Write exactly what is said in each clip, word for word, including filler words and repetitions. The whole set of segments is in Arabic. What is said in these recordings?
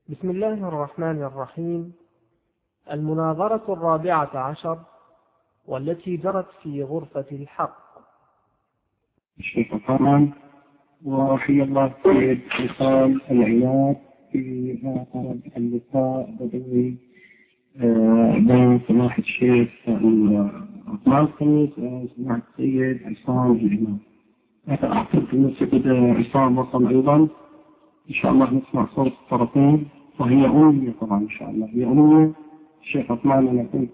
بسم الله الرحمن الرحيم. المناظرة الرابعة عشر والتي جرت في غرفة الحق. الشيخ طبعا وحي الله سيد وصال العناد في هذا اللقاء الذي بين سماحة الشيخ عثمان الخميس وسماحة السيد عصام الإمام. أعتقد أن السيد عصام وصل أيضا. إن شاء الله نسمع صوت الطرفين، وهي أمنية طبعا إن شاء الله، هي أمنية الشيخ عثمان. أنا كنت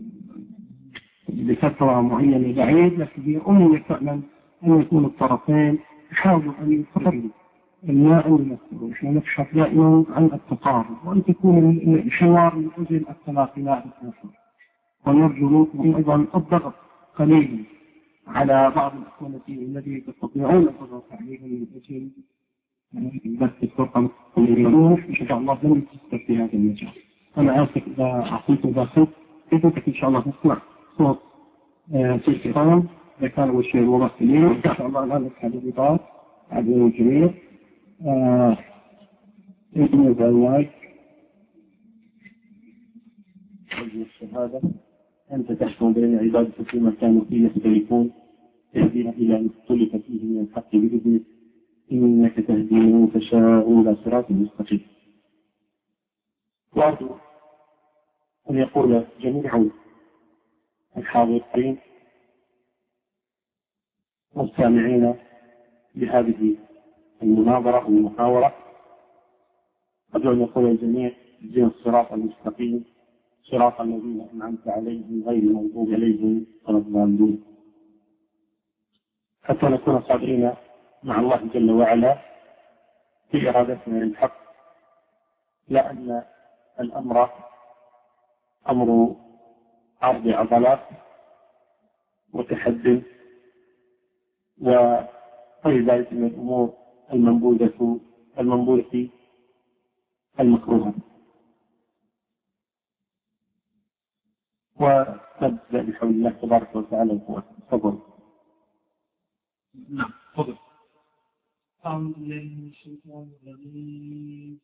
بفترة معينة بعيد، لكن هي أمنية فعلا أن يكون الطرفين يحاولوا أن يتقبلوا الماء والمسؤول. نحن نبحث دائما عن التقارب، وأن تكون الحوار من أجل التلاقي لا الآخر. ونرجو منكم أيضا الضغط قليلا على بعض الأخوة الذين تستطيعون الضغط عليهم من أجل بث الفرقة اليوم. إن شاء الله لن تستفيد في هذا المجال. أنا آسف إذا أعطيت داخل إذنك. إن شاء الله نسمع صوت سيد عصام إذا كان هو الشيء الممثلين. إن شاء الله الآن نسحب الإضاءة على الجميع. إذن الزواج وجه الشهادة أنت تحكم بين عبادك في مكان فيه يختلفون، تهدينا إلى أن اختلف فيه من الحق بإذنك، إنك تهدي من تشاء إلى صراط مستقيم. وأرجو أن يقول جميع الحاضرين والسامعين لهذه المناظرة والمحاورة، أرجو أن يقول الجميع اهدنا الصراط المستقيم صراط الذين أنعمت عليهم غير المغضوب عليهم ولا الضالين، حتى نكون صادقين مع الله جل وعلا في إرادتنا للحق، لأن الأمر أمر عرض عضلات وتحدي وغير ذلك من الأمور المنبوذة المنبوذة المكروهة. ونبدأ بحول الله تبارك وتعالى القوة. تفضل. نعم تفضل. أعوذ بالله من الشيطان الرجيم.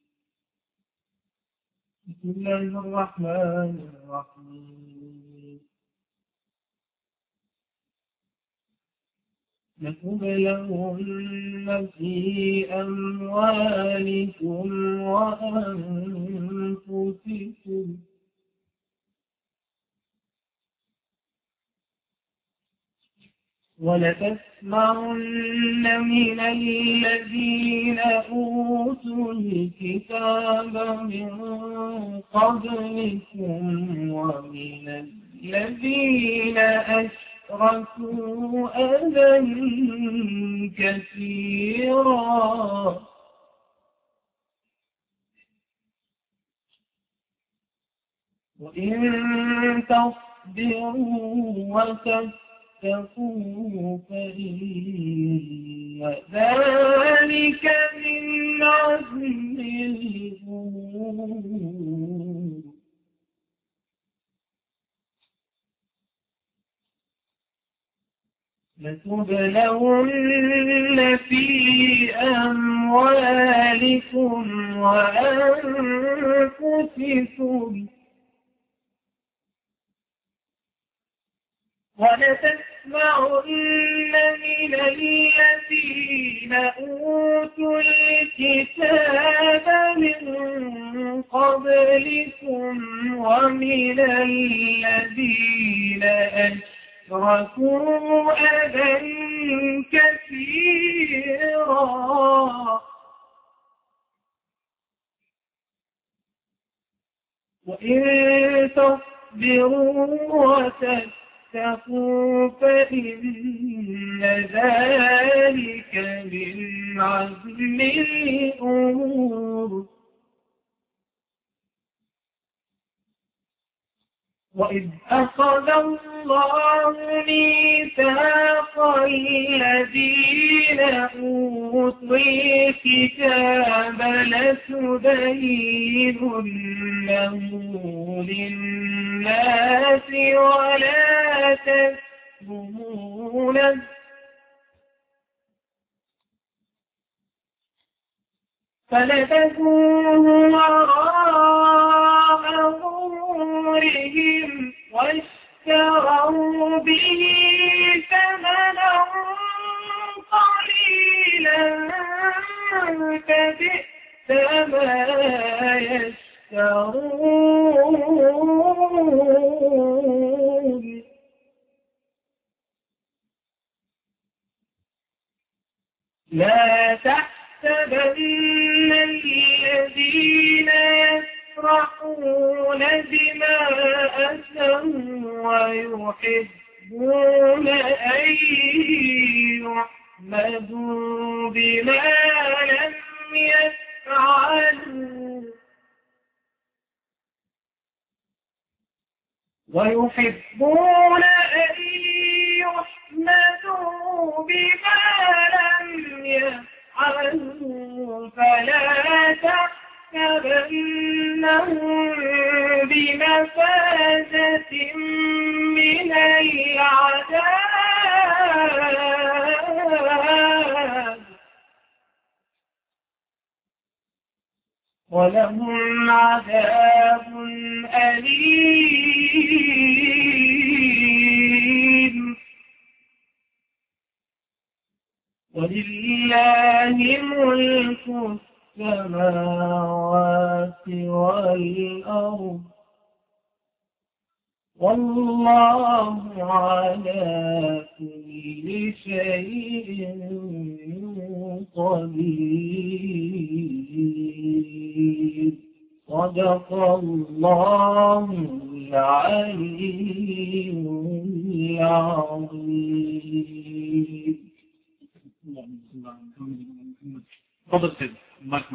بسم الله الرحمن الرحيم. لتبلغن في أموالكم وأنفسكم ولتسمعن من الذين أوتوا الكتاب من قبلكم ومن الذين أشركوا أذى كثيرا وإن تصبروا وتتقوا فإن ذلك من عزم الأمور. لتبلغن في أموالكم وأنفسكم ولتسمعن من الذين أوتوا الكتاب من قبلكم ومن الذين أشركوا أذى كثيرا وإن تصبروا وتتقوا فإن ذلك من عزم الأمور. وإذ أخذ الله ميثاق الذين أوتوا الكتاب لتبيننه للناس ولا تكتمونه فنبذوه وراء واشتروا به ثمنا قليلا فبئس ما يشترون لا تحسبن الذين يفرحون بما أتوا ويحبون أن يحمدوا بما لم يفعلوا ويحبون أن يحمدوا بما لم يفعلوا فلا تحسبنهم بمفازة من العذاب ولهم عذاب أليم ولله ملك السماوات والأرض والله على كل شيء قدير صدق الله العلي العظيم. تفضل سيدي المايك.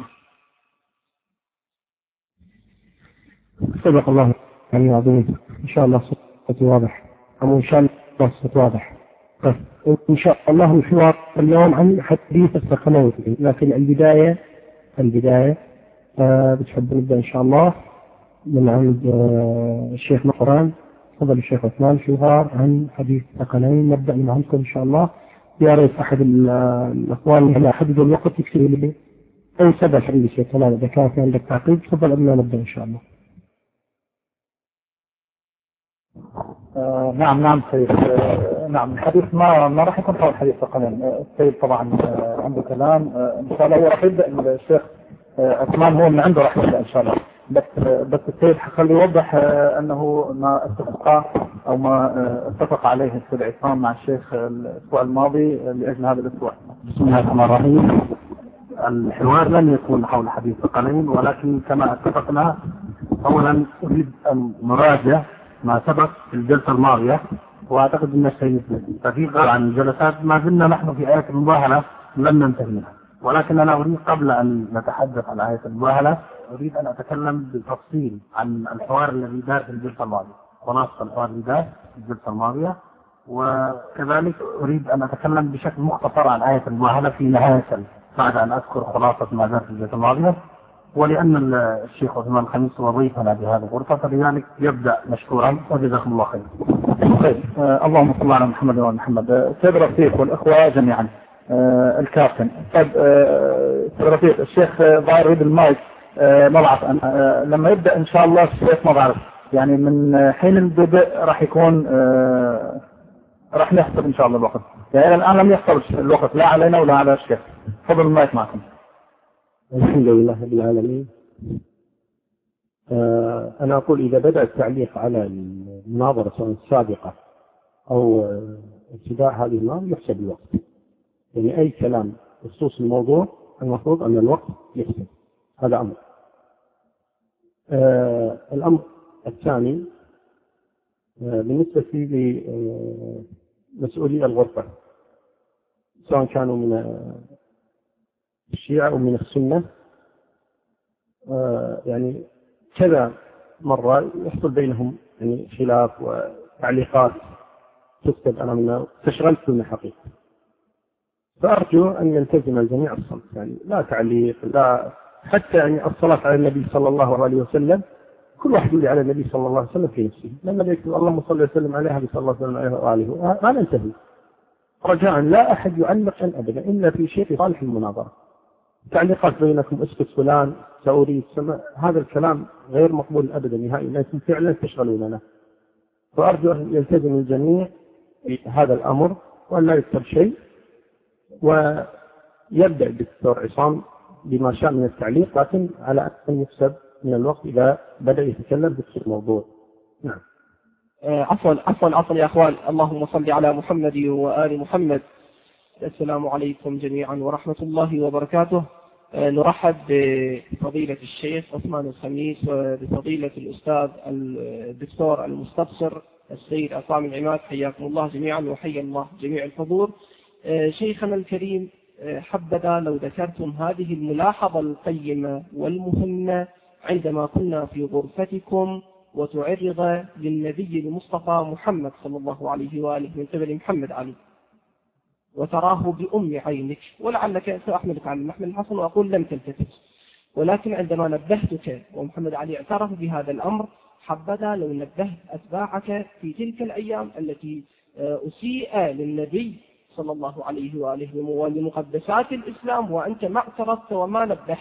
صدق الله العلي العظيم. إن شاء الله صوتي واضح، أو إن شاء الله صوتي واضح. إن شاء الله الحوار اليوم عن حديث الثقلين، لكن البداية البداية أه بتحب نبدأ إن شاء الله من عند أه الشيخ مقران. تفضل الشيخ عثمان شوهار عن حديث الثقلين. نبدأ من عندكم إن شاء الله. يا ريت أحد الأخوان اللي حددوا الوقت يكتب لي أي سبع حديث يا كلام إذا كان في عندك تعقيب. تفضل قبل ما نبدأ إن شاء الله. آه نعم نعم سيد. آه نعم الحديث ما ما راح يكون حول حديث ثقلين. آه السيد طبعا آه عنده كلام. آه إن شاء الله هو راح يبدأ. الشيخ آه عثمان هو من عنده راح يبدأ إن شاء الله. بس آه بس السيد خلي يوضح آه أنه ما اتفق أو ما آه اتفق عليه السيد عصام مع الشيخ الأسبوع الماضي لأجل هذا الأسبوع. بسم الله الرحمن الرحيم. الحوار لن يكون حول حديث ثقلين، ولكن كما اتفقنا أولا أريد أن نراجع ما سبق في الجلسة الماضية، وأعتقد أن الشيء ففي غير عن الجلسات ما زلنا نحن في آية المباهلة لم ننتهي منها. ولكن أنا أريد قبل أن نتحدث عن آية المباهلة أريد أن أتكلم بالتفصيل عن الحوار الذي دار في الجلسة الماضية، خلاصة الحوار الذي دار في الجلسة الماضية، وكذلك أريد أن أتكلم بشكل مختصر عن آية المباهلة في نهاية بعد أن أذكر خلاصة ما دار في الجلسة الماضية. ولأن الشيخ عثمان الخميس هو ضيفنا بهذه الغرفة فلذلك يبدأ مشكورا وجزاكم الله خير. طيب آه اللهم صل على محمد وعلى محمد. سيد رفيق والإخوة جميعا آه الكابتن. طيب آه سيد رفيق الشيخ ظاهر يريد المايك. آه ما بعرف آه لما يبدأ إن شاء الله الشيخ ما بعرف يعني من حين البدء راح يكون آه راح نحسب إن شاء الله الوقت. يعني الآن لم يحصل الوقت لا علينا ولا على الشيخ. تفضل المايك معكم. الحمد لله رب العالمين. آه أنا أقول إذا بدأ التعليق على المناظرة سواء السابقة أو ابتداء هذه المناظرة يحسب الوقت. يعني أي كلام بخصوص الموضوع المفروض أن الوقت يحسب. هذا أمر. آه الأمر الثاني آه بالنسبة لمسؤولي الغرفة سواء كانوا من الشيعة أو من السنة آه يعني كذا مرة يحصل بينهم يعني خلاف وتعليقات تكتب أمامنا تشغلتنا حقيقة. فأرجو أن يلتزم الجميع الصمت، يعني لا تعليق لا حتى يعني الصلاة على النبي صلى الله عليه وسلم كل واحد يقول على النبي صلى الله عليه وسلم في نفسه. لما يكتب اللهم صل وسلم عليه النبي صلى الله عليه وآله ما ننتهي. رجاء لا أحد يعلق أبدا إلا في شيء في صالح المناظرة. تعليقات بينكم اسكت فلان سأريد سماء هذا الكلام غير مقبول أبدا نهائي، لكن فعلا تشغلوننا. وأرجو أن يلتزم الجميع بهذا الأمر وأن لا يكتب شيء، ويبدأ الدكتور عصام بما شاء من التعليق، لكن على أن يحسب من الوقت إذا بدأ يتكلم في الموضوع. نعم. عفوا عفوا عفوا يا أخوان، اللهم صل على محمد وآل محمد. السلام عليكم جميعا ورحمة الله وبركاته. نرحب بفضيلة الشيخ عثمان الخميس وبفضيلة الأستاذ الدكتور المستبصر السيد عصام العماد، حياكم الله جميعا وحيا الله جميع الحضور. شيخنا الكريم، حبذا لو ذكرتم هذه الملاحظة القيمة والمهمة عندما كنا في غرفتكم وتعرض للنبي المصطفى محمد صلى الله عليه وآله من قبل محمد علي، وتراه بأم عينك، ولعلك سأحملك على المحمل الحسن وأقول لم تلتفت، ولكن عندما نبهتك ومحمد علي اعترف بهذا الأمر، حبذا لو نبهت أتباعك في تلك الأيام التي أسيء للنبي صلى الله عليه وآله ولمقدسات الإسلام وأنت ما اعترفت وما نبهت.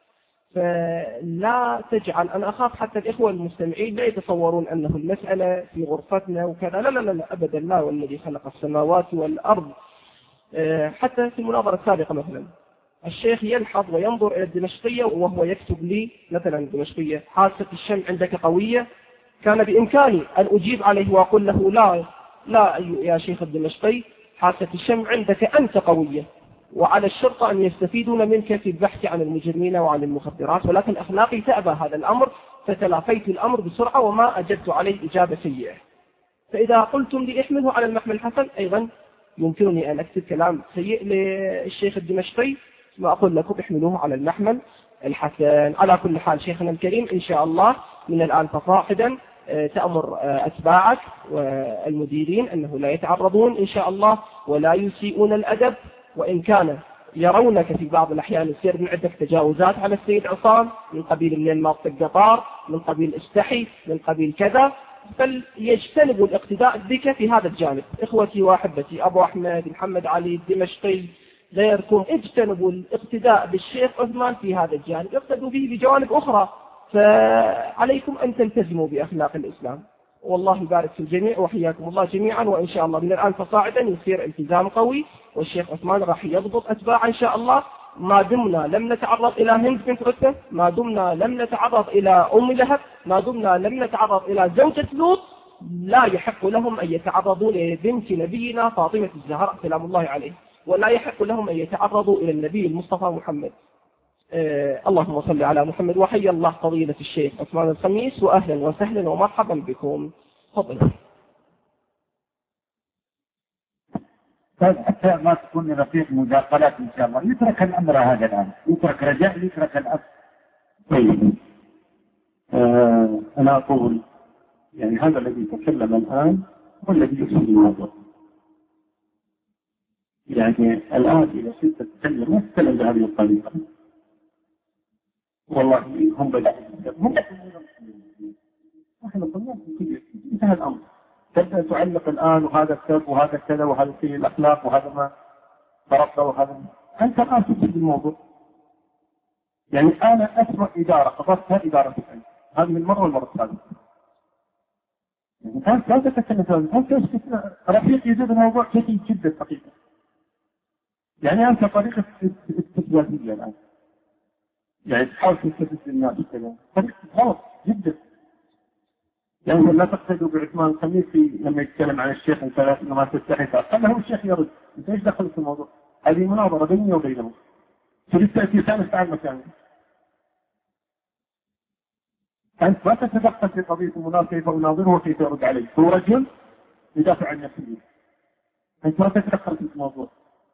فلا تجعل، أنا أخاف حتى الإخوة المستمعين لا يتصورون أنه المسألة في غرفتنا وكذا، لا لا لا, لا أبدا، لا، والذي خلق السماوات والأرض. حتى في المناظرة السابقة مثلا الشيخ يلحظ وينظر إلى الدمشقية وهو يكتب لي مثلا الدمشقية: حاسة الشمع عندك قوية. كان بإمكاني أن أجيب عليه وأقول له: لا لا يا شيخ الدمشقي، حاسة الشمع عندك أنت قوية، وعلى الشرطة أن يستفيدون منك في البحث عن المجرمين وعن المخدرات، ولكن أخلاقي تأبى هذا الأمر، فتلافيت الأمر بسرعة وما أجبت عليه إجابة سيئة. فإذا قلتم لي احمله على المحمل الحسن، أيضا يمكنني أن أكتب كلام سيء للشيخ الدمشقي، ما أقول لكم احملوه على المحمل الحسن. على كل حال شيخنا الكريم، إن شاء الله من الآن فصاعدا تأمر أتباعك والمديرين أنه لا يتعرضون إن شاء الله ولا يسيئون الأدب، وإن كان يرونك في بعض الأحيان يصير من عندك تجاوزات على السيد عصام من قبيل منين ما القطار، من قبيل استحي، من قبيل كذا، فليجتنبوا الاقتداء بك في هذا الجانب. إخوتي وأحبتي، أبو أحمد، محمد علي، الدمشقي، غيركم، اجتنبوا الاقتداء بالشيخ عثمان في هذا الجانب، اقتدوا به بجوانب أخرى، فعليكم أن تلتزموا بأخلاق الإسلام. والله يبارك في الجميع وحياكم الله جميعا، وإن شاء الله من الآن فصاعدا يصير التزام قوي، والشيخ عثمان راح يضبط أتباع إن شاء الله. ما دمنا لم نتعرض إلى هند بنت عتبة، ما دمنا لم نتعرض إلى أم لهب، ما دمنا لم نتعرض إلى زوجة لوط، لا يحق لهم أن يتعرضوا لبنت نبينا فاطمة الزهراء سلام الله عليه، ولا يحق لهم أن يتعرضوا إلى النبي المصطفى محمد. آه اللهم صل على محمد. وحي الله فضيلة الشيخ عثمان الخميس، وأهلا وسهلا ومرحبا بكم. تفضل. حتى ما تكون رفيق مداخلات إن شاء الله، يترك الأمر هذا الآن، يترك رجاء، يترك الأمر. طيب، آه أنا أقول يعني هذا الذي تكلم الآن هو الذي يفسد الموضوع. يعني الآن إذا كنت تتكلم ما تتكلم بهذه الطريقة، والله هم بدأوا هم نحن قلنا انتهى الأمر. تبدأ تعلق الآن وهذا كذا وهذا كذا وهذا فيه الأخلاق وهذا ما ضربته وهذا، أنت الآن تفسد الموضوع. يعني أنا أسمع إدارة قضتها إدارة الآن، هذه المرة والمرة الثالثة. يعني أنت لا تتكلم، أنت رفيق يجد الموضوع كثير جدا حقيقة. يعني أنت طريقة استفزازية الآن، يعني تحاول تستفز الناس كذا، طريقة غلط جدا. يعني لا تقتدوا بعثمان الخميس لما يتكلم عن الشيخ وثلاث إنه ما تستحي، خلى هو الشيخ يرد، أنت إيش دخلت في الموضوع؟ هذه مناظرة بيني وبينه، تريد تأتي ثالث تعال مكانه. أنت ما تتدخل في قضية المناظر، كيف أناظره وكيف يرد عليه، هو رجل يدافع عن نفسه، أنت ما تتدخل في الموضوع.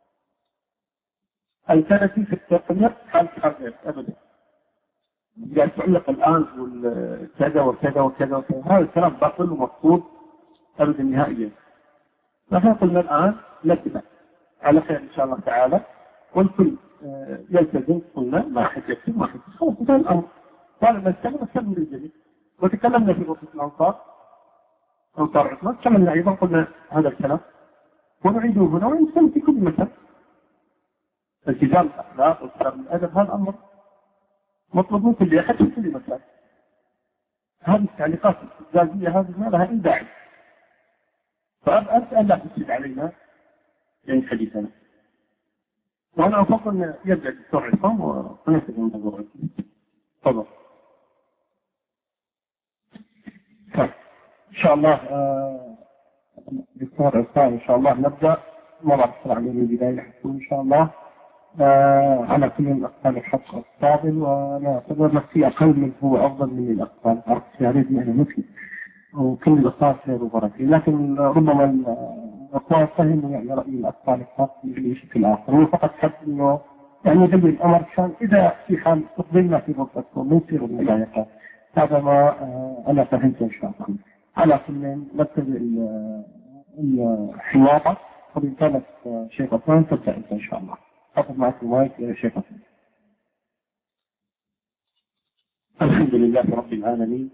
الكنسي في التقنية حال حال أبدا، يعني تعلق الآن والكذا وكذا وكذا وكذا، هذا الكلام باطل ومقصود أبدا نهائيا. نحن قلنا الآن نبدأ على خير إن شاء الله تعالى، والكل يلتزم. قلنا ما حد يكتب ما حد خلاص انتهى الأمر. قال نتكلم نتكلم للجميع، وتكلمنا في غرفة الأنصار أنصار عثمان، تكلمنا أيضا قلنا هذا الكلام ونعيده هنا ونتكلم في كل مكان. التزام الأخلاق والكلام الأدب هذا أمر مطلوب من كل أحد في كل مكان. هذه التعليقات الاستفزازية هذه ما لها أي داعي. فأسأل لا تفسد علينا يعني حديثنا. وأنا أفضل أن يبدأ الدكتور عصام ونفذ من تجربة. تفضل. إن شاء الله دكتور عصام إن شاء الله نبدأ مرة بسرعة من البداية حتى إن شاء الله آه على كل الأقسام الحق الفاضل، وأنا أعتبر نفسي أقل من هو أفضل من الأقسام، عرفت شهادتي أنا مثلي وكل الأقسام خير وبركة، لكن ربما الأخوان فهموا يعني رأي الأقسام الحق بشكل آخر، وفقط حتى إنه يعني يبين الأمر كان إذا في حال استخدمنا في غرفتكم من يصير المضايقات. هذا ما آه أنا فهمته إن شاء الله. على كل نبتدئ الحوار، وإن كانت شيء أصلا تبدأ إن شاء الله. أخذ معك المايك يا شيخ. الحمد لله رب العالمين.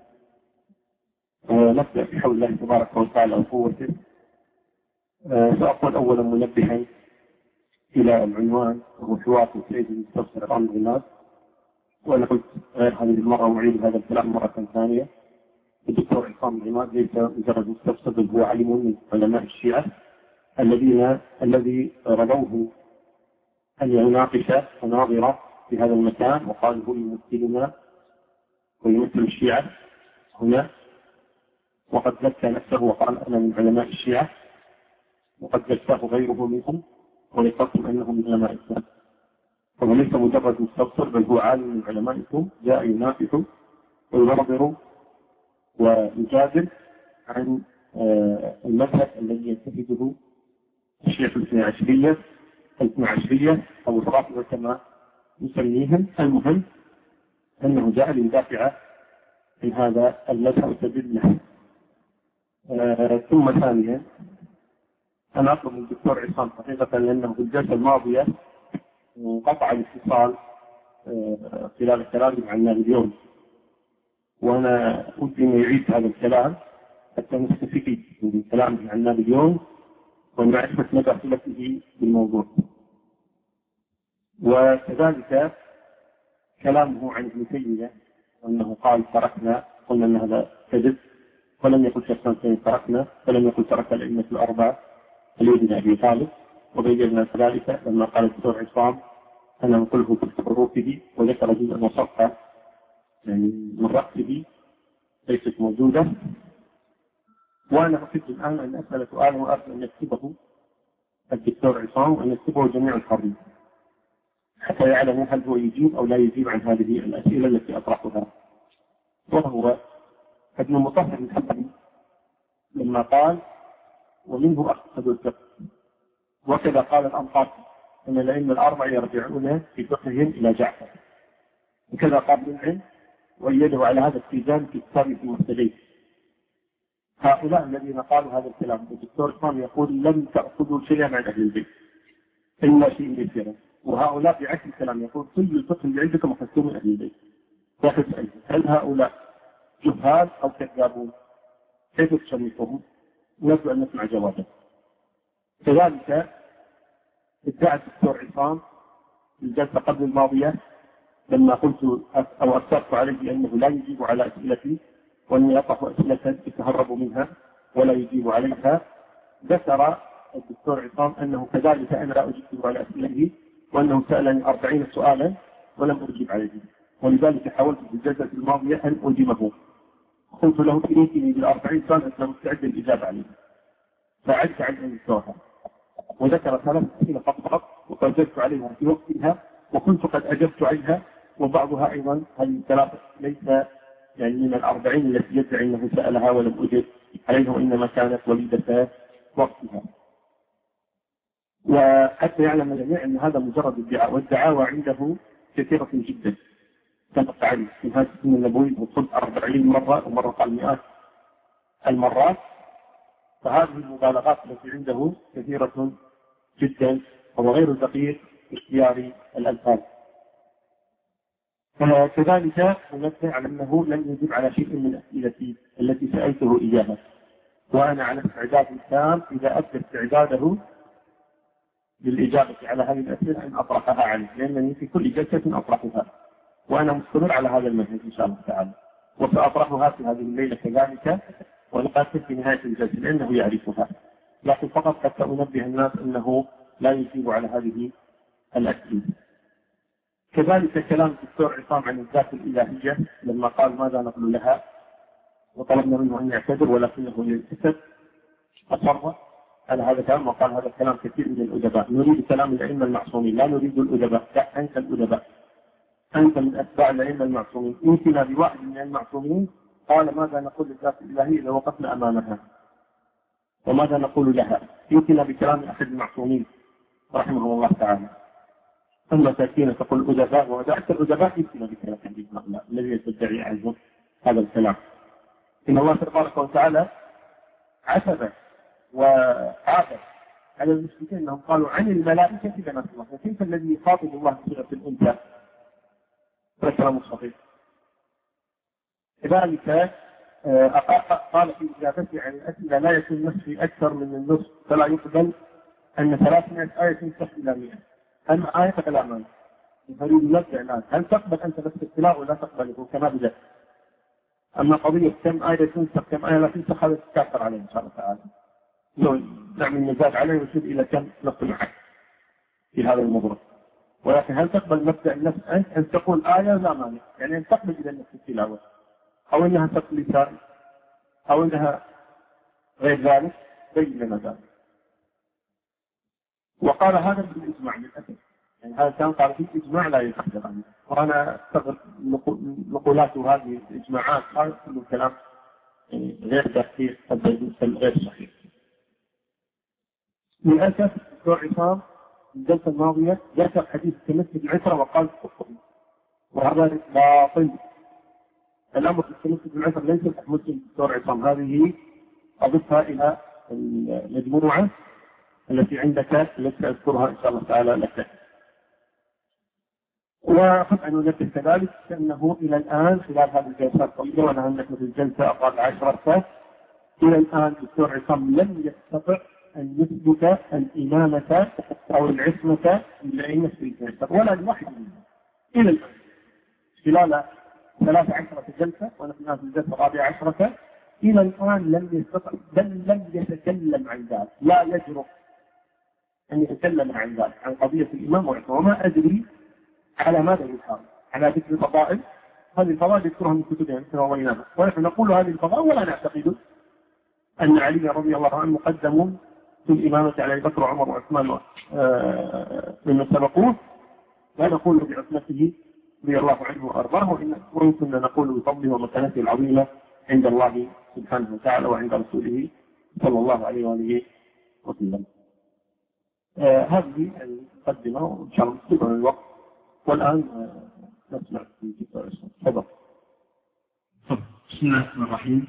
نبدأ بحول الله تبارك وتعالى وقوته. سأقول أولا منبها إلى العنوان وهو حوار سيد المستفسر عن الناس، وأنا قلت هذه المرة وأعيد هذا الكلام مرة ثانية. الدكتور عصام العماد ليس مجرد مستفسر، بل هو علم من علماء الشيعة الذين الذي رضوه أن يناقش مناظرة في هذا المكان، وقال هو يمثلنا ويمثل الشيعة هنا، وقد زكى نفسه وقال أنا من علماء الشيعة، وقد زكاه غيره منهم ولقصهم أنهم من علماء الإسلام. فهو ليس مجرد مستفسر، بل هو عالم من علمائكم جاء يناقش ويناظر ويجادل عن المذهب الذي يتخذه الشيعة الاثنى عشرية الاثنى عشرية أو الرافضة كما نسميهم. المهم أنه جاء ليدافع عن هذا المذهب ويستدل له. آه ثم ثانيا أنا أطلب من الدكتور عصام حقيقة، لأنه في الجلسة الماضية قطع الاتصال آه خلال الكلام عن اليوم، وأنا أود أن يعيد هذا الكلام حتى نستفيد من الكلام عن اليوم ونعرف مدى صلته بالموضوع. وكذلك كلامه عن ابن تيمية أنه قال تركنا، قلنا أن هذا كذب، ولم يقل شخصا تركنا، ولم يقل ترك الأئمة الأربعة علي بن أبي طالب، وبينا ذلك لما قال الدكتور عصام أنا نقله في حروفه وذكر جزءا وصفحة يعني من رأسه ليست موجودة. وأنا أفكر الآن أن أسأل سؤالا وأرجو أن يكتبه الدكتور عصام وأن يكتبه جميع الحرين حتى يعلموا هل هو يجيب أو لا يجيب عن هذه الأسئلة التي أطرحها. وهو ابن مطهر الحنبلي لما قال ومنه أخذ الفقه، وكذا قال الأنصاري أن الأئمة الأربعة يرجعون في فقههم إلى جعفر، وكذا قال ابن العلم وأيده على هذا التيجان في كتابه في المهتدين. هؤلاء الذين قالوا هذا الكلام الدكتور عصام يقول لم تأخذوا شيئا عن أهل البيت إلا شيء يسيرا، وهؤلاء بعكس الكلام يقول كل الفقه اللي عندكم أخذتوه من أهل البيت. وتسأل هل هؤلاء جهال أو كذابون؟ كيف تصنفهم؟ نرجو أن نسمع جوابه. كذلك ادعى الدكتور عصام في الجلسة قبل الماضية لما قلت أو أثرت عليه أنه لا يجيب على أسئلتي وأن يطرح أسئلة يتهرب منها ولا يجيب عليها، ذكر الدكتور عصام أنه كذلك أنا لا أجيب على أسئلته، وأنه سألني أربعين سؤالا ولم أجيب عليه، ولذلك حاولت في الجلسة الماضية أن أجيبه. قلت له إليكني بالأربعين سؤال أنا مستعد للإجابة عليه، فعدت عن أن يسوها، وذكر ثلاث أسئلة فقط وأجبت عليها في وقتها وكنت قد أجبت عليها، وبعضها أيضا هذه الثلاثة ليس يعني من الأربعين التي يدعي أنه سألها ولم أجب عليها، وإنما كانت وليدة وقتها. وحتى يعلم الجميع أن هذا مجرد ادعاء، والدعاوى عنده كثيرة جدا كما تعرف في هذا السنة النبوي وصلت أربعين مرة ومرة قال مئات المرات، فهذه المبالغات التي عنده كثيرة جدا وهو غير دقيق في اختيار الألفاظ. كذلك نبه على أنه لم يجب على شيء من أسئلتي التي سألته إياها، وأنا على استعداد تام إذا أبدأ استعداده للإجابة على هذه الأسئلة أن أطرحها عنه، لأنني في كل جلسة أطرحها وأنا مستمر على هذا المنهج إن شاء الله تعالى، وسأطرحها في هذه الليلة كذلك ولقد في نهاية الجلسة لأنه يعرفها. لكن فقط حتى أنبه الناس أنه لا يجيب على هذه الأسئلة. كذلك كلام الدكتور عصام عن الذات الإلهية لما قال ماذا نقول لها، وطلبنا منه أن يعتذر ولكنه للأسف أصر على هذا الكلام وقال هذا الكلام كثير من الأدباء، نريد كلام الأئمة المعصومين لا نريد الأدباء. لا، أنت الأدباء، أنت من أتباع الأئمة المعصومين. إنتنا بواحد من المعصومين قال ماذا نقول للذات الإلهية إذا وقفنا أمامها، وماذا نقول لها. إنتنا بكلام أحد المعصومين رحمه الله تعالى. أما تأتينا تقول أدباء وأدعت الأدباء إنتنا بكلام حديث مغلى الذي يتدعي عنه هذا الكلام. إن الله تبارك وتعالى عتب وعاتب على المشركين أنهم قالوا عن الملائكة بنات الله، وكيف الذي يخاطب الله بصيغة الأنثى؟ فالكلام الصحيح. كذلك قال في إجابته عن الأسئلة لا يكون النصف أكثر من النصف، فلا يقبل أن ثلاثمائة آية تنسخ إلى مئة. أما آية فلا مانع. يريد نرجع الآن، هل تقبل أنت بس الابتلاء ولا تقبله كما بدأ؟ أما قضية كم آية تنسخ كم آية لا تنسخ هذا تكاثر عليه إن شاء الله تعالى. لو نعمل مزاج عليه ويصير إلى كم نقطع في هذا الموضوع. ولكن هل تقبل مبدأ النفس أنت أن تقول آية لا مانع، يعني أن تقبل إلى النفس التلاوة، أو أنها تقليدان، أو أنها غير ذلك، بين لنا ذلك. وقال هذا بالإجماع للأسف، يعني هذا كان قال فيه إجماع لا يتحدث عنه، وأنا أستغرب نقولات هذه الإجماعات هذا كله كلام يعني غير دقيق غير صحيح. للأسف الدكتور عصام الجلسة الماضية ذكر حديث تمسك العترة وقال كفر، وهذا باطل. الأمر في التمسك بالعترة ليس مسلم الدكتور عصام، هذه أضفها إلى المجموعة التي عندك التي أذكرها إن شاء الله تعالى لك. وأحب أن ننبه كذلك أنه إلى الآن خلال هذه الجلسات الطويلة، وأنا عندك مثل الجلسة أقل عشرة ساعات، إلى الآن الدكتور عصام لم يستطع أن يثبت الإمامة أو العصمة لأي نفس الجلسة ولا لواحد منهم إلى الآن خلال ثلاث عشرة جلسة، ونحن في الجلسة الرابعة عشرة إلى الآن لم يستطع بل لم يتكلم عن ذلك، لا يجرؤ أن يتكلم عن ذلك عن قضية الإمام وعصمة. وما أدري على ماذا يحاول، على ذكر الفضائل. هذه الفضائل يذكرها من كتبهم مثل وينها، ونحن نقول هذه الفضائل ولا نعتقد أن علي رضي الله عنه مقدم في الإمامة على أبي بكر وعمر وعثمان ممن سبقوه، لا نقول بعصمته رضي الله عنه وأرضاه، وإن كنا نقول بفضله ومكانته العظيمة عند الله سبحانه وتعالى وعند رسوله صلى الله عليه وآله وسلم. آه هذه المقدمة وإن شاء الله نصيبها من الوقت. والآن آه نسمع في كتاب الإسلام. تفضل. بسم الله الرحمن الرحيم.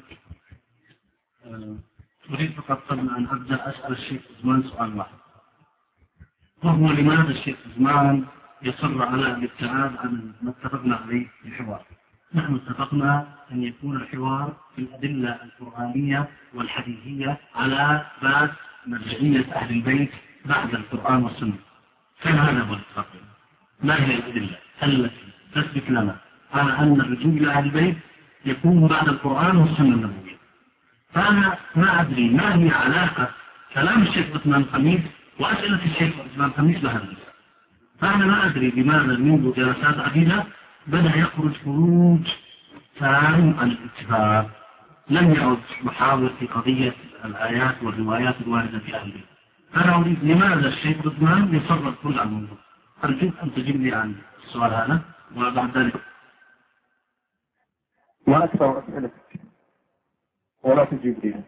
أريد فقط قبل أن أبدأ أسأل الشيخ عثمان سؤال واحد، وهو لماذا الشيخ عثمان يصر على الابتعاد عن ما اتفقنا عليه في الحوار؟ نحن اتفقنا أن يكون الحوار في الأدلة القرآنية والحديثية على باب مرجعية أهل البيت بعد القرآن والسنة. فهذا هو الاتفاق. ما هي الأدلة التي تثبت لنا على أن الرجوع إلى أهل البيت يكون بعد القرآن والسنة النبوية؟ فأنا ما أدري ما هي علاقة كلام الشيخ عثمان الخميس وأسئلة الشيخ عثمان الخميس لها الناس. فأنا ما أدري لماذا منذ جلسات عديدة بدأ يخرج خروج تام عن الاتفاق، لم يعد محاور في قضية الآيات والروايات الواردة في أهل البيت. أنا أريد لماذا الشيخ عثمان يصر الخروج عن الموضوع؟ أرجو أن تجيب لي عن السؤال هذا، وبعد ذلك ما أكثر أسئلتك ولا تجيب لها.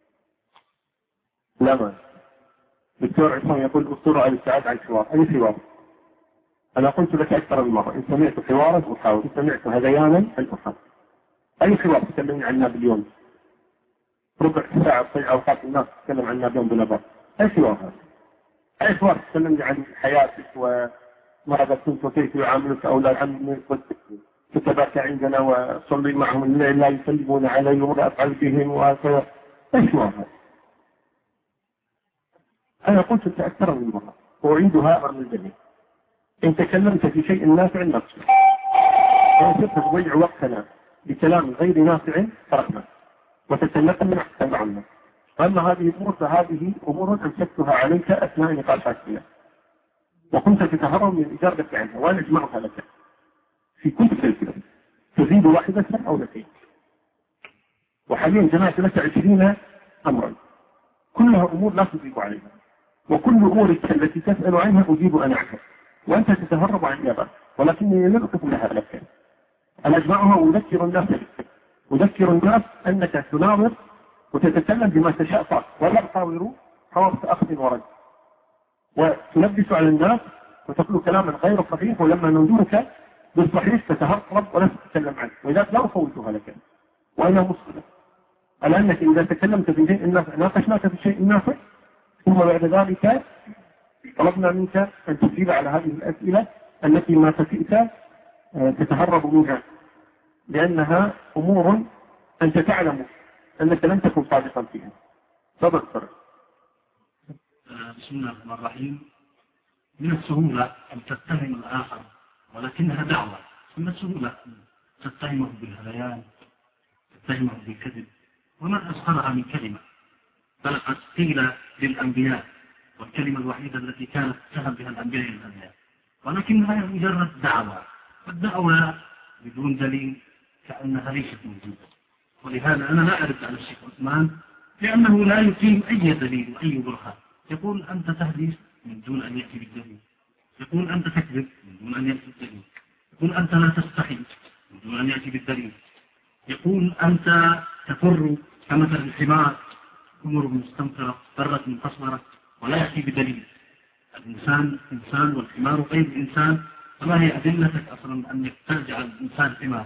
لا ما دكتور عصام يقول أسطورة على السعاد عن الحوار. أي حوار؟ أنا قلت لك أكثر من مرة إن سمعت حوارا أحاول، إن سمعت هذيانا أحاول. أي حوار تكلمني عنها باليوم؟ ربع ساعة تضيع أوقات الناس تتكلم عنها بيوم بنظر. أي حوار هذا؟ أي حوار تكلمني عن حياتك وماذا كنت وكيف يعاملك أولاد عمك كتبك عندنا وصلي معهم الليل لا يسلمون علي ولا أفعل بهم وهكذا. إيش هو هذا؟ أنا قلت لك أكثر من مرة أعيدها أمام الجميع. إن تكلمت في شيء نافع نفسك، وإن كنت تضيع وقتنا بكلام غير نافع تركنا وتتنقل من أحسن عنه. وأما هذه الأمور فهذه أمور أمسكتها عليك أثناء نقاش الأسئلة، وكنت تتهرب من الإجابة عنها، وأنا أجمعها لك في كل سلسلة تزيد واحدة أو اثنتين. وحاليا جمعت لك عشرين أمرا كلها أمور لا تجيب عليها، وكل أمورك التي تسأل عنها أجيب أنا عنها، وأنت تتهرب عن الإجابة، ولكني لم أكتب لها لك. أنا أجمعها وأذكر الناس أذكر الناس أنك تناظر وتتكلم بما تشاء فقط، ولا تحاور حوار أخذ ورد، وتلبس على الناس وتقول كلاما غير صحيح، ولما ننظرك بالصحيح تتهرب ولا تتكلم عنه، وإذا لا أفوتها لك وأنا مصدر. لأنك إذا تكلمت في شيء نافع ناقشناك في شيء نافع، ثم بعد ذلك طلبنا منك أن تجيب على هذه الأسئلة التي ما تسئت تتهرب منها، لأنها أمور أنت تعلم أنك لم تكن صادقا فيها. تفضل سر. بسم الله الرحمن الرحيم. من السهولة أن تتهم الآخر ولكنها دعوة، من السهولة تتهمه بالهذيان، تتهمه بالكذب، وما أصغرها من كلمة. بل قد قيل للأنبياء، والكلمة الوحيدة التي كانت تتهم بها الأنبياء للأنبياء، ولكنها مجرد دعوة، والدعوة بدون دليل كأنها ليست موجودة. ولهذا أنا لا أرد على الشيخ عثمان، لأنه لا يقيم أي دليل وأي برهان. يقول أنت تهدي من دون أن يأتي بالدليل، يقول أنت تكذب من دون أن يأتي بالدليل، يقول أنت لا تستحي من دون أن يأتي بالدليل، يقول أنت تفر كمثل الحمار أمر مستنفرة فرت من تصغرة، ولا يأتي بدليل. الإنسان إنسان والحمار غير إنسان، فما هي أدلتك أصلا أن ترجع الإنسان حمار؟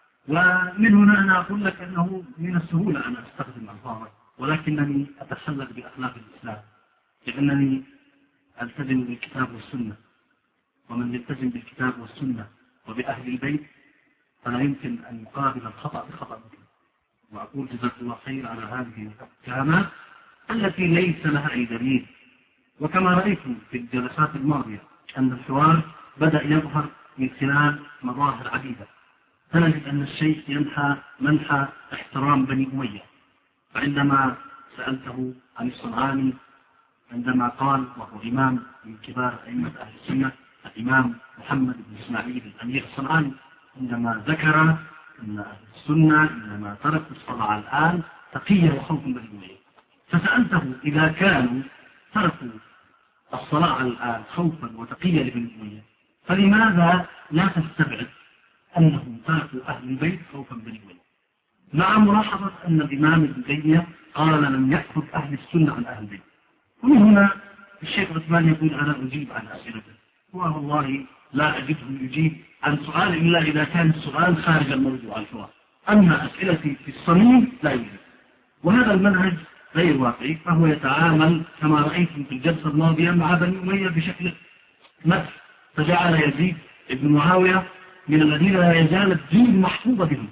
ومن هنا أنا أقول لك أنه من السهولة أن أستخدم ألفاظك، ولكنني أتسلك بأخلاق الإسلام، لأنني ألتزم بالكتاب والسنة، ومن يلتزم بالكتاب والسنة وبأهل البيت فلا يمكن أن يقابل الخطأ بخطأ. وأقول جزاك الله خير على هذه الكلمات التي ليس لها أي دليل. وكما رأيتم في الجلسات الماضية أن الحوار بدأ يظهر من خلال مظاهر عديدة، فنجد أن الشيخ ينحى منحى احترام بني أمية. فعندما سألته عن الصنعاني عندما قال، وهو إمام من كبار أئمة أهل السنة، الإمام محمد بن إسماعيل الأمير الصنعاني، عندما ذكر أن أهل السنة إنما تركوا الصلاة الآن تقية وخوف بني أمية، فسألته إذا كانوا تركوا الصلاة الآن خوفا وتقية لبني أمية، فلماذا لا تستبعد أنهم تركوا أهل البيت خوفا بني أمية؟ مع ملاحظة أن الإمام ابن تيمية قال لم يأخذ أهل السنة عن أهل البيت. ومن هنا الشيخ عثمان يقول أنا أجيب عن أسئلته، والله لا أجده يجيب عن سؤال إلا إذا كان السؤال خارج الموضوع الحوار، أما أسئلتي في الصميم لا يجيب. وهذا المنهج غير واقعي، فهو يتعامل كما رأيتم في الجلسة الماضية مع بني أمية بشكل مدح، فجعل يزيد ابن معاوية من الذين لا يزال الدين محفوظة بهم،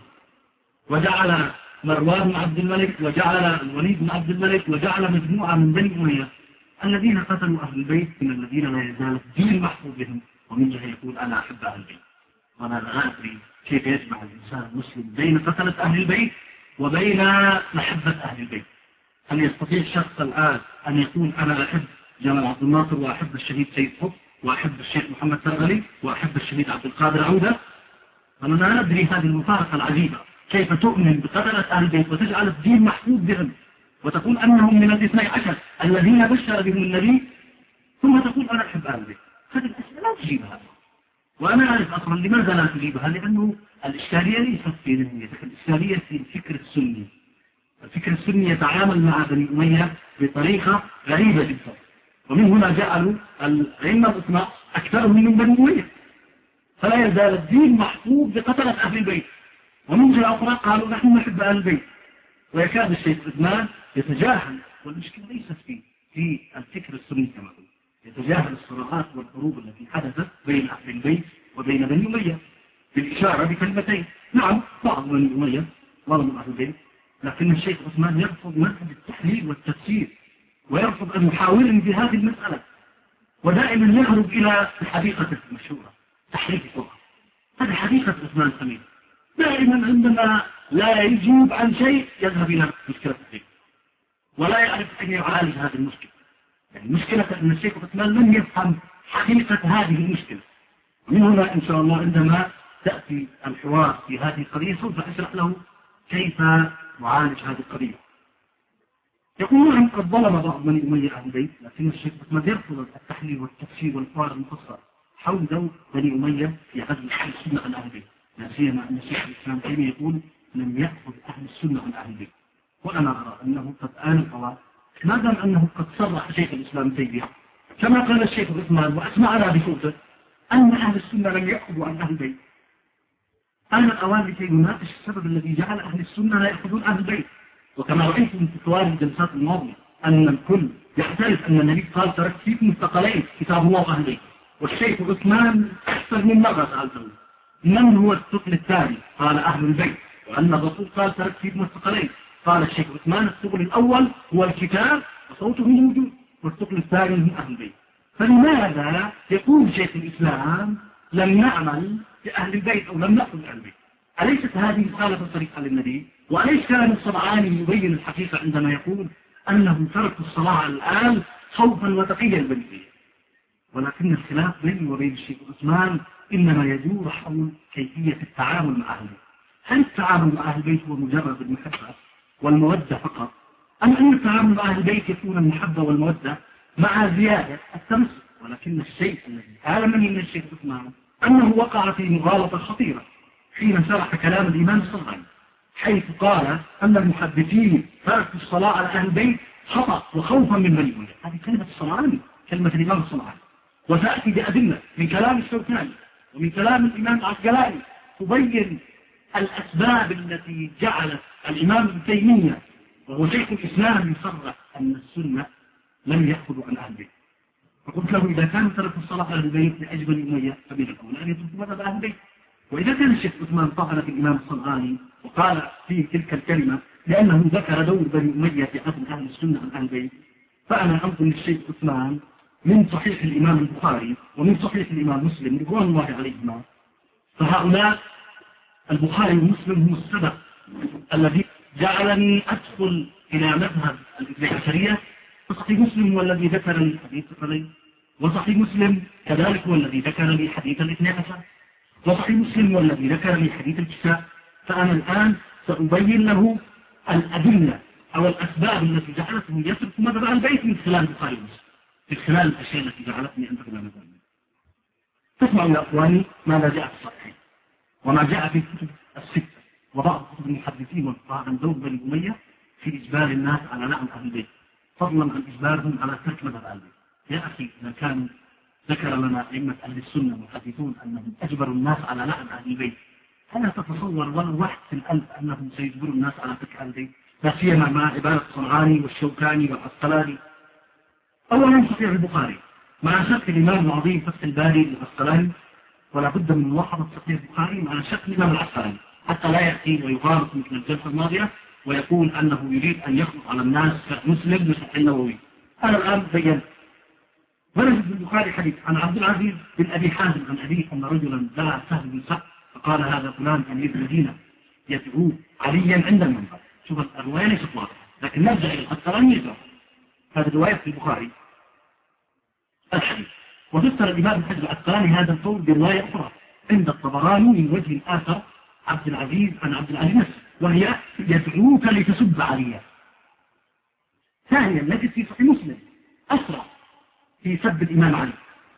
وجعل مروان بن عبد الملك، وجعل الوليد بن عبد الملك، وجعل مجموعة من بني أمية الذين قتلوا أهل البيت من الذين لا يزال الدين محفوظ بهم، ومن جهة يقول أنا أحب أهل البيت. وأنا لا أدري كيف يجمع الإنسان المسلم بين قتلة أهل البيت وبين محبة أهل البيت. هل يستطيع الشخص الآن أن يقول أنا أحب جمال عبد الناصر وأحب الشهيد سيد قطب وأحب الشيخ محمد سرغلي وأحب الشهيد عبد القادر عودة؟ أنا لا أدري هذه المفارقة العجيبة، كيف تؤمن بقتلة أهل البيت وتجعل الدين محفوظ بهم، وتقول أنهم من الاثني عشر الذين بشر بهم النبي، ثم تقول أنا أحب أهل البيت. هذه الأسئلة لا تجيبها، وأنا أعرف أصلا لماذا لا تجيبها، لأنه الإشكالية ليست في ذهنيتك، الإشكالية في الفكر السني. الفكر السني يتعامل مع بني أمية بطريقة غريبة جدا، ومن هنا جعلوا الأئمة الأثناء أكثر من بني أمية، فلا يزال الدين محفوظ بقتلة أهل البيت. ومن جهة أخرى قالوا نحن نحب أهل البيت، ويكاد الشيخ عثمان يتجاهل، والمشكلة ليست في في الفكر السني كما قلت، يتجاهل الصراعات والحروب التي حدثت بين أهل البيت وبين بني أمية بالإشارة بكلمتين. نعم بعض بني أمية ظلموا أهل البيت، لكن الشيخ عثمان يرفض منهج التحليل والتفسير، ويرفض أن يحاورني في هذه المسألة، ودائما يهرب إلى الحديقة المشهورة تحريف القرآن. هذه حديقة عثمان سمير، دائما عندما لا يجيب عن شيء يذهب إلى مشكلة الدين. ولا يعرف أن يعالج هذه المشكلة. يعني المشكلة أن الشيخ عثمان لم يفهم حقيقة هذه المشكلة. من هنا إن شاء الله عندما تأتي الحوار في هذه القضية سوف أشرح له كيف نعالج هذه القضية. يقولون أن قد ظلم بعض بني أمية أهل البيت، لكن الشيخ عثمان يرفض التحليل والتفسير والحوار المفصل حول دور بني أمية في عزل أهل السنة عن أهل البيت، لا سيما أن الشيخ الإسلام تيمية يقول لم يأخذ أهل السنة عن أهل البيت. وأنا أرى أنه قد آن الأوان، ما دام أنه قد صرح شيخ الإسلام تيمية كما قال الشيخ عثمان وأسمعنا بصوته أن أهل السنة لم يأخذوا عن أهل البيت، آن الأوان لكي نناقش السبب الذي جعل أهل السنة لا يأخذون أهل البيت. وكما رأيتم في طوال الجلسات الماضية أن الكل يعترف أن النبي قال تركت فيكم الثقلين كتاب الله وأهل البيت، والشيخ عثمان أكثر من مرة سألته من هو الثقل الثاني؟ قال أهل البيت. وأن الرسول قال تركت فيكم الثقلين، قال الشيخ عثمان الثقل الأول هو الكتاب وصوته موجود، والثقل الثاني هو أهل البيت. فلماذا يقول شيخ الإسلام لم نعمل لأهل البيت أو لم نأخذ أهل البيت؟ أليست هذه مخالفة صريحة للنبي؟ وأليس كلام الصنعاني يبين الحقيقة عندما يقول أنه ترك الصلاة الآن خوفا وتقيا بالبيت؟ ولكن الخلاف بيني وبين الشيخ عثمان إنما يدور حول كيفية التعامل مع أهل البيت. هل التعامل مع أهل البيت هو مجرد المحبة والمودة فقط، أم أن التعامل مع أهل البيت يكون المحبة والمودة مع زيادة التمسك؟ ولكن الشيء الذي عالمني من الشيخ عثمان أنه وقع في مغالطة خطيرة حين شرح كلام الإمام الصنعاني، حيث قال أن المحدثين تركوا الصلاة على أهل البيت خطأ وخوفا من بني أمية. هذه كلمة الصنعاني، كلمة الإمام الصنعاني، وتأتي بأدلة من كلام الشوكاني ومن كلام الإمام العسقلاني تبين الأسباب التي جعلت الإمام ابن تيمية وهو شيخ الإسلام يصرح أن السنة لم يأخذوا عن أهل البيت. فقلت له إذا كان ترك الصلاة على البيت لأجل بني أمية فبين الأولى أن يتركوا مذهب أهل البيت. وإذا كان الشيخ عثمان طعن في الإمام الصنعاني وقال فيه تلك الكلمة لأنه ذكر دور بني أمية في عزل أهل السنة عن أهل البيت، فأنا أنقل للشيخ عثمان من صحيح الإمام البخاري ومن صحيح الإمام مسلم رضوان الله عليهما. فهؤلاء البخاري ومسلم هم السبب الذي جعلني أدخل إلى مذهب الاثني عشرية. فصحيح مسلم هو الذي ذكر لي حديث الثقلين، وصحيح مسلم كذلك هو الذي ذكر لي حديث الاثني عشر، وصحيح مسلم هو الذي ذكر لي حديث الكتاب. فأنا الآن سأبين له الأدلة أو الأسباب التي جعلته يترك مذهب البيت من خلال البخاري ومسلم، من خلال الأشياء التي جعلتني أن أتبع مذهب البيت. تسمعوا يا أخواني ماذا جاء في الصحيحين وما جاء في الكتب الستة وبعض كتب المحدثين والفقهاء عن دور بني أمية في إجبار الناس على لعن أهل البيت، فضلا عن إجبارهم على ترك مذهب أهل البيت. يا أخي إذا كان ذكر لنا أئمة أهل السنة المحدثون أنهم أجبروا الناس على لعن أهل البيت، هل تتصور ولو واحد في الألف أنهم سيجبروا الناس على ترك أهل البيت؟ لا سيما مع عبارة الصنعاني والشوكاني والعسقلاني. أولا صحيح البخاري مع شرح الإمام العظيم فتح الباري للعسقلاني، ولا بد من ملاحظة صحيح البخاري مع شرح الإمام العسقلاني حتى لا يأتي ويغالط مثل الجلسة الماضية ويقول أنه يريد أن يخلط على الناس مسلم بشرح النووي. أنا الآن بيّنت ورد في البخاري حديث عن عبد العزيز بن أبي حازم عن أبيه أن رجلا دعا سهل بن سعد فقال هذا فلان أمير المدينة يدعو عليا عند المنبر. شوف الرواية ليست واضحة، لكن نرجع إلى القرآن يجرى. هذه الرواية في البخاري الحديث. وفسر الإمام ابن حجر العسقلاني هذا القول برواية أخرى عند الطبراني من وجه آخر عبد العزيز عن عبد العزيز نفسه، وهي يدعوك لتسب عليا. ثانيا نجد في صحيح مسلم أسرع في سب الإمام علي،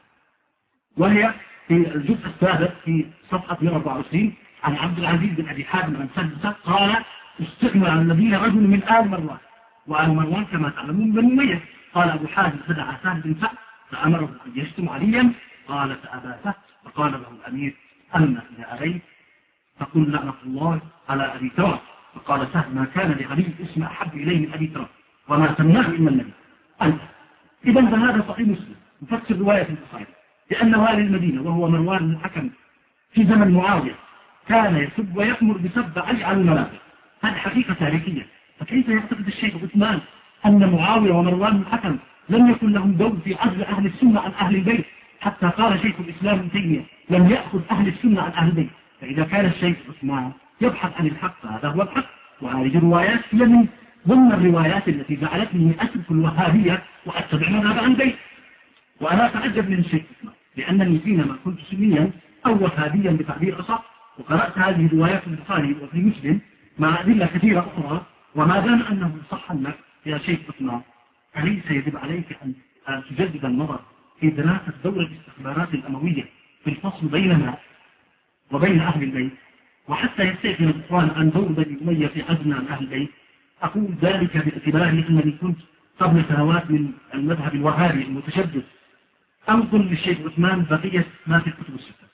وهي في الجزء السابق في صفحة مئة وأربعة وعشرين عن عبد العزيز بن أبي حازم عن سدسة قال استعمل على الذين رجل من آل مروان، وآل مروان كما تعلمون بني أمية. قال أبو حازم فدعا سهل بن سعد فأمره أن يشتم عليا، قال فأبى سهل فقال له الأمير أما إذا أبيت فقل لعنة الله على أبي تراب. فقال سهل ما كان لعلي اسم أحب إليه من أبي تراب وما سماه إلا النبي أنت. إذا فهذا صحيح مسلم مفسر رواية البخاري لأن والي المدينة وهو مروان الحكم في زمن معاوية كان يسب ويأمر بسب علي على المنابر. هذه حقيقة تاريخية. فكيف يعتقد الشيخ عثمان أن معاوية ومروان الحكم لم يكن لهم دور في عزل أهل السنة عن أهل البيت، حتى قال شيخ الإسلام ابن تيمية لم يأخذ أهل السنة عن أهل البيت. فإذا كان الشيخ عثمان يبحث عن الحق فهذا هو الحق، وهذه الروايات هي من ضمن الروايات التي جعلتني أترك الوهابية وأتبع مذهب أهل البيت. وأنا أتعجب من الشيخ لأنني حينما كنت سنيا أو وهابيا بتعبير أصح وقرأت هذه الروايات في البخاري وفي مسلم مع أدلة كثيرة أخرى، وما دام أنه صح لك يا شيخ عثمان أليس يجب عليك أن تجدد النظر في دراسة دور الاستخبارات الأموية في الفصل بيننا وبين أهل البيت، وحتى يستيقن الإخوان عن دور بني أمية في عزنا عن أهل البيت؟ أقول ذلك باعتبار أنني كنت قبل سنوات من المذهب الوهابي المتشدد أنقل للشيخ عثمان بقية ما في الكتب الستة.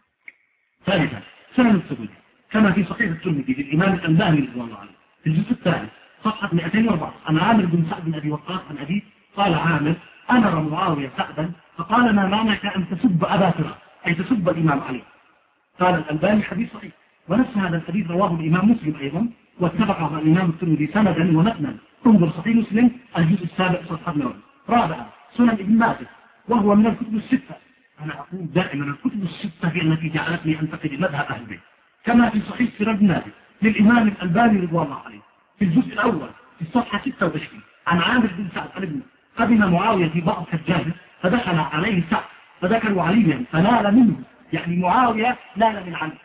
ثالثا سنن الثبوت كما في صحيح الترمذي للإمام الألباني رضي الله عنه في الجزء الثالث صفحة مئتين وأربعة عن عامر بن سعد بن أبي وقاص عن أبيه قال عامر أمر معاوية سعدا فقال ما معناك أن تسب أبا ترى أي تسب الإمام علي؟ قال الألباني حديث صحيح، ونفس هذا الحديث رواه الإمام مسلم أيضا واتفق مع الإمام الترمذي سندا ومتنا. انظر صحيح مسلم الجزء السابع صفحة مئة. رابعا سنن ابن ماجه وهو من الكتب الستة. أنا أقول دائما الكتب الستة هي التي جعلتني أنتقد مذهب أهل البيت، كما في صحيح سيرة ابن ماجه للإمام الألباني رضوان الله عليه في الجزء الأول في الصفحة ستة وعشرين عن عامر بن سعد عن ابنه قدم معاوية في بعض حجاجه فدخل عليه سعد فذكروا عليا فنال منه، يعني معاوية نال من علي،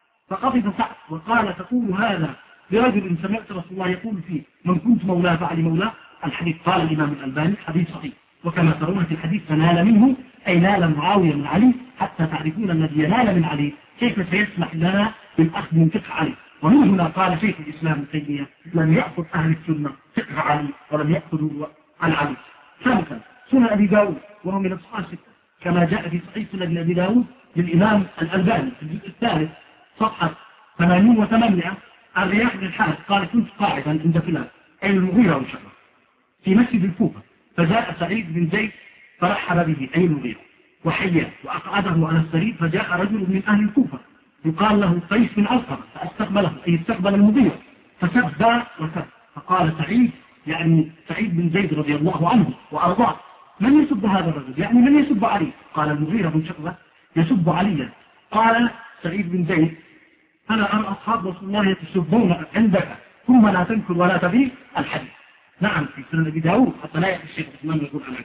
فقبض سعد وقال تقول هذا لرجل سمعت رسول الله يقول فيه من كنت مولاه فعلي مولاه. الحديث قال الإمام الألباني حديث صحيح، وكما ترون في الحديث فنال منه أي نال معاوية من علي حتى تعرفون الذي ينال من علي كيف سيسمح لنا بالأخذ من فقه علي. ومن هنا قال شيخ الإسلام ابن تيمية لم يأخذ أهل السنة فقه علي ولم يأخذوا عن علي. ثالثا سنن أبي داود وهو من الصحاح الستة كما جاء في صحيح سنن أبي داود للإمام الألباني في الجزء الثالث صفحة ثمانين وثمانية عن رياح بن الحارث قال كنت قاعدا عند فلان أي المغيرة والشعر في مسجد الكوفة فجاء سعيد بن زيد فرحب به أي المغيرة وحياه وأقعده على السرير فجاء رجل من أهل الكوفة يقال له قيس بن علقمة فاستقبله أي استقبل المغيرة فسب وسب فقال سعيد يعني سعيد بن زيد رضي الله عنه وأرضاه من يسب هذا الرجل يعني من يسب علي؟ قال المغيرة بن شعبة يسب عليا. قال سعيد بن زيد أنا أرى أصحاب رسول الله يتسبون عندك ثم لا تنكر ولا تبيع الحديث. نعم في سنن أبي داود حتى لا يأتي الشيخ عثمان يقول عنه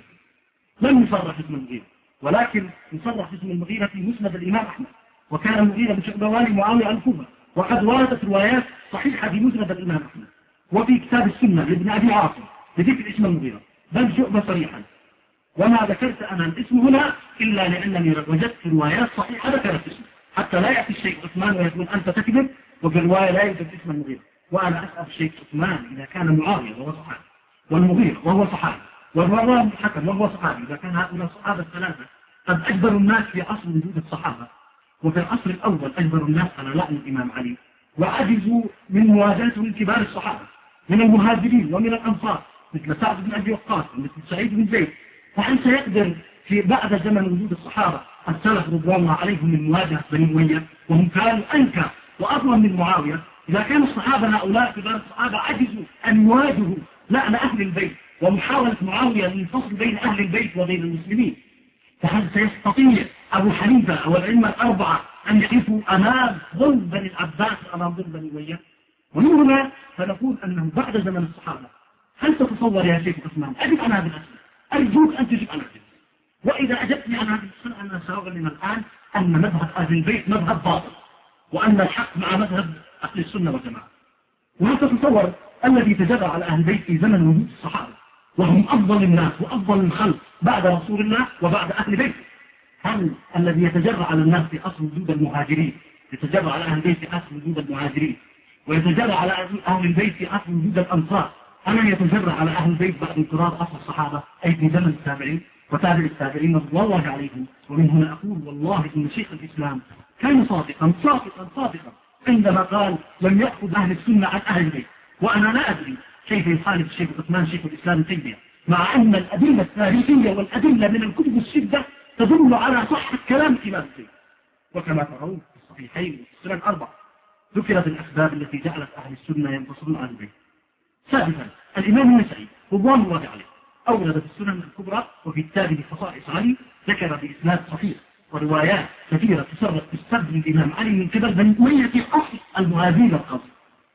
لم يصرح اسم المغيرة، ولكن يصرح اسم المغيرة في مسند الإمام أحمد، وكان المغيرة بن شعبة والي معاوية عن الكوفة، وقد وردت روايات صحيحة في مسند الإمام أحمد وفي كتاب السنة لابن أبي عاصم بذكر اسم المغيرة بل شعبة صريحا. وما ذكرت أنا الاسم هنا إلا لأنني وجدت روايات صحيحة ذكرت اسمه حتى لا يأتي الشيخ عثمان ويقول أنت تكذب وفي الرواية لا يوجد اسم المغيرة. وأنا أسأل الشيخ عثمان إذا كان معاوية وهو صحابي والمغيرة وهو صحابي والمروان بن حكم وهو صحابي، إذا كان هؤلاء الصحابة الثلاثة قد أجبر الناس في عصر وجود الصحابة وفي العصر الأول أجبر الناس على لعن الإمام علي وعجزوا من مواجهته من كبار الصحابة من المهاجرين ومن الأنصار مثل سعد بن أبي وقاص ومثل سعيد بن زيد، فهل سيقدر في بعد زمن وجود الصحابة السلف رضوان الله عليهم من مواجهة بني أمية وهم كانوا أنكى وأظلم من معاوية؟ إذا كان الصحابة هؤلاء كبار الصحابة عجزوا أن يواجهوا لعن أهل البيت ومحاولة معاوية للفصل بين أهل البيت وبين المسلمين، فهل سيستطيع أبو حنيفة أو الأئمة الأربعة أن يقفوا أمام ظلم بني العباس أمام ظلم بني أمية؟ ومن هنا فنقول أنه بعد زمن الصحابة هل تتصور يا شيخ عثمان أجب عن هذه الأسئلة؟ أرجوك أن تجب عن هذه الأسئلة، وإذا أجبتني عن هذه الأسئلة أنا سأعلن الآن أن مذهب أهل البيت مذهب باطل وأن الحق مع مذهب أهل السنة والجماعة. وهل تتصور الذي تجرى على أهل البيت في زمن وجود الصحابة وهم أفضل الناس وأفضل الخلق بعد رسول الله وبعد أهل بيت، هل الذي يتجرى على الناس في أصل وجود المهاجرين يتجرى على أهل البيت في أصل وجود المهاجرين ويتجرى على أهل البيت في أصل وجود الأنصار، ألا يتجرى على أهل البيت بعد انقراض أصل الصحابة أي في زمن التابعين وتابع التابعين رضي الله عليهم؟ ومن هنا أقول والله إن شيخ الإسلام كان صادقا صادقا صادقا عندما قال لم يأخذ أهل السنة عن أهل البيت. وأنا لا أدري كيف يخالف الشيخ عثمان شيخ الإسلام تيمية مع أن الأدلة التاريخية والأدلة من الكتب الشدة تدل على صحة كلام الإمام الزيد. وكما ترون في الصحيحين وفي السنن الأربعة ذكرت الأسباب التي جعلت أهل السنة ينتصرون على البيت. سادسا الإمام النسائي رضوان الله عليه أورد في السنن الكبرى وفي التالي بخصائص علي ذكر بإسناد صحيح وروايات كثيرة تسرت بالسب للإمام علي من قبل بني أمية أصل المهاجرين القصر،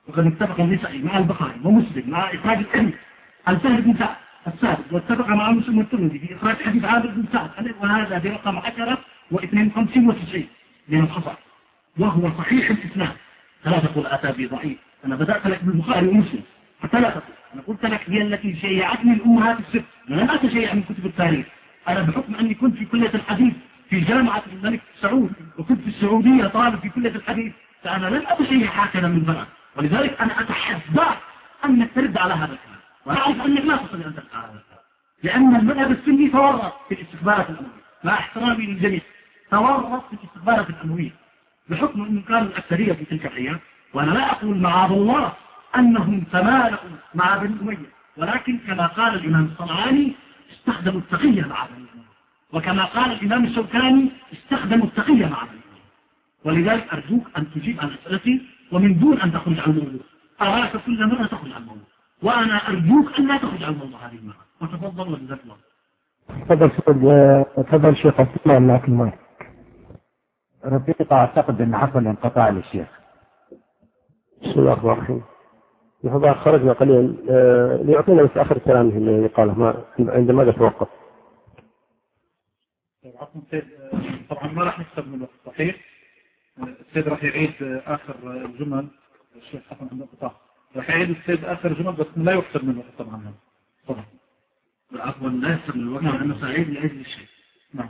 وقد اتفق النسائي مع البخاري ومسلم مع إخراج الحديث عن سهل بن سعد السابق، واتفق مع مسلم والترمذي في إخراج حديث عامر بن سعد، وهذا برقم عشرة واثنين وخمسين وتسعين من الخطأ، وهو صحيح الإسناد. فلا تقول أتى بضعيف، أنا بدأت لك بالبخاري ومسلم حتى لا تقول أنا قلت لك هي التي شيعتني الأمهات الست، أنا لم أتشيع من كتب التاريخ، أنا بحكم أني كنت في كلية الحديث في جامعة الملك سعود، وكنت في السعودية طالب في كلية الحديث، فأنا لم أتشيع هكذا من زمان، ولذلك أنا أتحدى أنك ترد على هذا الكلام، وأعرف أنك لا تستطيع أن ترد على هذا الكلام، لأن المذهب السني تورط في الاستخبارات الأموية، مع احترامي للجميع، تورط في الاستخبارات الأموية بحكم أنه كانوا الأكثرية في تلك الأيام. وأنا لا أقول معاذ الله أنهم تمالؤوا مع بني أمية، ولكن كما قال الإمام الصنعاني استخدموا التقية مع بني أمية، وكما قال الإمام الشوكاني استخدموا التقية مع بني أمية. ولذلك أرجوك أن تجيب عن أسئلتي ومن دون أن تخرج عن الموضوع. أراك كل مرة تخرج عن الموضوع، وأنا أرجوك أن لا تخرج عن الموضوع هذه المرة، وتفضل وجزاك الله. تفضل تفضل شيخ عثمان معك المايك. رفيق أعتقد أن حصل انقطاع للشيخ. بسم الله الرحمن الرحيم. يحضر خرجنا قليلا ليعطينا بس آخر كلامه اللي قاله ما عندما توقف. طبعا ما راح نكتب من الوقت صحيح. السيد راح يعيد آخر الجمل. الشيخ حسن عنده انقطاع. راح يعيد السيد آخر جمل بس لا يكتب من الوقت طبعا. طبعا. عفوا لا يكتب من الوقت لأنه سعيد لأجل الشيء. نعم.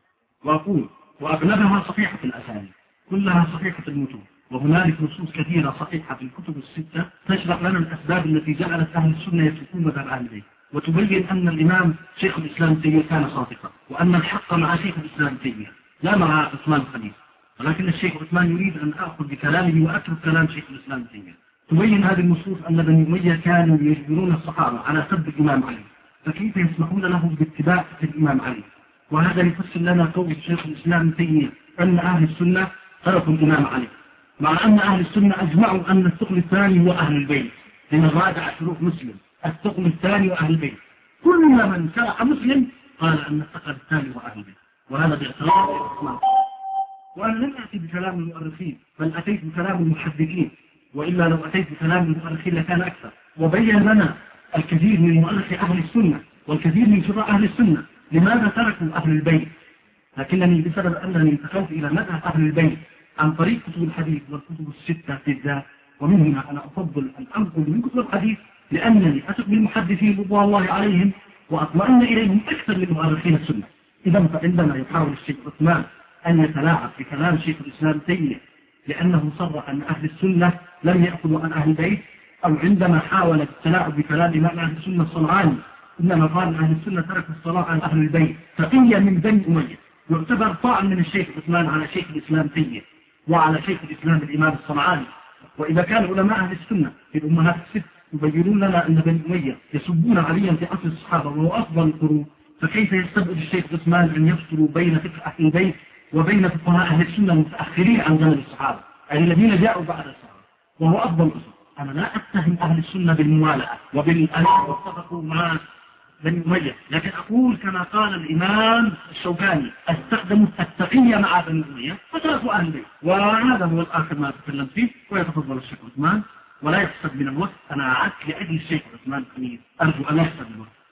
وأقول وأغلبها صحيحة الأسانيد، كلها صحيحة المتون، وهنالك نصوص كثيرة صحيحة في الكتب الستة تشرح لنا الأسباب التي جعلت أهل السنة يتركون مذهب أهل البيت، وتبين أن الإمام شيخ الإسلام تيمية كان صادقا، وأن الحق مع شيخ الإسلام تيمية لا مع عثمان الخليل، ولكن الشيخ عثمان يريد أن أخذ بكلامه وأترك كلام شيخ الإسلام تيمية. تبين هذه النصوص أن بني أمية كانوا يجبرون الصحابة على سب الإمام علي، فكيف يسمحون لهم باتباع الإمام علي؟ وهذا يفسر لنا قول شيخ الإسلام تيمية أن أهل السنة تركوا الإمام علي، مع أن أهل السنة أجمعوا أن الثقل الثاني هو أهل البيت، لمن راجع شروح مسلم الثقل الثاني وأهل البيت، كل من شرح مسلم قال أن الثقل الثاني هو أهل البيت، وهذا باعتراف الإسلام. وأنا لم أتي بكلام المؤرخين بل أتيت بكلام المحدثين، وإلا لو أتيت بكلام المؤرخين لكان أكثر، وبين لنا الكثير من مؤرخ أهل السنة والكثير من شراء أهل السنة لماذا تركوا أهل البيت، لكنني بسبب أنني انتقلت إلى مذهب أهل البيت عن طريق كتب الحديث والكتب الستة بالذات، ومن هنا أنا أفضل أن أنقل من كتب الحديث لأنني أثق بالمحدثين رضوان الله عليهم وأطمئن إليهم أكثر من مؤرخين السنة. إذا فعندما يحاول الشيخ عثمان أن يتلاعب بكلام شيخ الإسلام تيمية لأنه صرح أن أهل السنة لم يأخذوا عن أهل البيت، أو عندما حاول التلاعب بكلام إمام أهل السنة الصنعاني إنما قال أهل السنة تركوا الصلاة عن أهل البيت تقيا من بني أمية، يعتبر طعن من الشيخ عثمان على شيخ الإسلام تيمية وعلى شيخ الإسلام الإمام الصنعاني. وإذا كان علماء أهل السنة في الأمهات الست يبينون لنا أن بني أمية يسبون عليا في عصر الصحابة وهو أفضل القرون، فكيف يستبعد الشيخ عثمان أن يفصلوا بين فقه أهل البيت وبين فقهاء أهل السنة المتأخرين عن زمن الصحابة، أي الذين جاءوا بعد الصحابة وهو أفضل الأصول. أنا لا أتهم أهل السنة بالموالأة وبالألف واتفقوا مع بني أمية، لكن أقول كما قال الإمام الشوكاني استخدموا التقية مع بني أمية فتركوا أهل البيت، وهذا هو الآخر ما تكلمت فيه. ويتفضل الشيخ عثمان ولا يحسب من الوقت، أنا عدت لأجل الشيخ عثمان الخميس، أرجو أن لا يحسب من الوقت.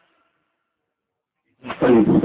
طيب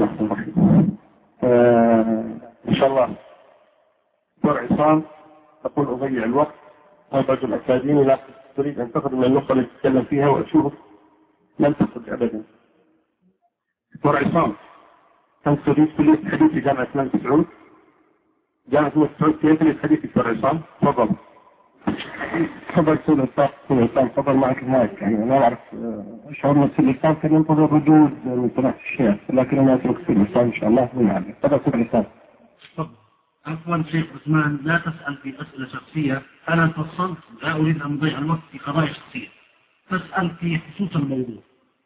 إن شاء الله دكتور عصام أقول أضيع الوقت، أنا رجل أكاديمي لا تريد أن تأخذ من النقطة اللي تتكلم فيها وأشوف لن تأخذ أبدا. دكتور عصام أنت تريد كلية الحديث في جامعة الملك سعود؟ جامعة الملك سعود كيف كلية الحديث دكتور عصام؟ تفضل. تفضل سيد الإسلام سيد الإسلام تفضل معك المايك. يعني أنا أعرف أشعر أن سيد الإسلام كان ينتظر ردود من سماحة الشيخ، لكن أنا أترك سيد الإسلام إن شاء الله من عندك. تفضل سيد الإسلام. تفضل. عفوا شيخ عثمان لا تسأل في أسئلة شخصية، أنا فصلت لا أريد أن أضيع الوقت في قضايا شخصية، تسأل في خصوص الموضوع.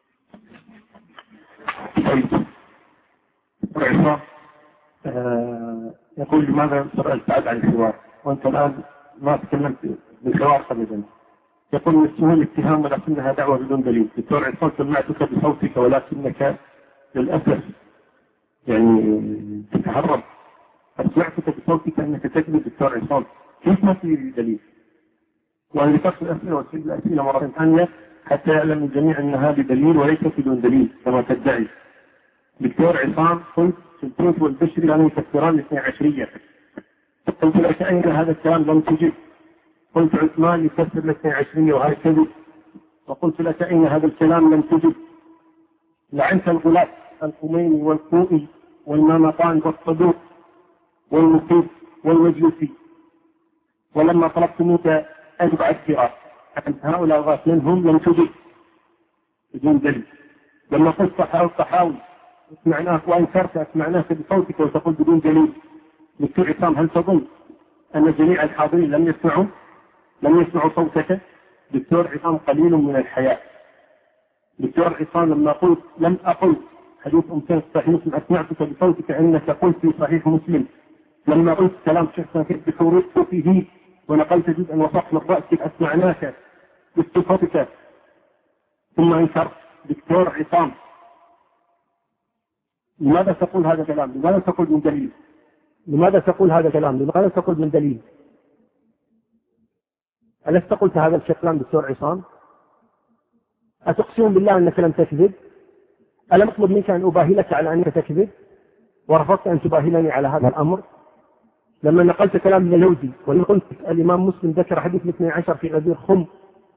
طيب دكتور عصام يقول لماذا سألت بعد عن الحوار وأنت الآن ما تكلمت بالحوار أبدا. يقول من السهول الاتهام ولكنها دعوة بدون دليل. دكتور عصام سمعتك بصوتك ولكنك للأسف يعني تتهرب. أسمعتك بصوتك أنك تكذب دكتور عصام، كيف ما في دليل؟ وأن يفصل الأسئلة وتسجل الأسئلة مرة ثانية حتى يعلم الجميع أن هذا دليل وليس بدون دليل كما تدعي. دكتور عصام قلت في البروت والبشري لم يفسران الاثني عشرية. قلت لك أين هذا الكلام لم تجب. قلت عثمان يفسر الاثني عشرية وهذا كذب. وقلت لك أين هذا الكلام لم تجب. لعنت الغلاة الخميني والكوئي والمامطان والصدوق والمقيم والمجلسي، ولما طلبت منك أجب عسكرة عن هؤلاء الغاة منهم لم تجب بدون دليل. لما قلت صحاوي صحاوي اسمعناك وانكرت اسمعناك بصوتك وتقول بدون دليل. دكتور عصام هل تظن أن جميع الحاضرين لم يسمعوا لم يسمعوا صوتك؟ دكتور عصام قليل من الحياء. دكتور عصام لما قلت لم أقل حديث أمثال صحيح مسلم أسمعتك بصوتك أنك قلت في صحيح مسلم. لما قلت كلام شخصا بحروفه ونقلت جزءا وصح من رأسك أسمعناك بصفتك ثم انكرت. دكتور عصام لماذا تقول هذا الكلام؟ لماذا تقول من دليل؟ لماذا تقول هذا الكلام؟ لماذا تقول من دليل؟ ألست قلت هذا الكلام دكتور عصام؟ أتقسم بالله أنك لم تكذب؟ ألم أطلب منك أن أباهلك على أنك تكذب ورفضت أن تباهلني على هذا الأمر؟ لما نقلت كلام من اللوزي ولما قلت الإمام مسلم ذكر حديث الاثني عشر في غدير خم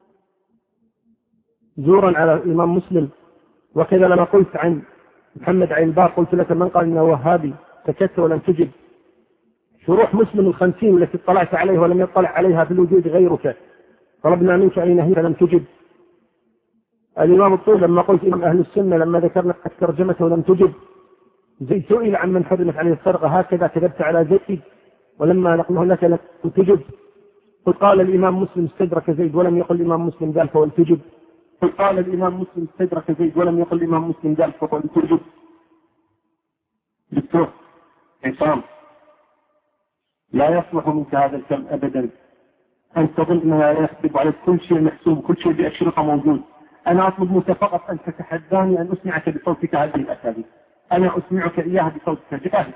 زورا على الإمام مسلم، وكذا لما قلت عن محمد عين بار قلت لك من قال إنه وهابي سكت ولم تجب. شروح مسلم الخمسين التي اطلعت عليها ولم يطلع عليها في الوجود غيرك طلبنا منك أين هي فلم تجب. الإمام الطول لما قلت إمام أهل السنة لما ذكرنا ترجمته ولم تجب. زيد سئل عن من حرمت عليه السرقة هكذا كذبت على زيد ولما نقله لك لم تجب. قل قال الإمام مسلم استدرك زيد ولم يقل الإمام مسلم ذلك ولم تجب. قل قال الإمام مسلم استدرك زيد ولم يقل الإمام مسلم ذلك ولم تجب. دكتور عصام لا يصلح منك هذا الكلام أبدا. أن تظن أنها يحسب على كل شيء محسوب كل شيء بأشرطة موجود. أنا أطلب منك فقط أن تتحداني أن أسمعك بصوتك هذه الأساليب. أنا أسمعك إياها بصوتك جاهز.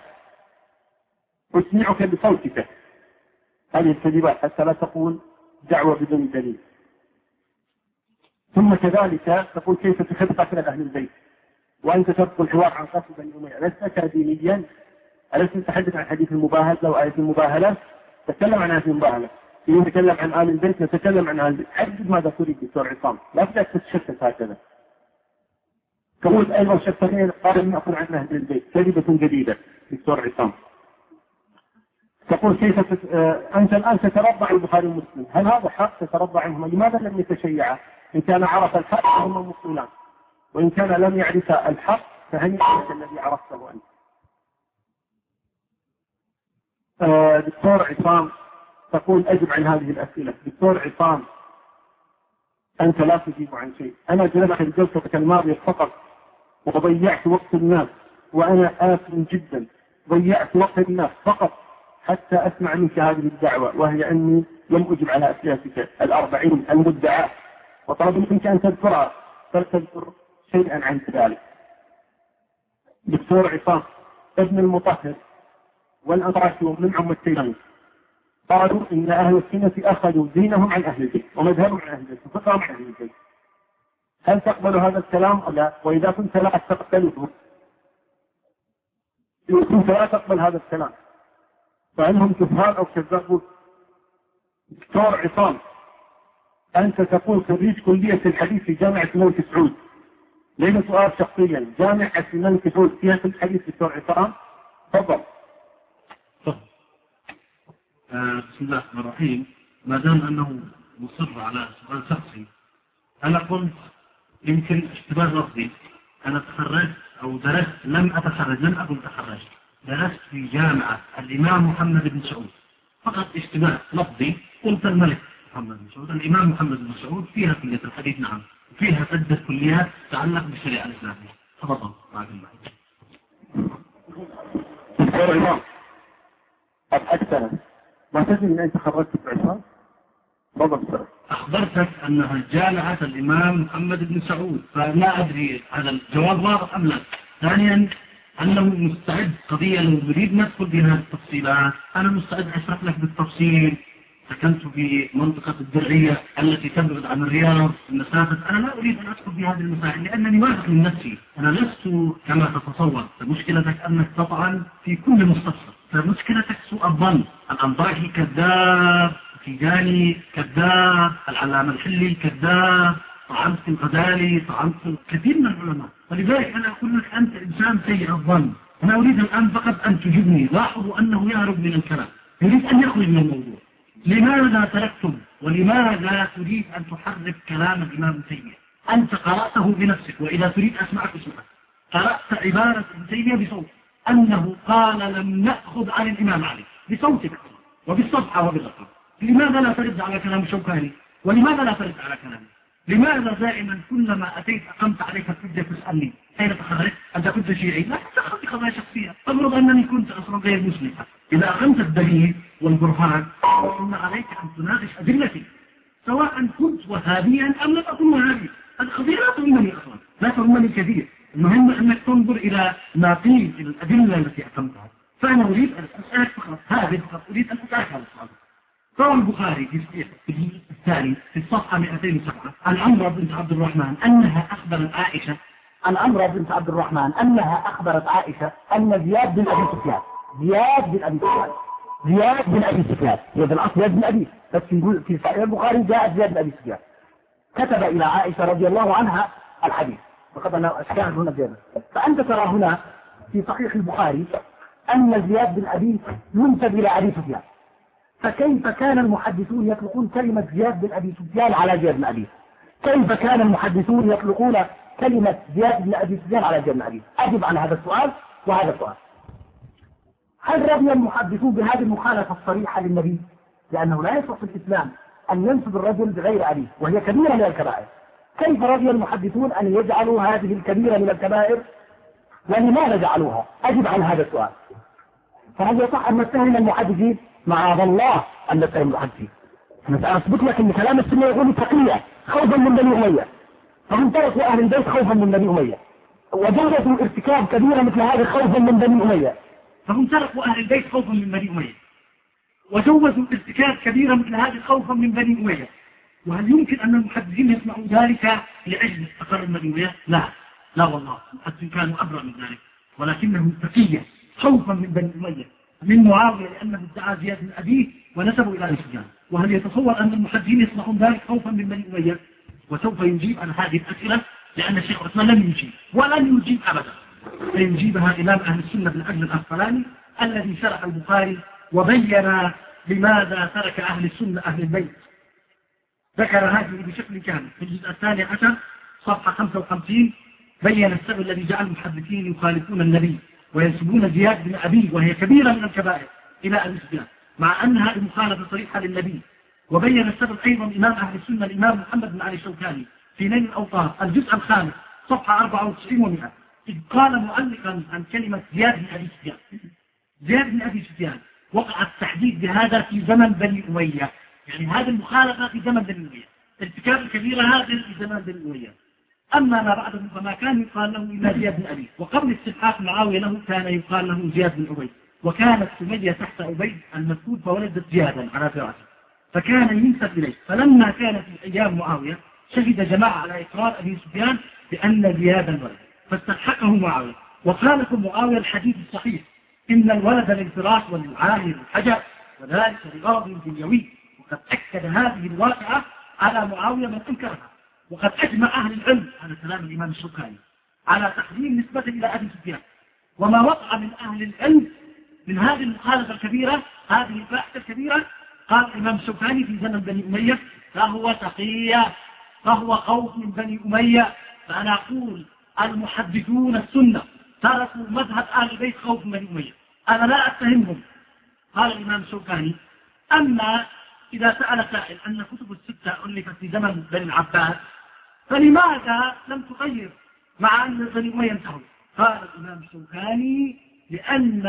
أسمعك بصوتك هذه الكذبات حتى لا تقول دعوة بدون دليل. ثم كذلك تقول كيف تحب قتل أهل البيت وأنت تبقى الحوار عن قتل بني أمية. لست أكاديميا. ألست تتحدث عن حديث المباهلة أو آية المباهلة؟ تكلم عن آية المباهلة. إذا نتكلم عن آل البيت نتكلم عن آل البيت. حدد ماذا تريد دكتور عصام. لا تبدأ تتشتت هكذا. تقول أيضا شفتين قال لم أقل عن أهل البيت كذبة جديدة دكتور عصام. تقول كيف تت... آه... أنت الآن تتربع البخاري ومسلم. هل هذا حق تتربع عنهما؟ لماذا لم يتشيعا؟ إن كان عرف الحق فهما مقتولان، وإن كان لم يعرف الحق فهنيئا الذي عرفته أنت. آه... دكتور عصام تقول أجب عن هذه الأسئلة. دكتور عصام أنت لا تجيب عن شيء. أنا جلست في جلستك الماضية فقط وضيعت وقت الناس وأنا آسف جدا. ضيعت وقت الناس فقط حتى أسمع منك هذه الدعوة، وهي أني لم أجب على أسئلتك الأربعين المدعاة وطلب منك أن تذكرها فلتذكر شيئا عن ذلك. دكتور عصام ابن المطهر والأنطراكي ومنعم التيمي قالوا إن أهل السنة أخذوا دينهم عن أهل البيت ومذهبهم عن أهل البيت وفقهم عن أهل البيت. هل تقبل هذا الكلام أو لا؟ وإذا كنت لا تقبله إذا كنت لا تقبل هذا الكلام فهل هم كفار أو كذابون؟ دكتور عصام أنت تقول خريج كلية الحديث في جامعة الملك سعود. ليس سؤال شخصيا. جامعة الملك سعود فيها في الحديث دكتور عصام؟ تفضل. بسم الله الرحمن الرحيم. ما دام أنه مصر على سؤال شخصي أنا قلت يمكن اشتباه لفظي. أنا تخرجت أو درست لم أتخرج لم أكن تخرجت درست في جامعة الإمام محمد بن سعود فقط اشتباه لفظي. قلت الملك محمد بن سعود. الإمام محمد بن سعود فيها كلية الحديث نعم فيها عدة كليات تتعلق بالشريعة الإسلامية. تفضل معك المحيط. دكتور عمام أبحثتنا ما تدري أن أنت خرجت في عصام؟ تفضل. أخبرتك أنها جامعة الإمام محمد بن سعود فلا أدري هذا الجواب واضح أم لا. ثانيا أنه مستعد قضية لو نريد ندخل بها التفصيلات أنا مستعد أشرح لك بالتفصيل سكنت في منطقة الدرعية التي تبعد عن الرياض المسافة. أنا لا أريد أن أدخل في هذه المسائل لأنني واثق من نفسي. أنا لست كما تتصور. فمشكلتك أنك تطعن في كل مستفسر. فمشكلتك سوء الظن. الأنطاكي كذاب، تيجاني كذاب، العلامة الحلي كذاب، طعنت في الغزالي، طعنت في كثير من العلماء. ولذلك أنا أقول لك أنت إنسان سيء الظن. أنا أريد الآن فقط أن تجبني. لاحظوا أنه يهرب من الكلام، يريد أن يخرج من الموضوع. لماذا تركتم ولماذا تريد أن تحرف كلام الإمام تيمية؟ أنت قرأته بنفسك، وإذا تريد أسمعك اسمعك. قرأت عبارة ابن تيمية بصوت أنه قال لم نأخذ عن الإمام علي بصوتك وبالصفحة وبالرقم. لماذا لا ترد على كلام الشوكاني؟ ولماذا لا ترد على كلامي؟ لماذا دائما كلما أتيت أقمت عليك الحجة تسألني أين تخرجت؟ أنت كنت شيعي؟ لا تأخذ قضايا شخصية. أفرض أنني كنت أصلا غير مسلم. إذا أقمت الدليل والبرهان فإن عليك أن تناقش أدلتي سواء كنت وهابيا أم لم أكن وهابيا. القضية لا تهمني أصلا، لا تهمني كثير. المهم أنك تنظر إلى ما قيل، إلى الأدلة التي أقمتها. فأنا أريد أن أسألك فقط هذه فقط، أريد أن أسألك هذا السؤال. روى البخاري في الصحيح في الجزء الثاني في الصفحة مئتين وسبعة عن عمرو بنت عبد الرحمن أنها أخبرت عائشة عن عمرو بنت عبد الرحمن أنها أخبرت عائشة أن زياد بن أبي سفيان زياد بن أبي سفيان زياد بن أبي سفيان يد الأصل زياد بن أبي، بس نقول في صحيح البخاري جاء زياد بن أبي سفيان كتب إلى عائشة رضي الله عنها الحديث. فقد أنا أشكال هنا زيادة. فأنت ترى هنا في صحيح البخاري أن زياد بن أبي ينسب إلى أبي سفيان. فكيف كان المحدثون يطلقون كلمة زياد بن أبي سفيان على زياد بن أبي؟ كيف كان المحدثون يطلقون كلمة زياد بن أبي سفيان على زياد بن أبي؟ أجب عن هذا السؤال وهذا السؤال. هل رضي المحدثون بهذه المخالفة الصريحة للنبي؟ لأنه لا يصح في الإسلام أن ينسب الرجل بغير أبيه وهي كبيرة من الكبائر. كيف رضي المحدثون أن يجعلوا هذه الكبيرة من الكبائر ولماذا جعلوها؟ أجب عن هذا السؤال. فهل يصح أن نتهم المحدثين؟ معاذ الله أن نتهم المحدثين. أنا سأثبت لك أن كلام السنة يقول تقية خوفا من بني أمية، فهم تركوا أهل البيت خوفا من بني أمية وجوزوا ارتكاب كبيرة مثل هذا خوفا من بني أمية. فهم تركوا أهل البيت خوفا من بني أمية وجوزوا ارتكاب كبيرة مثل هذه خوفا من بني أمية. وهل يمكن أن المحدثين يسمعوا ذلك لأجل استقرار بني أمية؟ لا لا والله، المحدثين كانوا أبرأ من ذلك، ولكنهم تقية خوفا من بني أمية من معاوية لأنه ادعى زياد بن أبيه ونسبوا إلى سفيان. وهل يتصور أن المحدثين يسمعون ذلك خوفا من بني أمية؟ وسوف يجيب عن هذه الأسئلة لأن الشيخ عثمان لم يجيب ولن يجيب أبدا. سيجيبها إمام أهل السنة بن حجر العسقلاني الذي شرح البخاري وبين لماذا ترك أهل السنة أهل البيت. ذكر هذه بشكل كامل في الجزء الثاني عشر صفحة خمسة وخمسين. بين السبب الذي جعل المحدثين يخالفون النبي وينسبون زياد بن أبيه وهي كبيرة من الكبائر إلى أبي سفيان مع أنها المخالفة صريحة للنبي. وبين السبب أيضا إمام أهل السنة الإمام محمد بن علي الشوكاني في نيل الأوطار الجزء الخامس صفحة أربعة وتسعين ومئة إذ قال معلقا عن كلمة زياد بن أبي سفيان. زياد بن أبي سفيان وقع التحديد بهذا في زمن بني أمية، يعني هذه المخالفة في زمن بني أمية، ارتكاب الكبيرة هذه في زمن بني أمية. أما ما بعده فما كان يقال له إلا زياد بن أبي. وقبل استلحاق معاوية له كان يقال له زياد بن عبيد، وكانت سمية تحت عبيد المذكور فولدت زيادا على فراشه فكان ينسب إليه. فلما كانت في أيام معاوية شهد جماعة على إقرار أبي سفيان بأن زيادا ولد فاستلحقه معاوية. وخالف معاوية الحديث الصحيح إن الولد للفراش وللعالي للحجر وذلك لغرض دنيوي. وقد أكد هذه الواقعة على معاوية من أنكرها. وقد أجمع أهل العلم على كلام الإمام الشوكاني على تحريم نسبة إلى أبي سفيان. وما وقع من أهل العلم من هذه المخالفة الكبيرة هذه الفاحشة الكبيرة قال الإمام الشوكاني في زمن بني أمية فهو تقية فهو خوف من بني أمية. فأنا أقول المحدثون السنة تركوا مذهب أهل البيت خوف من بني أمية، أنا لا أتهمهم. قال الإمام الشوكاني أما إذا سأل سائل أن كتب الستة ألفت في زمن بني العباس فلماذا لم تغير مع أن بني أمية انتهوا؟ قال الإمام الشوكاني لأن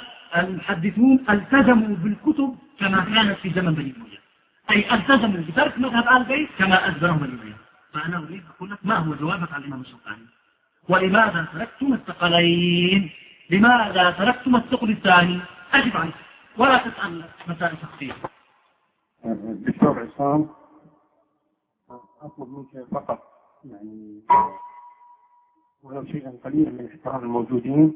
المحدثون التزموا بالكتب كما كانت في زمن بني أمية، أي التزموا بترك مذهب آل البيت كما أجبرهم بني أمية. فأنا أريد أقول لك ما هو جوابك على الإمام الشوكاني؟ ولماذا تركتم الثقلين؟ لماذا تركتم الثقل الثاني؟ أجب عنه ولا تسأل مسائل شخصية. دكتور عصام، أطلب منك فقط يعني ولو شيئا قليلا من احترام الموجودين،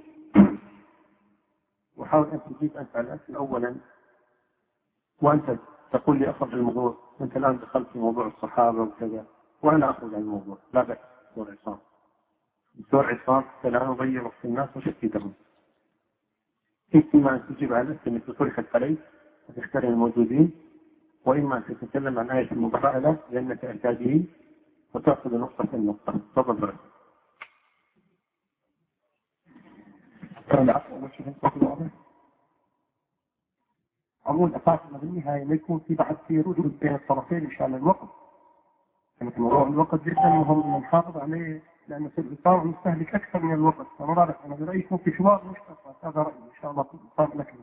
وحاول أن تجيب أنت على الأسئلة أولا، وأنت تقول لي أخرج الموضوع. أنت الآن دخلت في موضوع الصحابة وكذا، وأنا أخرج عن الموضوع، لا بأس. دكتور عصام دكتور عصام لا نضيع وقت الناس وشتتهم. إما أن تجيب على الأسئلة التي طرحت عليك وتحترم الموجودين، وإما أن تتكلم عن آية المباهلة لأنك أكاديمي وتأخذ نقطة النقطة. تفضل برك. عموما أساس بالنهاية ما يكون في بعد في ردود بين الطرفين مشان الوقت. يعني موضوع الوقت جدا مهم أن نحافظ عليه، لأن في الإطار مستهلك أكثر من الوقت. فما بالك أنا برأيي يكون في حوار مشترك. هذا رأيي إن شاء الله صار لك.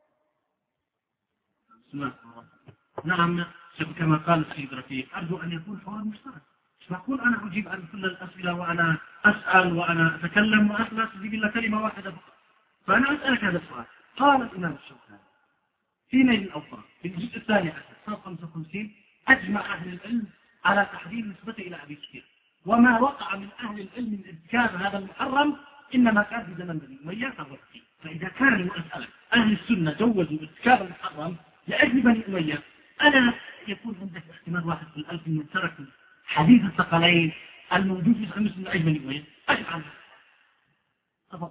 نعم كما قال السيد رفيق، أرجو أن يكون حوار مشترك. مش معقول أنا أجيب عن كل الأسئلة وأنا أسأل وأنا أتكلم وأنت لا تجيب إلا كلمة واحدة فقط. فأنا أسألك هذا السؤال. قال الإمام الشوكاني في نيل الأوطار في الجزء الثاني عشر صفحة خمسة وخمسين: أجمع أهل العلم على تحريم نسبته إلى أبي سفيان، وما وقع من أهل العلم من ارتكاب هذا المحرم إنما كان في زمن بني أمية الرقي. فإذا كان المسألة أهل السنة جوزوا ارتكاب المحرم لأجل بني أمية، ألا يكون عندك احتمال واحد في الألف من ترك حديث الثقلين الموجود في صحيح مسلم لأجل بني أمية؟ أجمع. تفضل.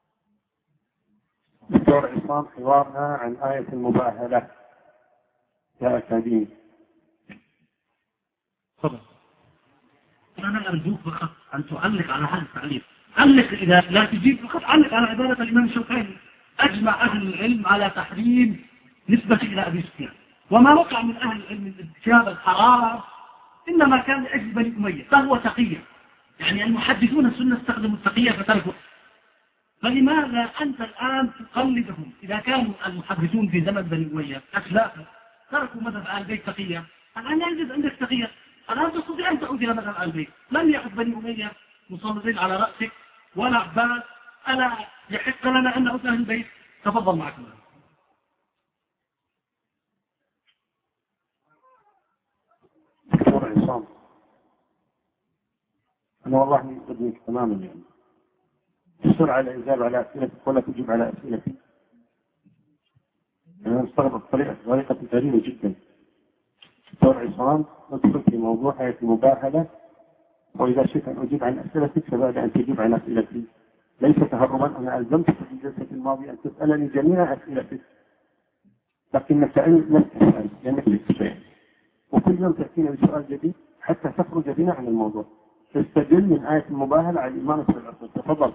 دكتور عصام، حوارنا عن آية المباهلة يا أكاديمي. تفضل. أنا أرجوك فقط أن تعلق على هذا التعليق. علق إذا لا تجيب فقط علق على عبارة الإمام الشوكاني: أجمع أهل العلم على تحريم نسبة إلى أبي سفيان، وما وقع من أهل العلم من ارتكاب الحرام إنما كان لأجل بني أمية، فهو تقية. يعني المحدثون السنة استخدموا التقية فتركوا. فلماذا أنت الآن تقلدهم؟ إذا كانوا المحدثون في زمن بني أمية أسلافا تركوا مذهب آل البيت تقية، الآن لا يوجد عندك تقية. الآن تستطيع أن تعود إلى مذهب آل البيت. لم يعد بني أمية مسلطين على رأسك ولا عباس. ألا يحق لنا أن نعود أهل البيت؟ تفضل معكم. دكتور عصام، أنا والله بديك تماما يعني تسر على الإجابة على أسئلتك ولا تجيب على أسئلتي. أنا مستغرب الطريقة طريقة غريبة جدا. دكتور عصام، ندخل في موضوع آية المباهلة، وإذا شئت أن أجيب عن أسئلتك فبعد أن تجيب عن أسئلتي. ليس تهربا، أنا ألزمتك في الجلسة الماضية أن تسألني جميع أسئلتك، لكنك لم تسأل لأنك لست شيئا، وكل يوم تأتينا بسؤال جديد حتى تخرج بنا عن الموضوع. تستدل من آية المباهلة على الإمامة في العصر. تفضل.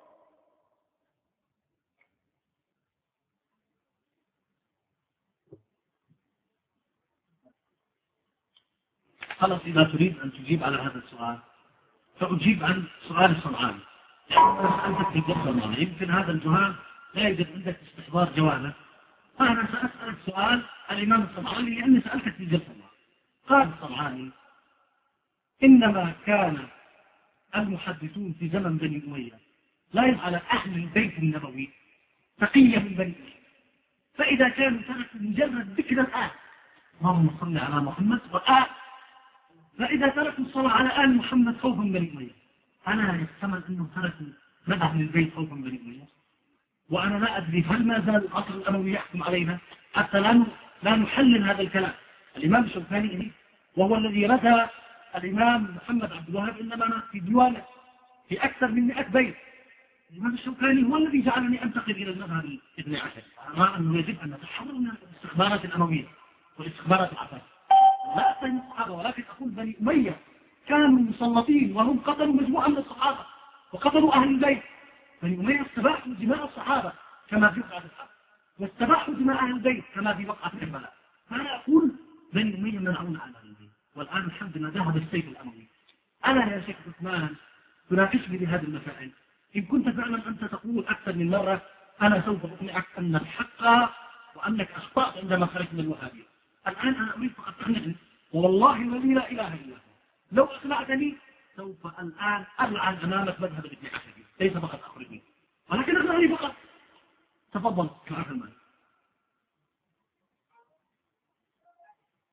خلاص، إذا تريد أن تجيب على هذا السؤال فأجيب عن سؤال صنعاني. أنا سألتك في الجلسة الماضية، يمكن هذا الجهال لا يوجد عندك استحضار جوابه، فأنا سأسألك سؤال الإمام الصنعاني لأني سألتك في الجلسة الماضية. قال الصنعاني: إنما كان المحدثون في زمن بني أمية لا يجعل أهل البيت النبوي تقية من بني أمية، فإذا كانوا تركوا مجرد ذكر الآن اللهم صل على محمد وآل، فإذا تركوا الصلاة على آل محمد خوفا من بني أمية، أنا يحتمل أنهم تركوا مدح من البيت خوفا من بني أمية. وأنا لا أدري هل ما زال العصر الأموي يحكم علينا حتى لا لا نحلل هذا الكلام. الإمام الشوكاني وهو الذي رثى الإمام محمد عبد الوهاب إنما في ديوانه في أكثر من مئة بيت. الإمام الشوكاني هو الذي جعلني أنتقل إلى المذهب الاثني عشر. أرى أنه يجب أن نتحرر من الاستخبارات الأموية والاستخبارات العباسية. لا أتهم الصحابة، ولكن أقول بني أمية كانوا مسلطين وهم قتلوا مجموعة من الصحابة وقتلوا أهل البيت. بني أمية استباحوا دماء الصحابة كما في وقعة الحرب، واستباحوا دماء أهل البيت كما في وقعة كربلاء. فأنا أقول بني أمية منعون على أهل البيت، والآن الحمد لله ذهب السيف الأموي. أنا يا شيخ عثمان تناقشني بهذه المسائل. إن كنت فعلا أنت تقول أكثر من مرة أنا سوف أقنعك أن الحق وأنك أخطأت عندما خرجت من الوهابية. الآن أنا أريد فقط أقنعني، والله الذي لا إله إلا هو لو أقنعتني سوف الآن ألعن أمامك مذهب ابن عشري، ليس فقط أخرجني ولكن أقنعني فقط. تفضل كعف المال.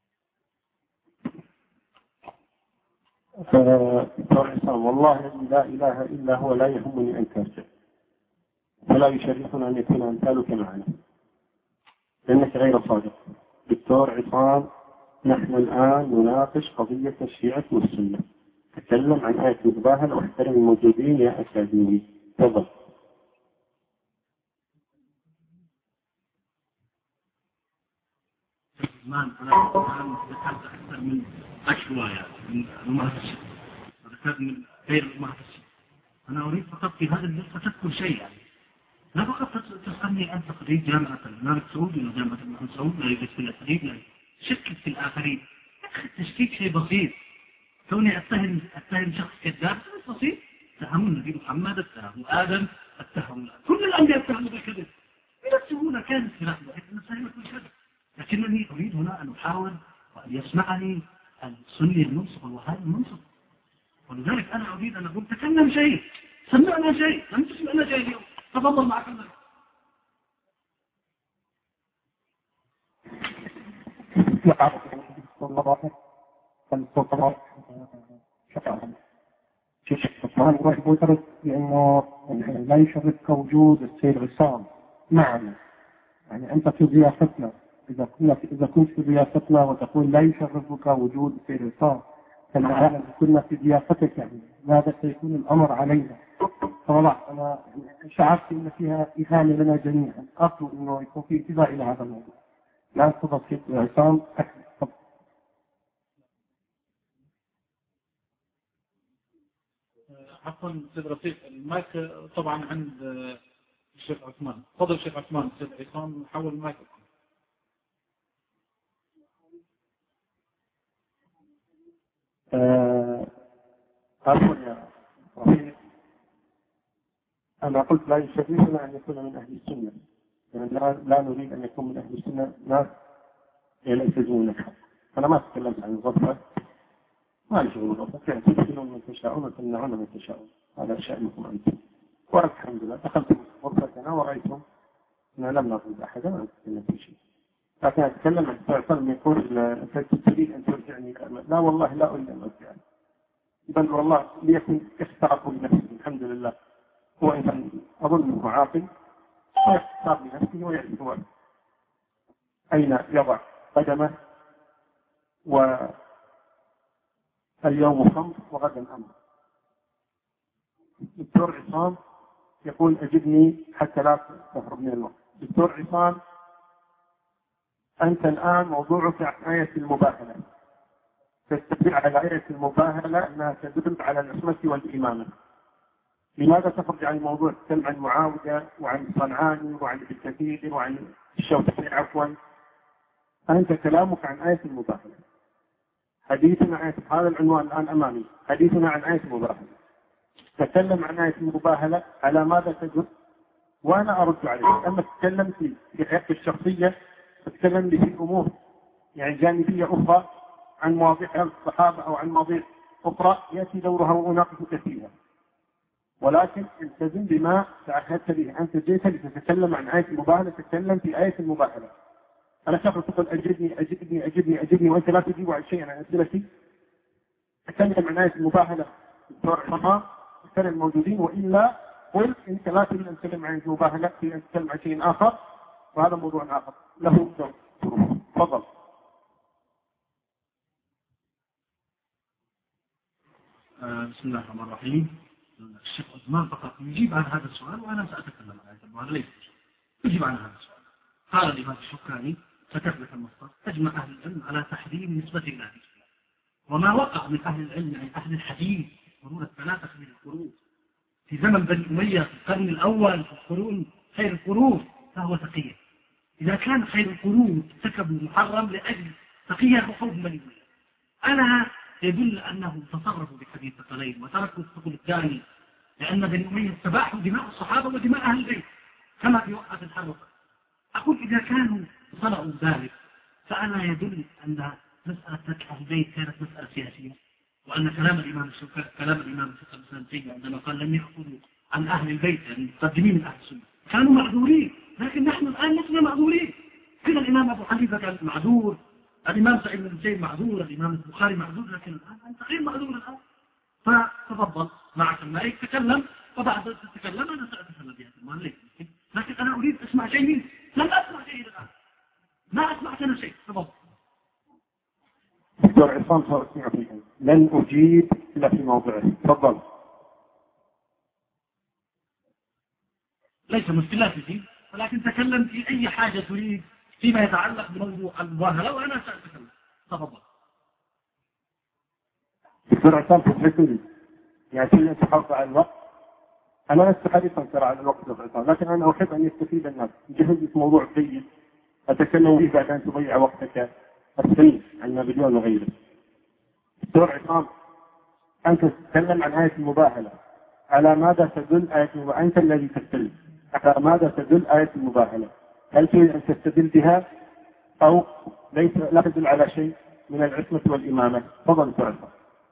فدكتور عصام والله الذي لا إله إلا هو لا يهمني أن ترجع، فلا يشرفنا أن يكون أمثالك معنا لأنك غير صادق. دكتور عصام، نحن الآن نناقش قضية الشيعة والسنة، تكلم عن آية المباهلة واحترم الموجودين يا أكاديمي. تفضل. زمان أنا ذكرت أكثر من عشر روايات من أمهات الشيخ، وذكرت من غير أمهات الشيخ. أنا أريد فقط في هذا اللقطة تذكر شيء، يعني لا فقط تسألني عن تقرير جامعة الملك سعود ولا جامعة الملك سعود، لا يوجد في الأساليب، لا شكك في الآخرين. التشكيك شيء بسيط، كوني أتهم أتهم شخص كذاب شيء بسيط. اتهموا النبي محمد، اتهموا آدم، اتهموا كل الأنبياء اتهموا بالكذب. من السهولة كانت في لحظة أن نسلم بالكذب، لكنني أريد هنا أن أحاول وأن يسمعني السني المنصف والوهابي المنصف. ولذلك أنا أريد أن أقول تكلم شيء، سمعنا شيء، لم تسمعنا شيء اليوم. تفضل معك الله. لأنه لا يشرفك وجود السيد عصام معنا، يعني أنت في ضيافتنا، إذا كنا إذا كنت في ضيافتنا وتقول لا يشرفك وجود السيد عصام، فالعالم كنا في ضيافتك، يعني ماذا سيكون الأمر علينا؟ فوالله أنا شعرت أن فيها إهانة لنا جميعا. أرجو أنه يكون في انتباه إلى هذا الموضوع. لا تفضل سيد عصام. عفوا سيد رفيق، المايك طبعا عند الشيخ عثمان. تفضل الشيخ عثمان. سيد عصام حول المايك. عفوا يا رفيق، أنا قلت لا يشرفنا أن يكون من أهل السنة، يعني لا, لا نريد أن يكون من أهل السنة ناس يلتزمون الحق. أنا ما تكلمت عن الغرفة، ما يشغل الغرفة، يعني تدخلون من تشاءون وتمنعون من تشاءون، هذا شأنكم أنتم. والحمد لله دخلت غرفتنا ورأيتم أننا لم نرد أحدا وأن نتكلم في شيء. لكن أتكلم عن السؤال يقول أنت تريد أن ترجعني كأمل. لا والله لا أريد أن أرجعني، بل والله ليكن اختار بنفسه. الحمد لله هو إنسان أظنه عاقل، ويختار بنفسه ويعرف أين يضع قدمه، واليوم خمس وغدا أمر. دكتور عصام يقول أجبني حتى لا تهرب من الوقت. دكتور عصام، أنت الآن موضوعك عن آية المباهلة، تستدل على آية المباهلة أنها تدل على العصمة والإمامة. لماذا تخرج عن الموضوع، تتكلم عن معاوية وعن الصنعاني وعن ابن كثير وعن الشوكاني عفوا؟ أنت كلامك عن آية المباهلة، حديثنا عن هذا العنوان الآن أمامي، حديثنا عن آية المباهلة. تكلم عن آية المباهلة على ماذا تدل وأنا أرد عليك. أما تتكلم في في حياتك الشخصية، تتكلم لي في أمور يعني جانبية أخرى عن مواضيع الصحابة أو عن مواضيع أخرى يأتي دورها وأناقشك فيها، ولكن التزم بما تعهدت به. أنت جئت لتتكلم عن آية المباهلة، تتكلم في آية المباهلة. أنا شخص تقول أجبني أجبني أجبني أجبني وأنت لا تجيب عن شيء عن أسئلتي. تتكلم عن آية المباهلة دكتور عصام، تتكلم الموجودين، وإلا قل أنت لا تريد أن تتكلم عن المباهلة، تريد أن تتكلم عن شيء آخر، وهذا موضوع آخر له دور. تفضل. بسم الله الرحمن الرحيم. الشيخ عثمان فقط يجيب عن هذا السؤال وأنا سأتكلم عن هذا السؤال. ليس يجيب عن هذا السؤال. قال الإمام الشوكاني ذكر لك المصدر: أجمع أهل العلم على تحريم نسبة الله، وما وقع من أهل العلم عن أهل الحديث قرون الثلاثة من القرون في زمن بني أمية في القرن الأول، في القرون خير القرون، فهو تقية. إذا كان خير القرون ارتكبوا محرم لأجل تقية وخوف بني أمية، ألا يدل أنه تصرفوا بحديث الثقلين وتركوا الثقل الثاني، لأن بني أمية استباحوا دماء الصحابة ودماء أهل البيت كما في وقعة الحرب. أقول إذا كانوا صنعوا ذلك، فألا يدل أن مسألة فتح أهل البيت كانت مسألة سياسية، وأن كلام الإمام الشوكاني كلام الإمام الشيخ الإسلام تيمية عندما قال لم يأخذوا عن أهل البيت يعني مقدمين من أهل السنة كانوا معذورين، لكن نحن الآن لسنا معذورين. كل الإمام أبو حنيفة كان معذور، الإمام سعيد بن المسيب معذور، الإمام البخاري معذور، لكن الآن أنت غير معذور الآن. فتفضل معك المايك تكلم، وبعد أن تتكلم أنا سأتكلم بهذا المال ليس. لكن أنا أريد أسمع شيء منك. لم أسمع شيء الآن، ما أسمعت أنا شيء. تفضل. دكتور عصام سأسمع فيكم، لن أجيب إلا في موضعه. تفضل. ليس مشكلتي، ولكن تكلم في أي حاجة تريد فيما يتعلق بموضوع المباهلة وأنا سأتكلم. تفضل. دكتور عصام تسمعني يعني كل تحافظ على الوقت. أنا لست حريصا ترى على الوقت دكتور عصام، لكن أنا أحب أن يستفيد الناس. جهز في موضوع جيد أتكلم فيه بعد أن تضيع وقتك السنين عن نابليون وغيره. دكتور عصام أنت تتكلم عن آية المباهلة، على ماذا تدل آية المباهلة؟ أنت الذي تتكلم على ماذا تدل آية المباهلة؟ هل تريد أن تستدل بها أو ليس لا تدل على شيء من العصمة والإمامة؟ تفضل دكتور عصام.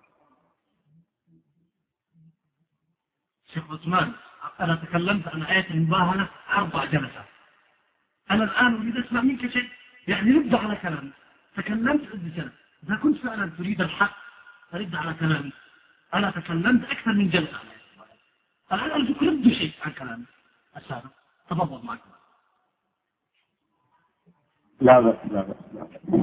شيخ عثمان، أنا تكلمت عن آية المباهلة أربع جلسات. أنا الآن أريد أسمع منك شيء، يعني رد على كلامي. تكلمت عند سنة، إذا كنت فعلا تريد الحق فرد على كلامي. أنا تكلمت أكثر من جلسة، الآن أرجوك رد شيء عن كلامي السابق. تفضل معك. لا بأس لا بأس لا بأس.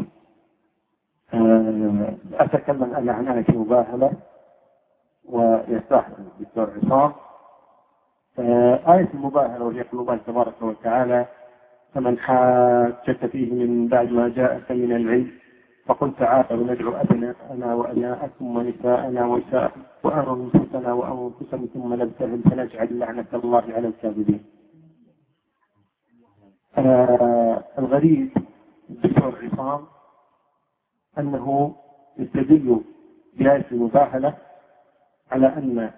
أتكلم أنا عن آية المباهلة ويرتاح الدكتور عصام. آية المباهلة وهي قول الله تبارك وتعالى: فمن حاجك فيه من بعد ما جاءك من العلم فقل تعالوا ندعو أبناءنا وأبناءكم ونساءنا ونساءكم وأنفسنا وأنفسكم ثم نبتهل فنجعل لعنة الله على الكاذبين. آه الغريب الدكتور عصام أنه يستدل بآية المباهلة على أن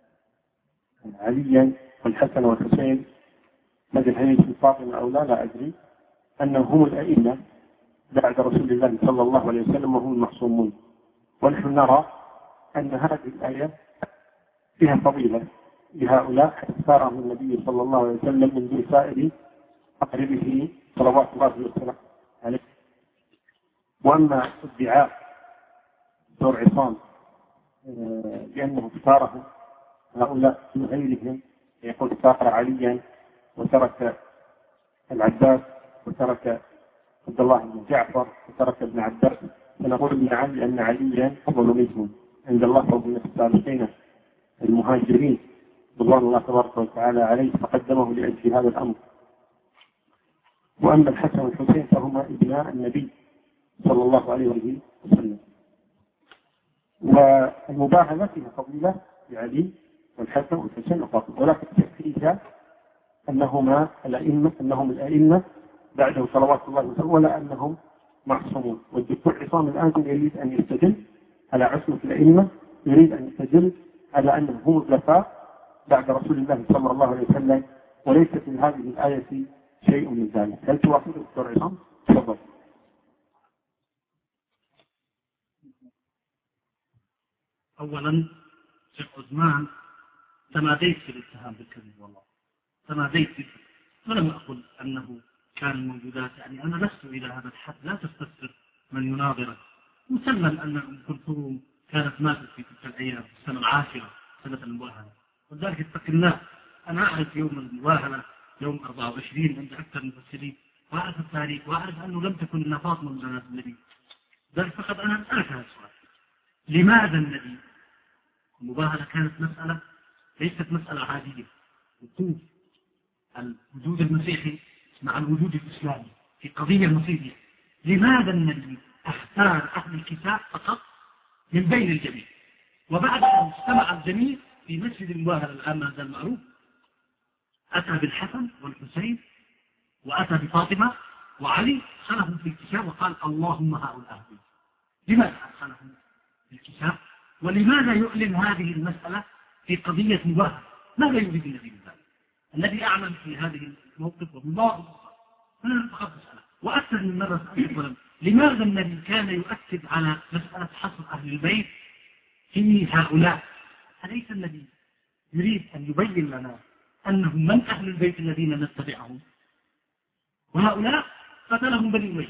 عليا والحسن والحسين ماذا الحديث في فاطمة أو لا لا أدري أنهم هم الأئمة بعد رسول الله صلى الله عليه وسلم وهم المعصومون. ونحن نرى أن هذه الآية فيها فضيلة لهؤلاء اختارهم النبي صلى الله عليه وسلم من دون سائر أقربه صلوات الله وسلامه عليه. وأما ادعاء دكتور عصام بأنه اختارهم هؤلاء من غيرهم، يقول اختار عليا وترك العباس وترك عبد الله بن جعفر وترك ابن عباس، فنقول ابن علي أن عليا أفضل منهم عند الله فوق من السابقين المهاجرين رضوان الله تبارك وتعالى عليه، فقدمه لأجل هذا الأمر. وأما الحسن والحسين فهما ابناء النبي صلى الله عليه وسلم. والمباهلة فيها فضيلة لعلي والحسن والحسين وفاطمة، ولكن تأكيدها أنهما الأئمة أنهم الأئمة بعده صلوات الله وسلامه ولا أنهم معصومون. والدكتور عصام الآن يريد أن يستدل على عصمة الأئمة، يريد أن يستدل على أنهم هم الخلفاء بعد رسول الله صلى الله عليه وسلم، وليس في هذه الآية شيء من ذلك. هل توافق الدكتور عصام؟ تفضل. أولا شيخ عثمان تماديت في الاتهام بالكذب، والله تماديت في ولم أقل أنه كان الموجودات، يعني أنا لست إلى هذا الحد، لا تستفسر من يناظرك. مسلم أن أم كلثوم كانت ماتت في تلك الأيام في السنة العاشرة سنة المباهلة، ولذلك اتق الله. أنا أعرف يوم المباهلة يوم أربعة وعشرين عند أكثر المفسرين، وأعرف التاريخ، وأعرف أنه لم تكن إلا فاطمة من بنات النبي. ذلك فقط أنا أسألك هذا السؤال: لماذا النبي؟ المباهلة كانت مسألة ليست مسألة عادية، وجود الوجود المسيحي مع الوجود الإسلامي في قضية مصيرية. لماذا النبي اختار أهل الكتاب فقط من بين الجميع، وبعد أن اجتمع الجميع في مسجد المباهلة الآن ما زال معروف أتى بالحسن والحسين وأتى بفاطمة وعلي، خلهم في الكتاب وقال اللهم هؤلاء. لماذا أدخلهم في الكتاب؟ ولماذا يعلن هذه المسألة في قضية مباهلة؟ ماذا يريد النبي بذلك؟ الذي أعلن في هذه الموقف ومواقف أنا فقط أسأله، وأكثر من مرة سألت لماذا النبي كان يؤكد على مسألة حصر أهل البيت في هؤلاء؟ أليس النبي يريد أن يبين لنا أنهم من أهل البيت الذين نتبعهم؟ وهؤلاء قتلهم بني أمية،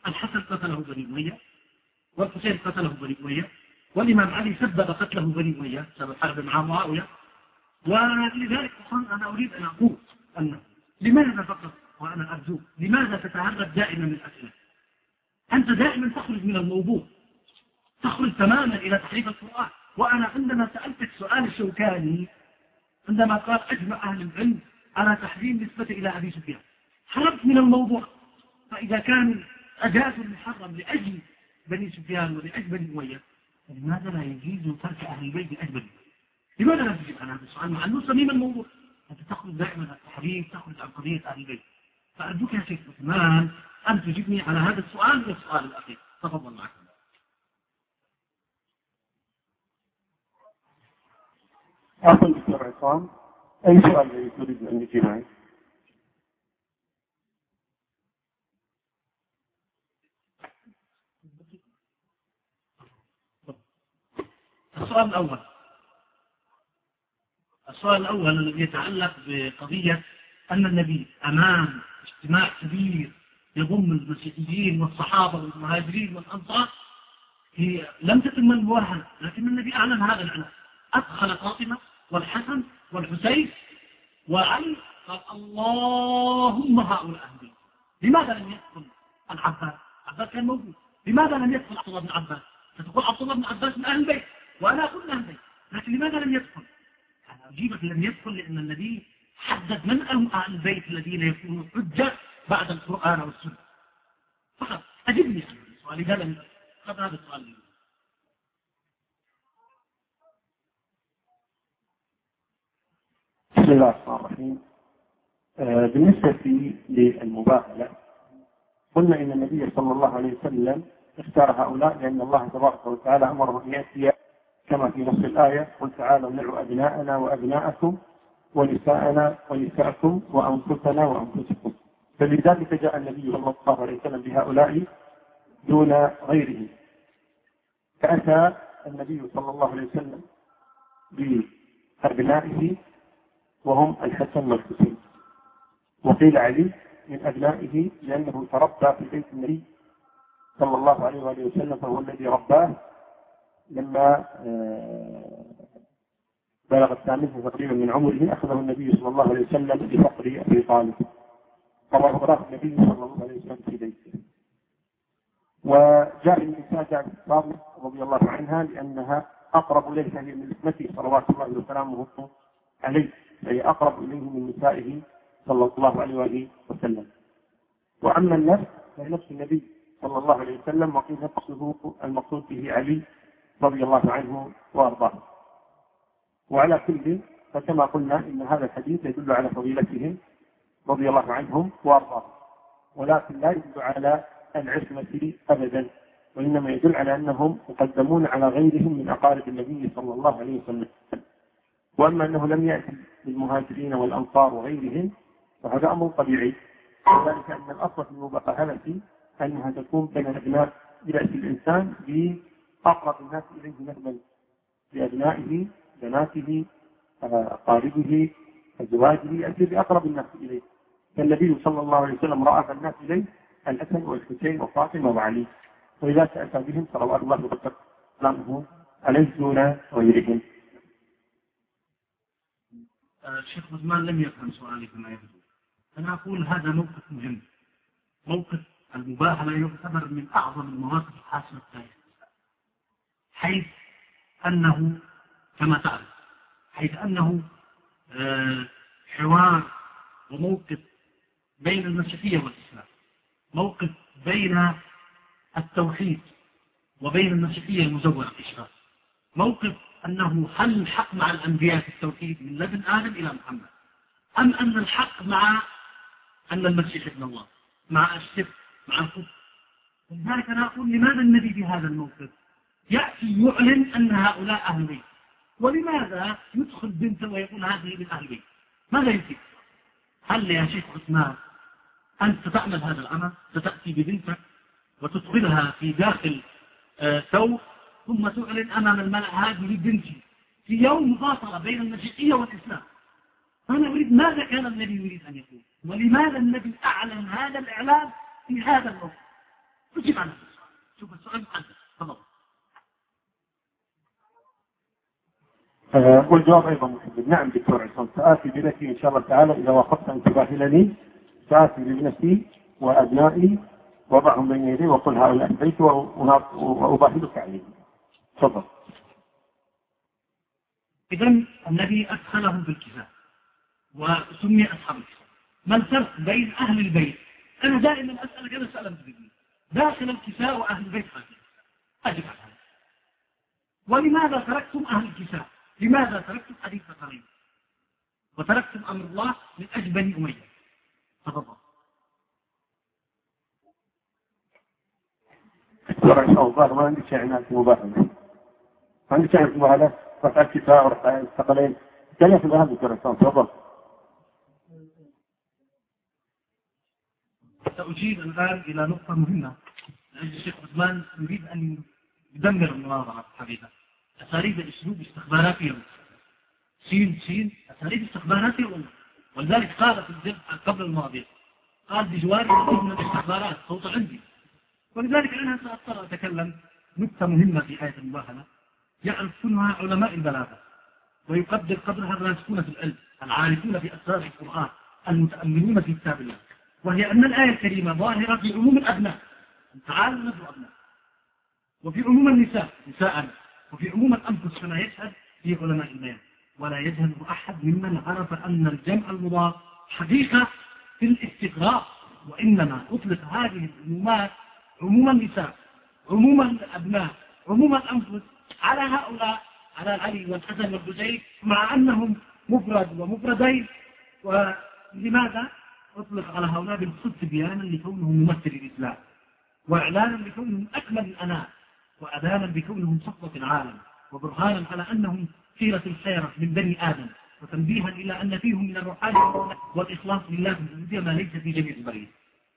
الحسن قتله بني أمية، والحسين قتله بني أمية، والإمام علي سبب قتله بني أمية بسبب حرب مع معاوية. ولذلك أنا أريد أن أقول أنه لماذا فقط، وأنا أرجوك لماذا تتعرض دائما للأسئلة؟ أنت دائما تخرج من الموضوع، تخرج تماما إلى تحريف القرآن. وأنا عندما سألتك سؤال الشوكاني عندما قال أجمع أهل العلم على تحريم نسبة إلى أبي سفيان، خرجت من الموضوع. فإذا كان أجازوا المحرم لأجل بني سفيان ولأجل بني أمية، لماذا لا يجيز ترك أهل البيت لأجل بني أمية؟ لماذا لا تجيب عن هذا السؤال مع أنه صميم الموضوع؟ أنت تخرج دائما عن التحريم، تخرج عن قضية أهل البيت. فأرجوك يا شيخ عثمان أن تجيبني على هذا السؤال والسؤال الأخير. تفضل معك. عفوا دكتور عصام، أي سؤال تريد أن يجي معي؟ السؤال الأول السؤال الأول الذي يتعلق بقضية أن النبي أمام اجتماع كبير يضم المسيحيين والصحابة والمهاجرين والأنصار، هي لم تتم المواهنة، لكن النبي أعلن هذا الإعلان، أدخل فاطمة والحسن والحسين وعلي، قال اللهم هؤلاء أهل. لماذا لم يدخل العباس؟ العباس كان موجود. لماذا لم يدخل عبد الله بن عباس؟ فتقول عبد الله بن عباس من أهل البيت وأنا أقول أهل البيت، لكن لماذا لم يدخل؟ أنا أجيبك لم يدخل لأن النبي حدد من أهل البيت الذين يكونوا حجة بعد القرآن والسنة فقط. أجبني عن السؤال إذا لم يدخل هذا السؤال. بسم الله الرحمن الرحيم. آه بالنسبة للمباهلة، قلنا إن النبي صلى الله عليه وسلم اختار هؤلاء لأن الله تبارك وتعالى أمره أن يأتي كما في نص الآية: قل تعالوا ندعو أبناءنا وأبناءكم ونساءنا ونساءكم وأنفسنا وأنفسكم. فلذلك جاء النبي صلى الله عليه وسلم بهؤلاء دون غيره. فأتى النبي صلى الله عليه وسلم بأبنائه وهم الحسن والحسين، وقيل علي من أبنائه لأنه تربى في بيت النبي صلى الله عليه وآله وسلم، فهو الذي رباه لما بلغ الثامنة تقريبا من عمره أخذه النبي صلى الله عليه وسلم بفقر أبي طالب، فرباه النبي صلى الله عليه وسلم في بيته. وجاء النساء جاء فاطمة رضي الله عنها لأنها أقرب إليه من اسمته صلوات الله وسلامه عليه، أي أقرب إليه من نسائه صلى الله عليه وآله وسلم. وأما النفس فنفس النبي صلى الله عليه وسلم، وقيل نفسه المقصود به علي رضي الله عنه وأرضاه. وعلى كل فكما قلنا إن هذا الحديث يدل على فضيلتهم رضي الله عنهم وأرضاه، ولكن لا يدل على العصمة أبدا، وإنما يدل على أنهم يقدمون على غيرهم من أقارب النبي صلى الله عليه وسلم. وأما أنه لم يأتي للمهاجرين والأنصار وغيرهم فهذا أمر طبيعي، وذلك أن الأصل في المباهلة أنها تكون بين الأبناء. يأتي الإنسان بأقرب الناس إليه نسبا، لأبنائه، بناته، أقاربه، أزواجه، يأتي بأقرب الناس إليه. فالنبي صلى الله عليه وسلم رأى الناس إليه الحسن والحسين وفاطمة وعلي، وإذا سأتى بهم صلوات الله وسلامه عليه دون غيرهم. الشيخ عثمان لم يفهم سؤالي كما يبدو. أنا أقول هذا موقف مهم، موقف المباهلة يعتبر من أعظم المواقف الحاسمة التاريخ، حيث أنه كما تعرف حيث أنه حوار وموقف بين المسيحية والإسلام، موقف بين التوحيد وبين المسيحية المزورة الإشراك، موقف أنه هل الحق مع الأنبياء في التوحيد من لدن آدم إلى محمد، أم أن الحق مع أن المسيح ابن الله، مع الشرك، مع الكفر. لذلك أنا أقول لماذا النبي في هذا الموقف يأتي يعلن أن هؤلاء أهل بيت، ولماذا يدخل بنته ويقول هذه من أهل بيت؟ ماذا يمكن؟ هل يا شيخ عثمان أنت تعمل هذا العمل؟ ستأتي ببنتك وتدخلها في داخل ثوب ثم تعلن أمام الملأ هذه بنتي في يوم مفاصلة بين المسيحية والإسلام. أنا أريد ماذا كان النبي يريد أن يقول، ولماذا النبي أعلن هذا الإعلان في هذا الوقت؟ تجيب عنه شوف السؤال محدد. تفضل. أه والجواب أيضا محدد. نعم دكتور عصام، سآتي بنفسي إن شاء الله تعالى إذا وافقت انتباهي لي، سآتي بنفسي وأبنائي وضعهم بين يدي وقل هؤلاء البيت وأباهلك عليهم. تفضل. إذن النبي أدخلهم في الكساء وسمي أصحاب الكساء. ما الفرق بين أهل البيت؟ أنا دائما أسأل كذا سؤالا بدي داخل الكساء وأهل البيت خارج أجب على هذا. ولماذا تركتم أهل الكساء؟ لماذا تركتم حديث قريب وتركتم أمر الله من أجل بني أمية؟ تفضل. دكتور عصام الظاهر ما عندي شيء عناية مباحثة، ما عندي شيء عناية مباحثة، رفع الكساء ورفع الثقلين كلمة في الأهم. دكتور عصام تفضل. سأجيب الآن إلى نقطة مهمة. الشيخ عثمان يريد أن يدمر المناظرة الحقيقة. أساليب الأسلوب استخباراتية سين سين أساليب استخباراتية، ولذلك قال في الجزء قبل الماضي قال بجواري من الاستخبارات صوت عندي. ولذلك أنا سأضطر أتكلم نقطة مهمة في آية المباهلة يعرفونها علماء البلاغة ويقدر قدرها الراسخون في العلم العارفون بأسرار القرآن المتأملون في كتاب الله، وهي أن الآية الكريمة ظاهرة في عموم الأبناء، تعالوا ندعو أبناء، وفي عموم النساء نساء، وفي عموم الأنفس كما يشهد في علماء البيان. ولا يجهل أحد ممن عرف أن الجمع المضاف حقيقة في الاستغراق، وإنما أطلق هذه العمومات عموم النساء عموم الأبناء عموم الأنفس على هؤلاء، على علي والحسن والحسين، مع أنهم مفرد ومفردين. ولماذا أطلق على هؤلاء بالخصوص بيانا لكونهم ممثل الإسلام، وإعلانا لكونهم أكمل الأنام، وأذانا بكونهم صفوة العالم، وبرهانا على أنهم خيرة الخيرة من بني آدم، وتنبيها إلى أن فيهم من الروحانية والإخلاص لله في ما ليس في جميع البرية،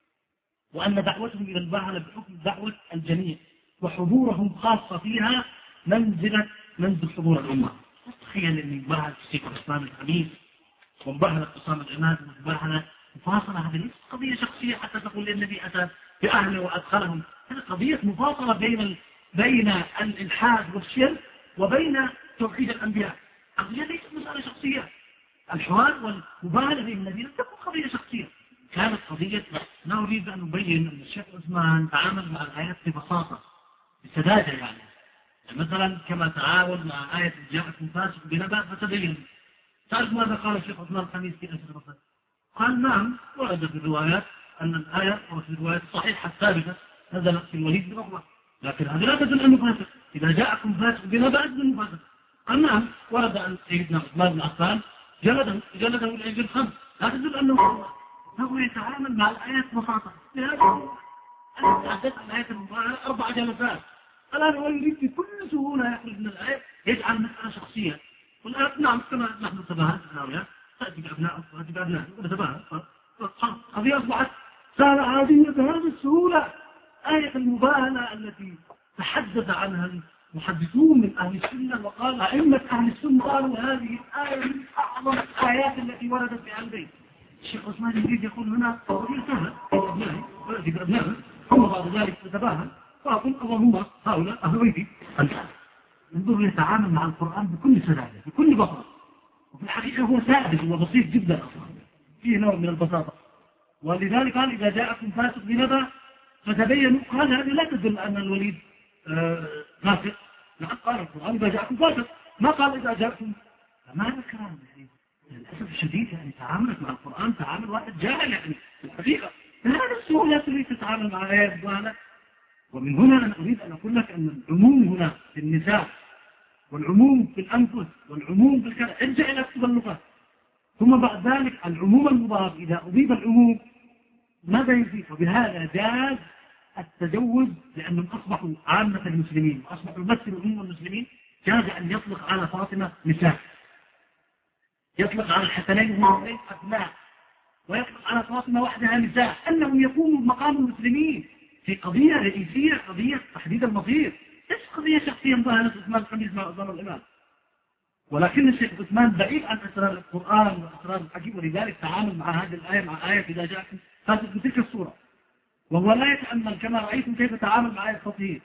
وأن دعوتهم إلى المباهلة بحكم دعوة الجميع، وحضورهم خاصة فيها منزلة منزل حضور الأمة. تخيل أن مباهلة الشيخ عثمان الخميس ومباهلة أسامة العماد ومباهلة مفاصلة، هذه ليست قضية شخصية حتى تقول النبي أتى بأهله وأدخلهم. هذه قضية مفاصلة بين بين الإلحاد والشرك وبين توحيد الأنبياء. قضية ليست مسألة شخصية. الحوار والمباهلة بين النبي لم تكن قضية شخصية، كانت قضية. لا أريد أن أبين أن الشيخ عثمان تعامل مع الآيات ببساطة بسذاجة، يعني مثلا كما تعامل مع آية جاءكم فاسق بنبأ فتبين. تعرف ماذا قال الشيخ عثمان الخميس في أسر الرسول؟ قال نعم ورد في الروايات أن الآية وفي الروايات الصحيحة الثابتة نزلت في الوليد بن عقبة، لكن هذه لا تدل أنه فاسق. إذا جاءكم فاسق بنبأ أنه فاسق. قال نعم ورد أن سيدنا عثمان بن عفان جلده جلده العجل الخمس، لا تدل أنه هو يتعامل مع الآيات ببساطة. لهذا أنا تحدثت عن آية المباهلة أربع جلسات. الآن هو يريد بكل سهولة يخرج من الآية يجعل مسألة شخصية. والآن نعم كما نحن تباهل في الأولياء تأتي بأبناء وتأتي بأبناء ونتباهل، قضية أصبحت سهلة عادية بهذه السهولة. آية المباهلة التي تحدث عنها المحدثون من أهل السنة وقال أئمة أهل السنة قالوا هذه الآية من أعظم الآيات التي وردت في البيت. الشيخ عثمان يريد يقول هنا قضية سهلة أبنائي ويأتي بأبنائه، ثم بعد ذلك تتباهل فأقول اللهم هؤلاء أهل بيتي. انظروا يتعامل مع القرآن بكل سذاجة بكل بساطة، وفي الحقيقة هو ساذج وبسيط جدا أصلا، فيه نوع من البساطة. ولذلك قال إذا جاءكم فاسق بنبأ فتبينوا. قال هذه لا تدل أن الوليد فاسق، لقد قال القرآن إذا جاءكم فاسق، ما قال إذا جاءكم. فماذا كلام يعني للأسف الشديد يعني تعاملت مع القرآن تعامل واحد جاهل يعني في الحقيقة. هذا السهولة تريد تتعامل مع آيات وهذا. ومن هنا أنا أريد أن أقول لك أن العموم هنا في النساء والعموم في الأنفس والعموم في الكلام ارجع إلى كتب اللغة. ثم بعد ذلك العموم المضاف إذا أضيف العموم ماذا يضيف؟ وبهذا جاز التجوز لأنهم أصبحوا عامة المسلمين وأصبحوا يمثلوا عموم المسلمين. جاز أن يطلق على فاطمة نساء، يطلق على الحسنين هم أبناء، ويطلق على فاطمة وحدها نساء، أنهم يقوموا بمقام المسلمين في قضية رئيسية، قضية تحديد المصير، ليس قضية شخصية مباهلة عثمان الخميس مع أسامة الإمام. ولكن الشيخ عثمان بعيد عن أسرار القرآن وأسرار الحكيم، ولذلك تعامل مع هذه الآية مع آية إذا جاءكم فاتت بتلك الصورة. وهو لا يتأمل كما رأيتم كيف تعامل مع آية التطهير.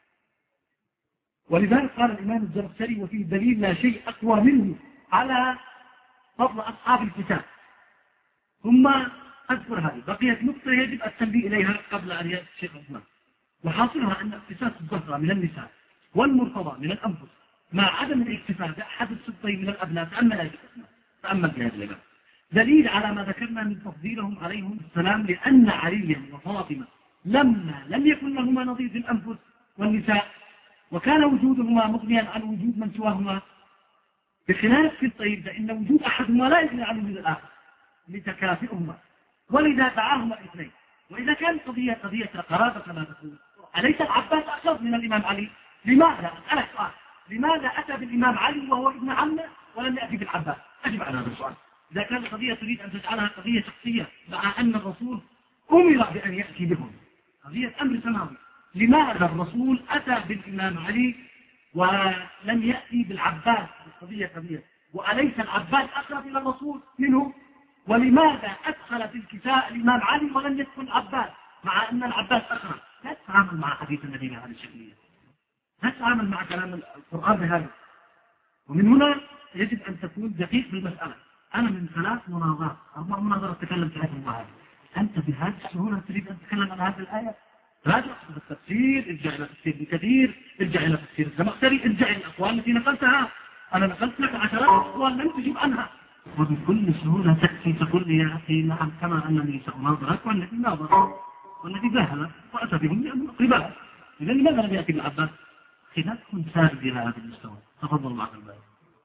ولذلك قال الإمام الزمخشري وفيه دليل لا شيء أقوى منه على فضل أصحاب الكتاب. ثم أذكر هذه بقيت نقطة يجب التنبيه إليها قبل أن يأتي الشيخ عثمان، وحاصلها أن اقتصاص الزهرة من النساء والمرتضى من الأنفس مع عدم الاكتفاء بأحد السبطين من الأبناء، تأمل هذه الأسماء، تأمل بهذا الإمام، دليل على ما ذكرنا من تفضيلهم عليهم السلام، لأن عليا وفاطمة لما لم يكن لهما نظير في الأنفس والنساء وكان وجودهما مغنيا عن وجود من سواهما، بخلاف في الطيب فإن وجود أحدهما لا يغني عن وجود الآخر لتكافئهما، ولذا دعاهما الاثنين. وإذا كانت قضية قضية قرابة كما تقول، أليس العباس أخذ من الإمام علي؟ لماذا؟ أسألك سؤال، لماذا أتى بالإمام علي وهو ابن عمه ولم يأتي بالعباس؟ أجب على هذا السؤال. إذا كانت القضية تريد أن تجعلها قضية شخصية مع أن الرسول أمر بأن يأتي بهم، قضية أمر سماوي، لماذا الرسول أتى بالإمام علي ولم يأتي بالعباس؟ القضية قضية، وأليس العباس أقرب إلى الرسول منه؟ ولماذا أدخل في الكساء الإمام علي ولم يدخل العباس مع أن العباس أقرب؟ لا تتعامل مع حديث النبي بهذه الشكلية، لا تتعامل مع كلام القرآن بهذا. ومن هنا يجب أن تكون دقيق بالمسألة. أنا من ثلاث مناظرات أربع مناظرات تكلم في هذه المواهب، أنت بهذه السهولة تريد أن تتكلم عن هذه الآية؟ راجع في التفسير، ارجع إلى تفسير ابن كثير، ارجع إلى تفسير الزمخشري، ارجع إلى الأقوال التي نقلتها. أنا نقلت لك عشرات أقوال لم تجيب عنها، وبكل سهولة تأتي تقول لي يا أخي نعم كما أنني سأناظرك والنبي ناظر والنبي جاهل وأتى بهم لأنه قبال. إذا لماذا لم يأتي بالعباس؟ خلاف كن سارد إلى هذا المستوى. تفضل معك الباب.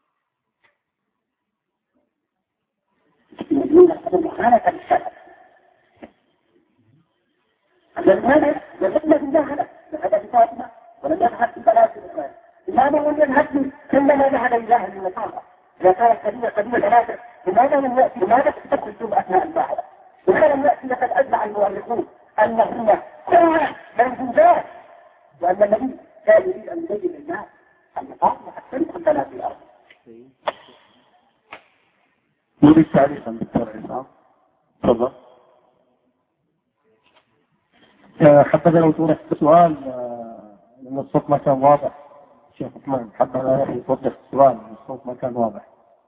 المحالة الشرع لماذا وجدنا بالله هذا هذا بفاطمة ولم يذهب بثلاث الإخوان؟ لماذا لم يذهب كلما ذهب إله النصارى؟ إذا كانت قضية قضية ثلاثة لماذا لم يأتي؟ لماذا تدخل ثم أثناء الباحثة؟ لماذا لم يأتي؟ لقد أجمع المؤرخون أنهن كلها منجوزات، وأن النبي كان يريد أن يبين الناس أن فاطمة أكثر من ثلاث الأرض. نريد تعريفا دكتور عصام. تفضل. حتى لو توضح السؤال لأن الصوت ما كان واضح شيخ عثمان، حتى لا يوضح السؤال لأن الصوت ما كان واضح.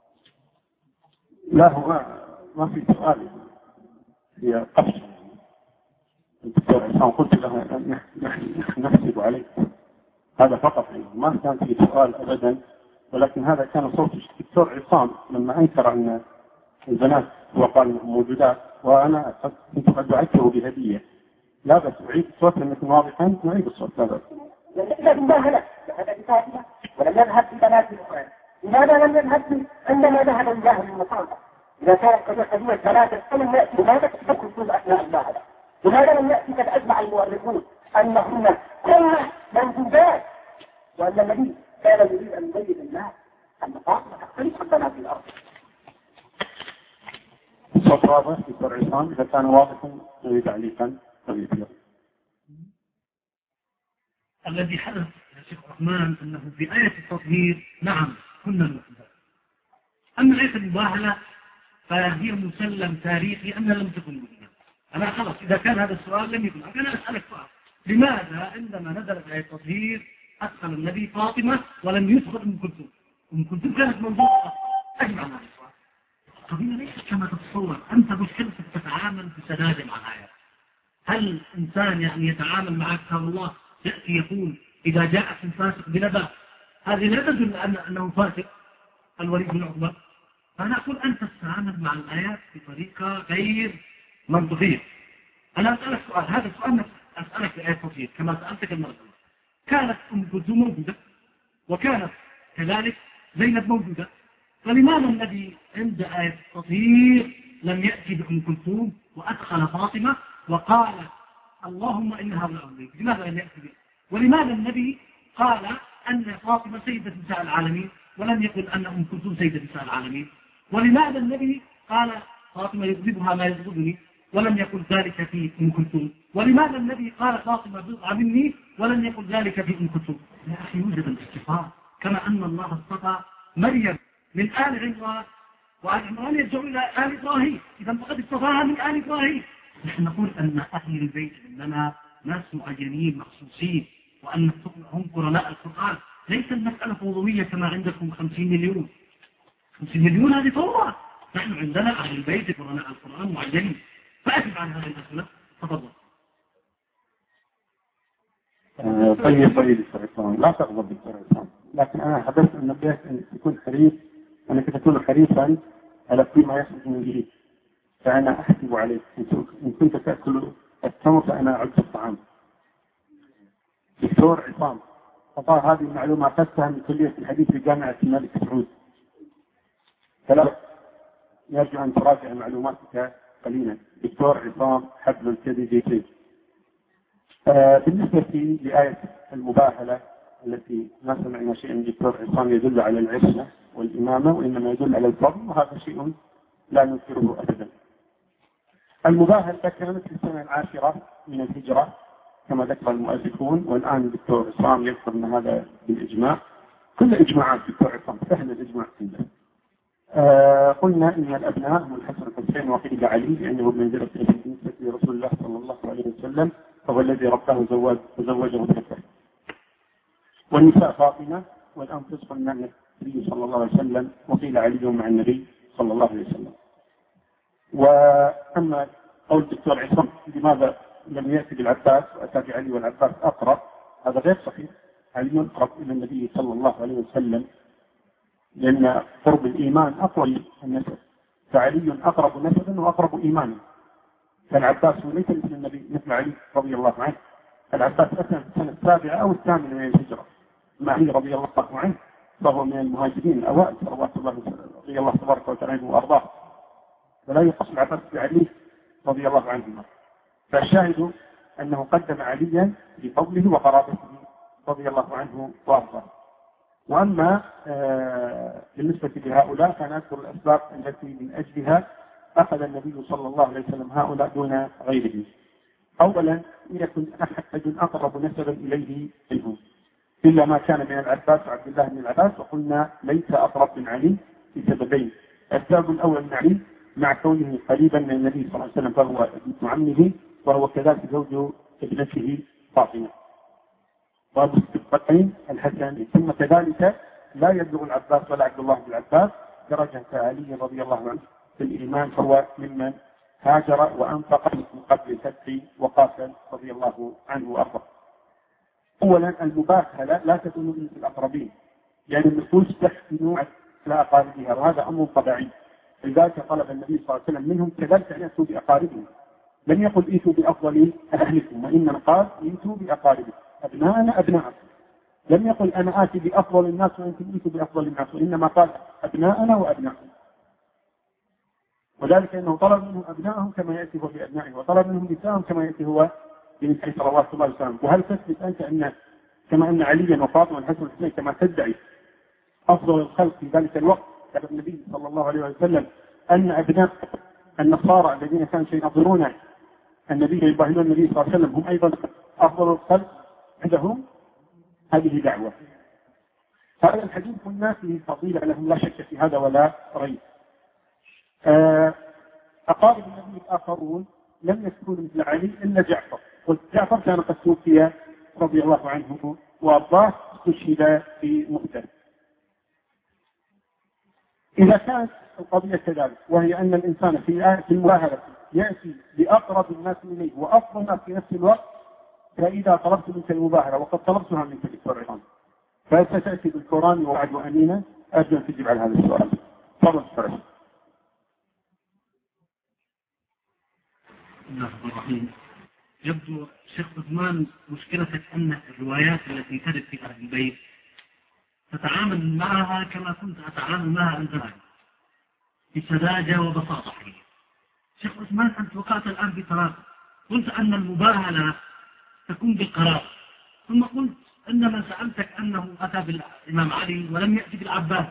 لا هو ما في سؤال، هي قفش. الدكتور عصام قلت له نحسب عليك هذا فقط، ما كان في سؤال أبدا، ولكن هذا كان صوت الدكتور عصام لما أنكر أن البنات وقال موجودات، وأنا كنت قد دعيته بهدية. لا بس أعيد الصوت لما يكون واضحا، نعيد الصوت. لا بس لم بالله لك هذا بفاطمة ولم يذهب ببنات الإخوان. لماذا لم يذهب عندما ذهب الله للمصالح؟ إذا كانت قضية قضية ثلاثة فلم يأتي. لماذا تدخل ثم أثناء الباحثة؟ لماذا لم يأتي؟ قد أجمع المؤرخون أنهن كلها منجوزات، وأن النبي كان يريد أن يبين الناس أن فاطمة تختلف عن بنات الأرض. الصوت واضح دكتور عصام؟ إذا كان واضحا نريد تعليقا طبيعيا. الذي حدث يا شيخ عثمان أنه في آية التطهير نعم كنا المحدثات، أما آية المباهلة فهي مسلم تاريخي أنها لم تكن موجودة. أنا خلاص إذا كان هذا السؤال لم يكن. أنا أسألك سؤال، لماذا عندما نزلت آية التطهير أدخل النبي فاطمة ولم يدخل أم كلثوم؟ أم كلثوم كانت موجودة. أجمع هذا السؤال. القضية ليست كما تتصور. أنت مشكلتك تتعامل بسذاجة مع الآية. هل إنسان يعني يتعامل مع كتاب الله يأتي يقول إذا جاء فاسق بنبأ هذه لا تدل أنه فاسق الوليد بن عقبة؟ فأنا أقول أنت تتعامل مع الآيات بطريقة غير منطقية. أنا أسألك سؤال، هذا السؤال أسألك في آية التطهير كما سألتك المرة الأولى. كانت أم كلثوم موجودة وكانت كذلك زينب موجودة، فلماذا الذي عند آية التطهير لم يأتي بأم كلثوم وأدخل فاطمة وقال اللهم إن هؤلاء أوليك؟ لماذا لم يأتي به؟ ولماذا النبي قال أن فاطمة سيدة نساء العالمين ولم يقل أن أم كلثوم سيدة نساء العالمين؟ ولماذا النبي قال فاطمة يغضبها ما يغضبني ولم يقل ذلك في أم كلثوم؟ ولماذا النبي قال فاطمة بضعة مني ولم يقل ذلك في أم كلثوم؟ يا أخي يوجد الاصطفاء، كما أن الله اصطفى مريم من آل عمران وآل عمران يرجع إلى آل إبراهيم، إذا فقد اصطفاها من آل إبراهيم. نحن نقول أن أهل البيت إننا ناس معينين مخصوصين، وأن هم قرناء القرآن. ليس المسألة فوضوية كما عندكم خمسين مليون. خمسين مليون هذه فوضى. نحن عندنا أهل البيت قرناء القرآن معينين. فأجب عن هذه الأسئلة. تفضل. آه طيب طيب الشيطان لا تغضب الشيطان، لكن أنا حدثت أن نبهت أن تكون حريص، أنك تكون حريصا على كل ما يخرج من جديد. فأنا أحسب عليك إن كنت تأكل التمر فأنا أعد الطعام. دكتور عصام أعطى هذه المعلومة أخذتها من كلية الحديث في جامعة الملك سعود. ثلاث يرجو أن تراجع معلوماتك قليلا. دكتور عصام حبل الكذب جيد. آه بالنسبة لآية المباهلة التي ما سمعنا شيء من دكتور عصام يدل على العصمة والإمامة، وإنما يدل على الفضل، وهذا شيء لا ننكره أبدا. المباهلة كانت في السنة العاشرة من الهجرة كما ذكر المؤلفون، والآن الدكتور عصام يذكر أن هذا بالإجماع. كل إجماعات الدكتور عصام سهل الإجماع كله. آه قلنا إن الأبناء هم الحسن والحسين وقيل علي لأنه منزلة بالنسبة لرسول الله صلى الله عليه وسلم، فهو الذي رباه زوج وزوجه بنفسه. والنساء فاطمة والأنفس قلنا النبي صلى الله عليه وسلم، وقيل علي مع النبي صلى الله عليه وسلم. وأما قول الدكتور عصام لماذا لم يأتي بالعباس وأتى بعلي والعباس أقرب، هذا غير صحيح. علي أقرب إلى النبي صلى الله عليه وسلم لأن قرب الإيمان أقوى النسب، فعلي أقرب نسبا وأقرب إيمانا. فالعباس ليس مثل النبي مثل علي رضي الله عنه. العباس أتى في السنة السابعة أو الثامنة من الهجرة، مع علي رضي الله عنه فهو من المهاجرين الأوائل رضي الله تبارك وتعالى وأرضاه، فلا يقص العباس بعلي رضي الله عنهما. فالشاهد أنه قدم عليا بفضله وقرابته رضي الله عنه وأرضاه. وأما آه بالنسبة لهؤلاء فنذكر الأسباب التي من أجلها أخذ النبي صلى الله عليه وسلم هؤلاء دون غيره. أولا يكن أحد أقرب نسبا إليه منهم، إلا ما كان من العباس وعبد الله بن العباس، وقلنا ليس أقرب من علي لسببين. السبب الأول من علي مع كونه قريبا من النبي صلى الله عليه وسلم فهو ابن عمه، وهو كذلك زوج ابنته فاطمة، وابو السبطين الحسن. ثم كذلك لا يبلغ العباس ولا عبد الله بن العباس درجة علي رضي الله عنه في الإيمان، فهو ممن هاجر وأنفق من قبل الفتح وقاتل رضي الله عنه وأرضاه. أولا المباهلة لا تكون من الأقربين، يعني النفوس تحسن على أقاربها، وهذا أمر طبيعي. لذلك طلب النبي صلى الله عليه وسلم منهم كذلك أن يأتوا بأقاربهم. لم يقل ائتوا بأفضل أهلكم، وإنما قال ائتوا بأقاربكم، أبناءنا أبناءكم. لم يقل أنا آتي بأفضل الناس وأنتم ائتوا بأفضل الناس، وإنما قال أبناءنا وأبناءكم. وذلك أنه طلب منهم أبنائهم كما يأتي هو بأبنائه، وطلب منهم نسائهم كما يأتي هو بنسائه صلى الله عليه وسلم. وهل تثبت أنت أن كما أن عليا وفاطمة والحسن والحسين كما تدعي أفضل الخلق في ذلك الوقت كتب النبي صلى الله عليه وسلم أن أبناء النصارى الذين كانوا ينظرون النبي يباهلون النبي صلى الله عليه وسلم هم أيضا أفضل الخلق عندهم؟ هذه دعوة. هذا الحديث قلنا فيه فضيلة لهم لا شك في هذا ولا ريب. أقارب النبي الآخرون لم يكونوا مثل علي إلا جعفر، وجعفر كان قد توفي رضي الله عنه وأرضاه، استشهد في مؤتة. إذا كانت القضية كذلك، وهي أن الإنسان في المباهلة يأتي بأقرب الناس إليه وأفضل الناس في نفس الوقت، فإذا طلبت منك المباهلة وقد طلبتها منك دكتور عصام، فستأتي بالقرآن ووعد وأمينة. أرجو أن تجيب على هذا السؤال. تفضل دكتور عصام. بسم الله الرحمن الرحيم. يبدو شيخ عثمان مشكلتك أن الروايات التي ترد في أهل البيت تتعامل معها كما كنت أتعامل معها أنت معي بسذاجة وبساطة. شيخ عثمان أنت وقعت الآن بطلاق، قلت أن المباهلة تكون بالقرار، ثم قلت أن من سألتك أنه أتى بالإمام علي ولم يأتي بالعباس،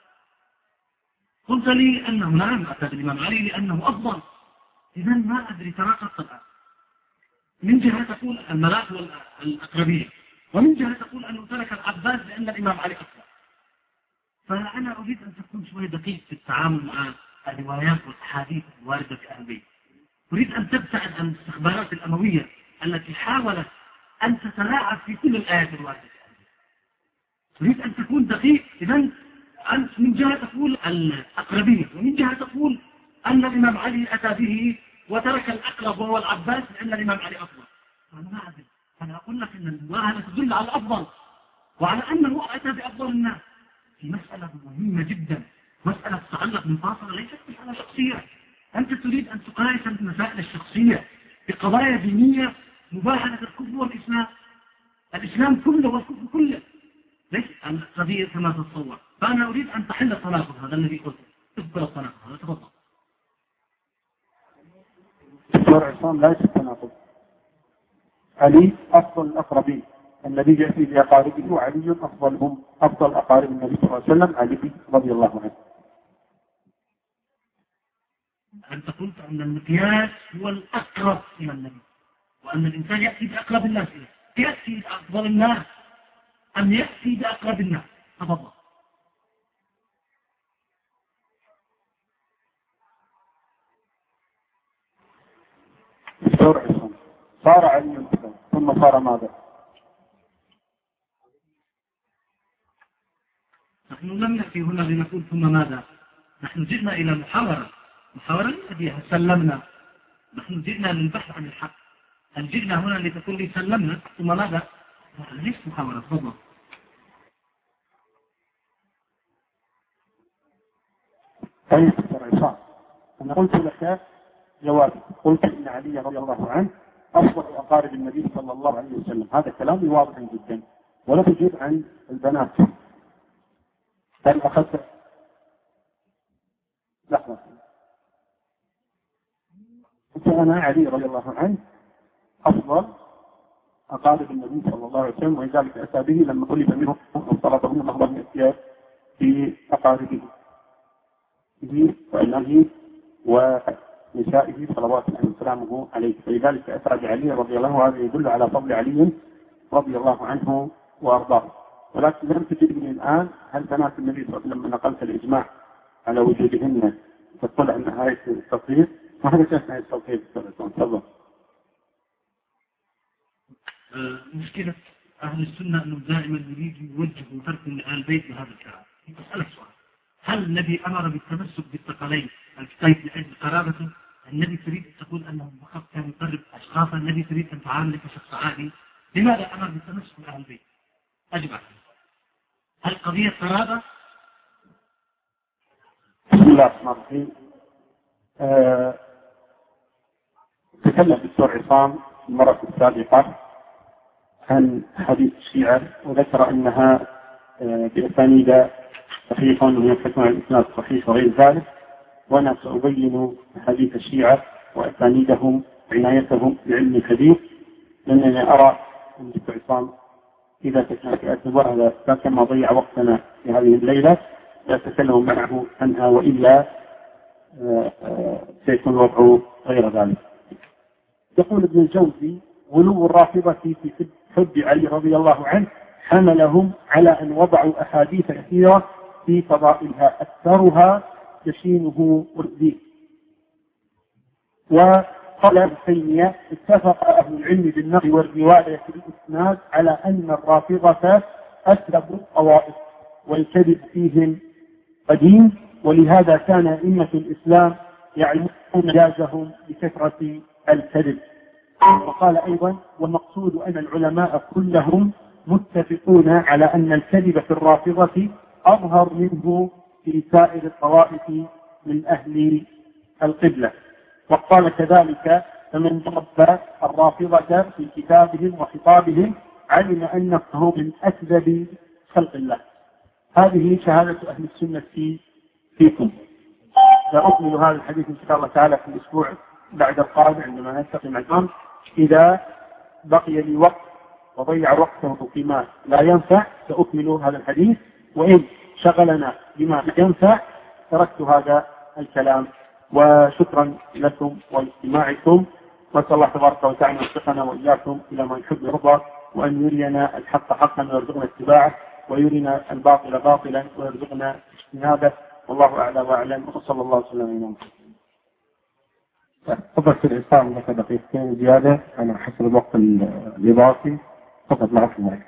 قلت لي أنه نعم أتى بالإمام علي لأنه أفضل. إذا ما أدري تناقضت الآن. من جهة تقول الملاك والأقربية، ومن جهة تقول أنه ترك العباس لأن الإمام علي أفضل. فأنا أريد أن تكون شوية دقيق في التعامل مع الروايات والأحاديث الواردة في أهل البيت. تريد أن تبتعد عن الاستخبارات الأموية التي حاولت أن تتلاعب في كل الآيات الواردة. تريد أن تكون دقيق. إذن أنت من جهة تقول الأقربية، ومن جهة تقول أن الإمام علي أتى به وترك الأقرب وهو العباس لأن الإمام علي أفضل. أنا ما أعرف. أنا أقول لك أن المواهنة تدل على الأفضل وعلى أنه أتى بأفضل الناس في مسألة مهمة جدا، مسألة تتعلق بالفاصلة ليست مسألة شخصية. أنت تريد أن تقايس المسائل الشخصية بقضايا دينية مباحنة الكفر والإسلام. الإسلام كله والكفر كله ليس القضية كما تتصور. فأنا أريد أن تحل التناقض هذا الذي قلته. تذكر التناقض هذا. تفضل. دكتور عصام، لا يوجد تناقض. علي أفضل الأقربين، النبي يأتي بأقاربه وعلي أفضلهم، أفضل أقارب النبي صلى الله عليه وسلم علي رضي الله عنه. أنت قلت أن المقياس هو الأقرب إلى النبي، وأن الإنسان يأتي بأقرب الناس إليه. يأتي بأفضل الناس أم يأتي بأقرب الناس؟ تفضل. دكتور عصام، صار علي الإسلام ثم صار ماذا؟ نحن لم نأتي هنا لنقول ثم ماذا. نحن جئنا إلى محاورة محاورة التي سلمنا. نحن جئنا للبحث عن الحق. هل جئنا هنا لتقول لي سلمنا ثم ماذا؟ ليس محاورة. تفضل. طيب دكتور عصام، أنا قلت لك جوابي، قلت إن علي رضي الله عنه أفضل أقارب النبي صلى الله عليه وسلم. هذا كلامي واضح جدا، ولا تجيب عن البنات. هل أخذت لحظة؟ قلت أنا علي رضي الله عنه أفضل أقارب النبي صلى الله عليه وسلم، ولذلك أتى به لما طلب منه وطلب منه أفضل من اختيار في أقاربه وإنه ونسائه صلوات الله وسلامه عليه، فلذلك أتى بعلي رضي الله عنه. هذا يدل على فضل علي رضي الله عنه وأرضاه. ولكن لم تجدني الآن هل بنات النبي صلى الله عليه وسلم لما نقلت الإجماع على وجودهن تقول أن هاي التصوير ما هذا شيء هاي التصوير. تفضل. مشكلة أهل السنة أنهم دائما يريدوا يوجهوا ترك آل البيت لهذا الكلام. أسألك سؤال، هل النبي أمر بالتمسك بالثقلين الكتاب لأجل قرابته؟ النبي تريد أن تقول أنه فقط كان يقرب أشخاصا، النبي تريد أن تعامل كشخص عادي، لماذا أمر بالتمسك بأهل البيت؟ أجب عليه. هل قضية قرابة؟ بسم الله الرحمن الرحيم. أه... تكلم الدكتور عصام في المرة السابقة عن حديث الشيعة وذكر أنها أه بأسانيد صحيحة ويفتون على الإسناد الصحيح وغير ذلك، وأنا سأبين حديث الشيعة وأسانيدهم عنايتهم بعلم الحديث، لأنني أرى أن الدكتور عصام إذا تكلم هذا كما ضيع وقتنا في هذه الليلة لا تكلم معه عنها، وإلا سيكون الوضع غير ذلك. يقول ابن الجوزي: غلو الرافضة في حب علي رضي الله عنه حملهم على أن وضعوا أحاديث كثيرة في فضائلها أكثرها تشينه والدين. وقال ابن تيمية: اتفق أهل العلم بالنقل والرواية في الإسناد على أن الرافضة أسلبوا الطوائف والكذب فيهم قديم، ولهذا كان أئمة الإسلام يعلمون جازهم بكثرة الكذب. وقال أيضا: والمقصود أن العلماء كلهم متفقون على أن الكذب في الرافضة أظهر منه في سائر الطوائف من أهل القبلة. وقال كذلك: فمن ضرب الرافضة في كتابهم وخطابهم علم أنه من أكذب خلق الله. هذه شهادة أهل السنة في فيكم. سأكمل هذا الحديث إن شاء الله تعالى في الأسبوع بعد القادم عندما نلتقي مع الإمام، إذا بقي لي وقت وضيع وقته فيما لا ينفع سأكمل هذا الحديث، وإن شغلنا بما ينفع تركت هذا الكلام. وشكرا لكم واجتماعكم، وأسأل الله تبارك وتعالى أن يوفقنا وإياكم إلى ما يحب ويرضى، وأن يرينا الحق حقا ويرزقنا اتباعه، ويرينا الباطل باطلا ويرزقنا اجتنابه. والله أعلى وأعلم، وصلى الله وسلم على محمد. تفضل في الإنسان لك دقيقتين زيادة أنا حسب الوقت الإضافي. تفضل معك المايك.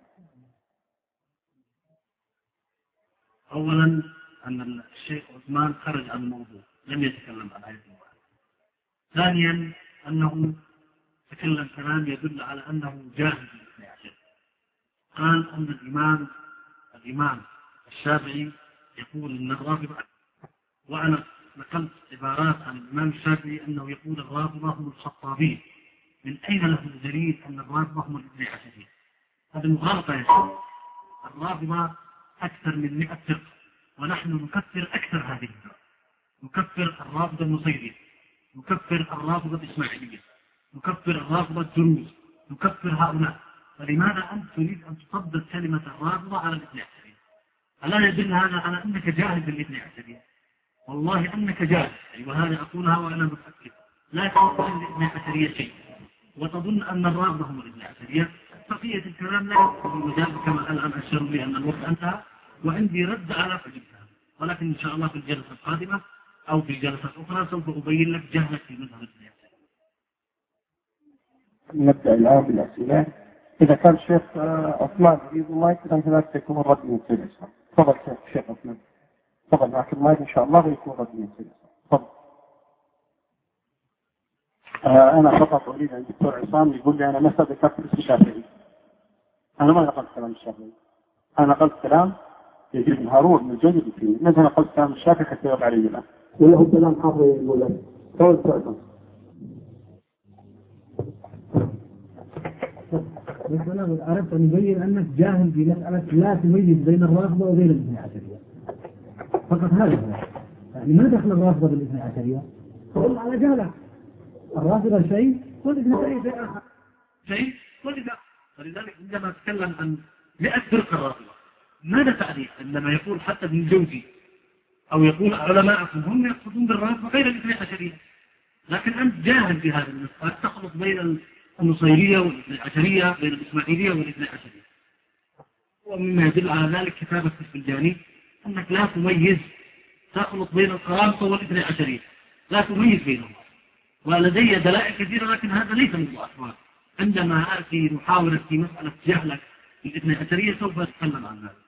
أولا أن الشيخ عثمان خرج عن الموضوع، لم يتكلم عن هذه الموضوع. ثانيا أنه تكلم كلام يدل على أنه جاهل بالاثني عشر. قال أن الإمام الإمام الشافعي يقول أن الرافضة، وأنا نقلت عبارات عن الإمام الشافعي أنه يقول الرافضة هم الخطابين. من أين له الدليل أن الرافضة هم الاثني عشرين؟ هذه مغالطة يا شيخ. الرافضة أكثر من مئة فرقة، ونحن نكفر أكثر هذه الفرق. نكفر الرافضة النصيرية، نكفر الرافضة الإسماعيلية، نكفر الرافضة الدروز، نكفر هؤلاء. فلماذا أنت تريد أن تطبق كلمة الرافضة على الاثني عشرين؟ ألا يدل هذا على أنك جاهل بالاثني عشرين؟ والله أنك جاهل، وهذا أقولها وأنا متأكد. لا تقول الاثني عشرية شيء وتظن أن الرافضة هم الاثني عشرية. بقية الكلام لا يدخل المجال كما الآن أشار لي أن الوقت انتهى، وعندي رد على فجبتها، ولكن إن شاء الله في الجلسة القادمة أو في الجلسة الأخرى سوف أبين لك جهلك في مذهب الاثني عشرية. نبدأ الآن بالأسئلة. إذا كان الشيخ عثمان يريد المايك إذا هناك سيكون الرد من سيد الإسلام. تفضل الشيخ عثمان. تفضل معك المايك إن شاء الله ويكون الرد من سيد الإسلام. تفضل. آه أنا فقط أريد أن الدكتور عصام يقول لي أنا مسألة ذكرت اسم الشافعي. أنا ما نقلت كلام الشافعي. أنا نقلت كلام يجري بن هارون من الجنة فيه. ماذا نقلت كلام الشافعي حتى يرد علي الآن؟ ولا هو كلام حافظ يقول لك. تفضل تفضل. مثلا أردت أن يبين أنك جاهل في مسألة لا تميز بين الرافضة وبين الاثني عشرية. فقط هذا هو. يعني ما دخل الرافضة بالاثني عشرية؟ فقل على جهلك. الرافضة شيء والاثني عشرية شيء آخر. شيء ولذا فلذلك عندما أتكلم عن مئة فرقة الرافضة ماذا تعني؟ عندما يقول حتى ابن الجوزي أو يقول علماءكم هم يقصدون بالرافضة غير الاثني عشرية. لكن أنت جاهل في هذا المسألة، تخلط بين النصيرية والاثني عشرية، بين الإسماعيلية والاثني عشرية. ومما يدل على ذلك كتابة الفلجاني أنك لا تميز، تخلط بين القرامطة والاثني عشرية، لا تميز بينهم. ولدي دلائل كثيرة لكن هذا ليس من الأسباب. عندما آتي محاولة في مسألة جهلك الاثني عشرية سوف أتكلم عن هذا.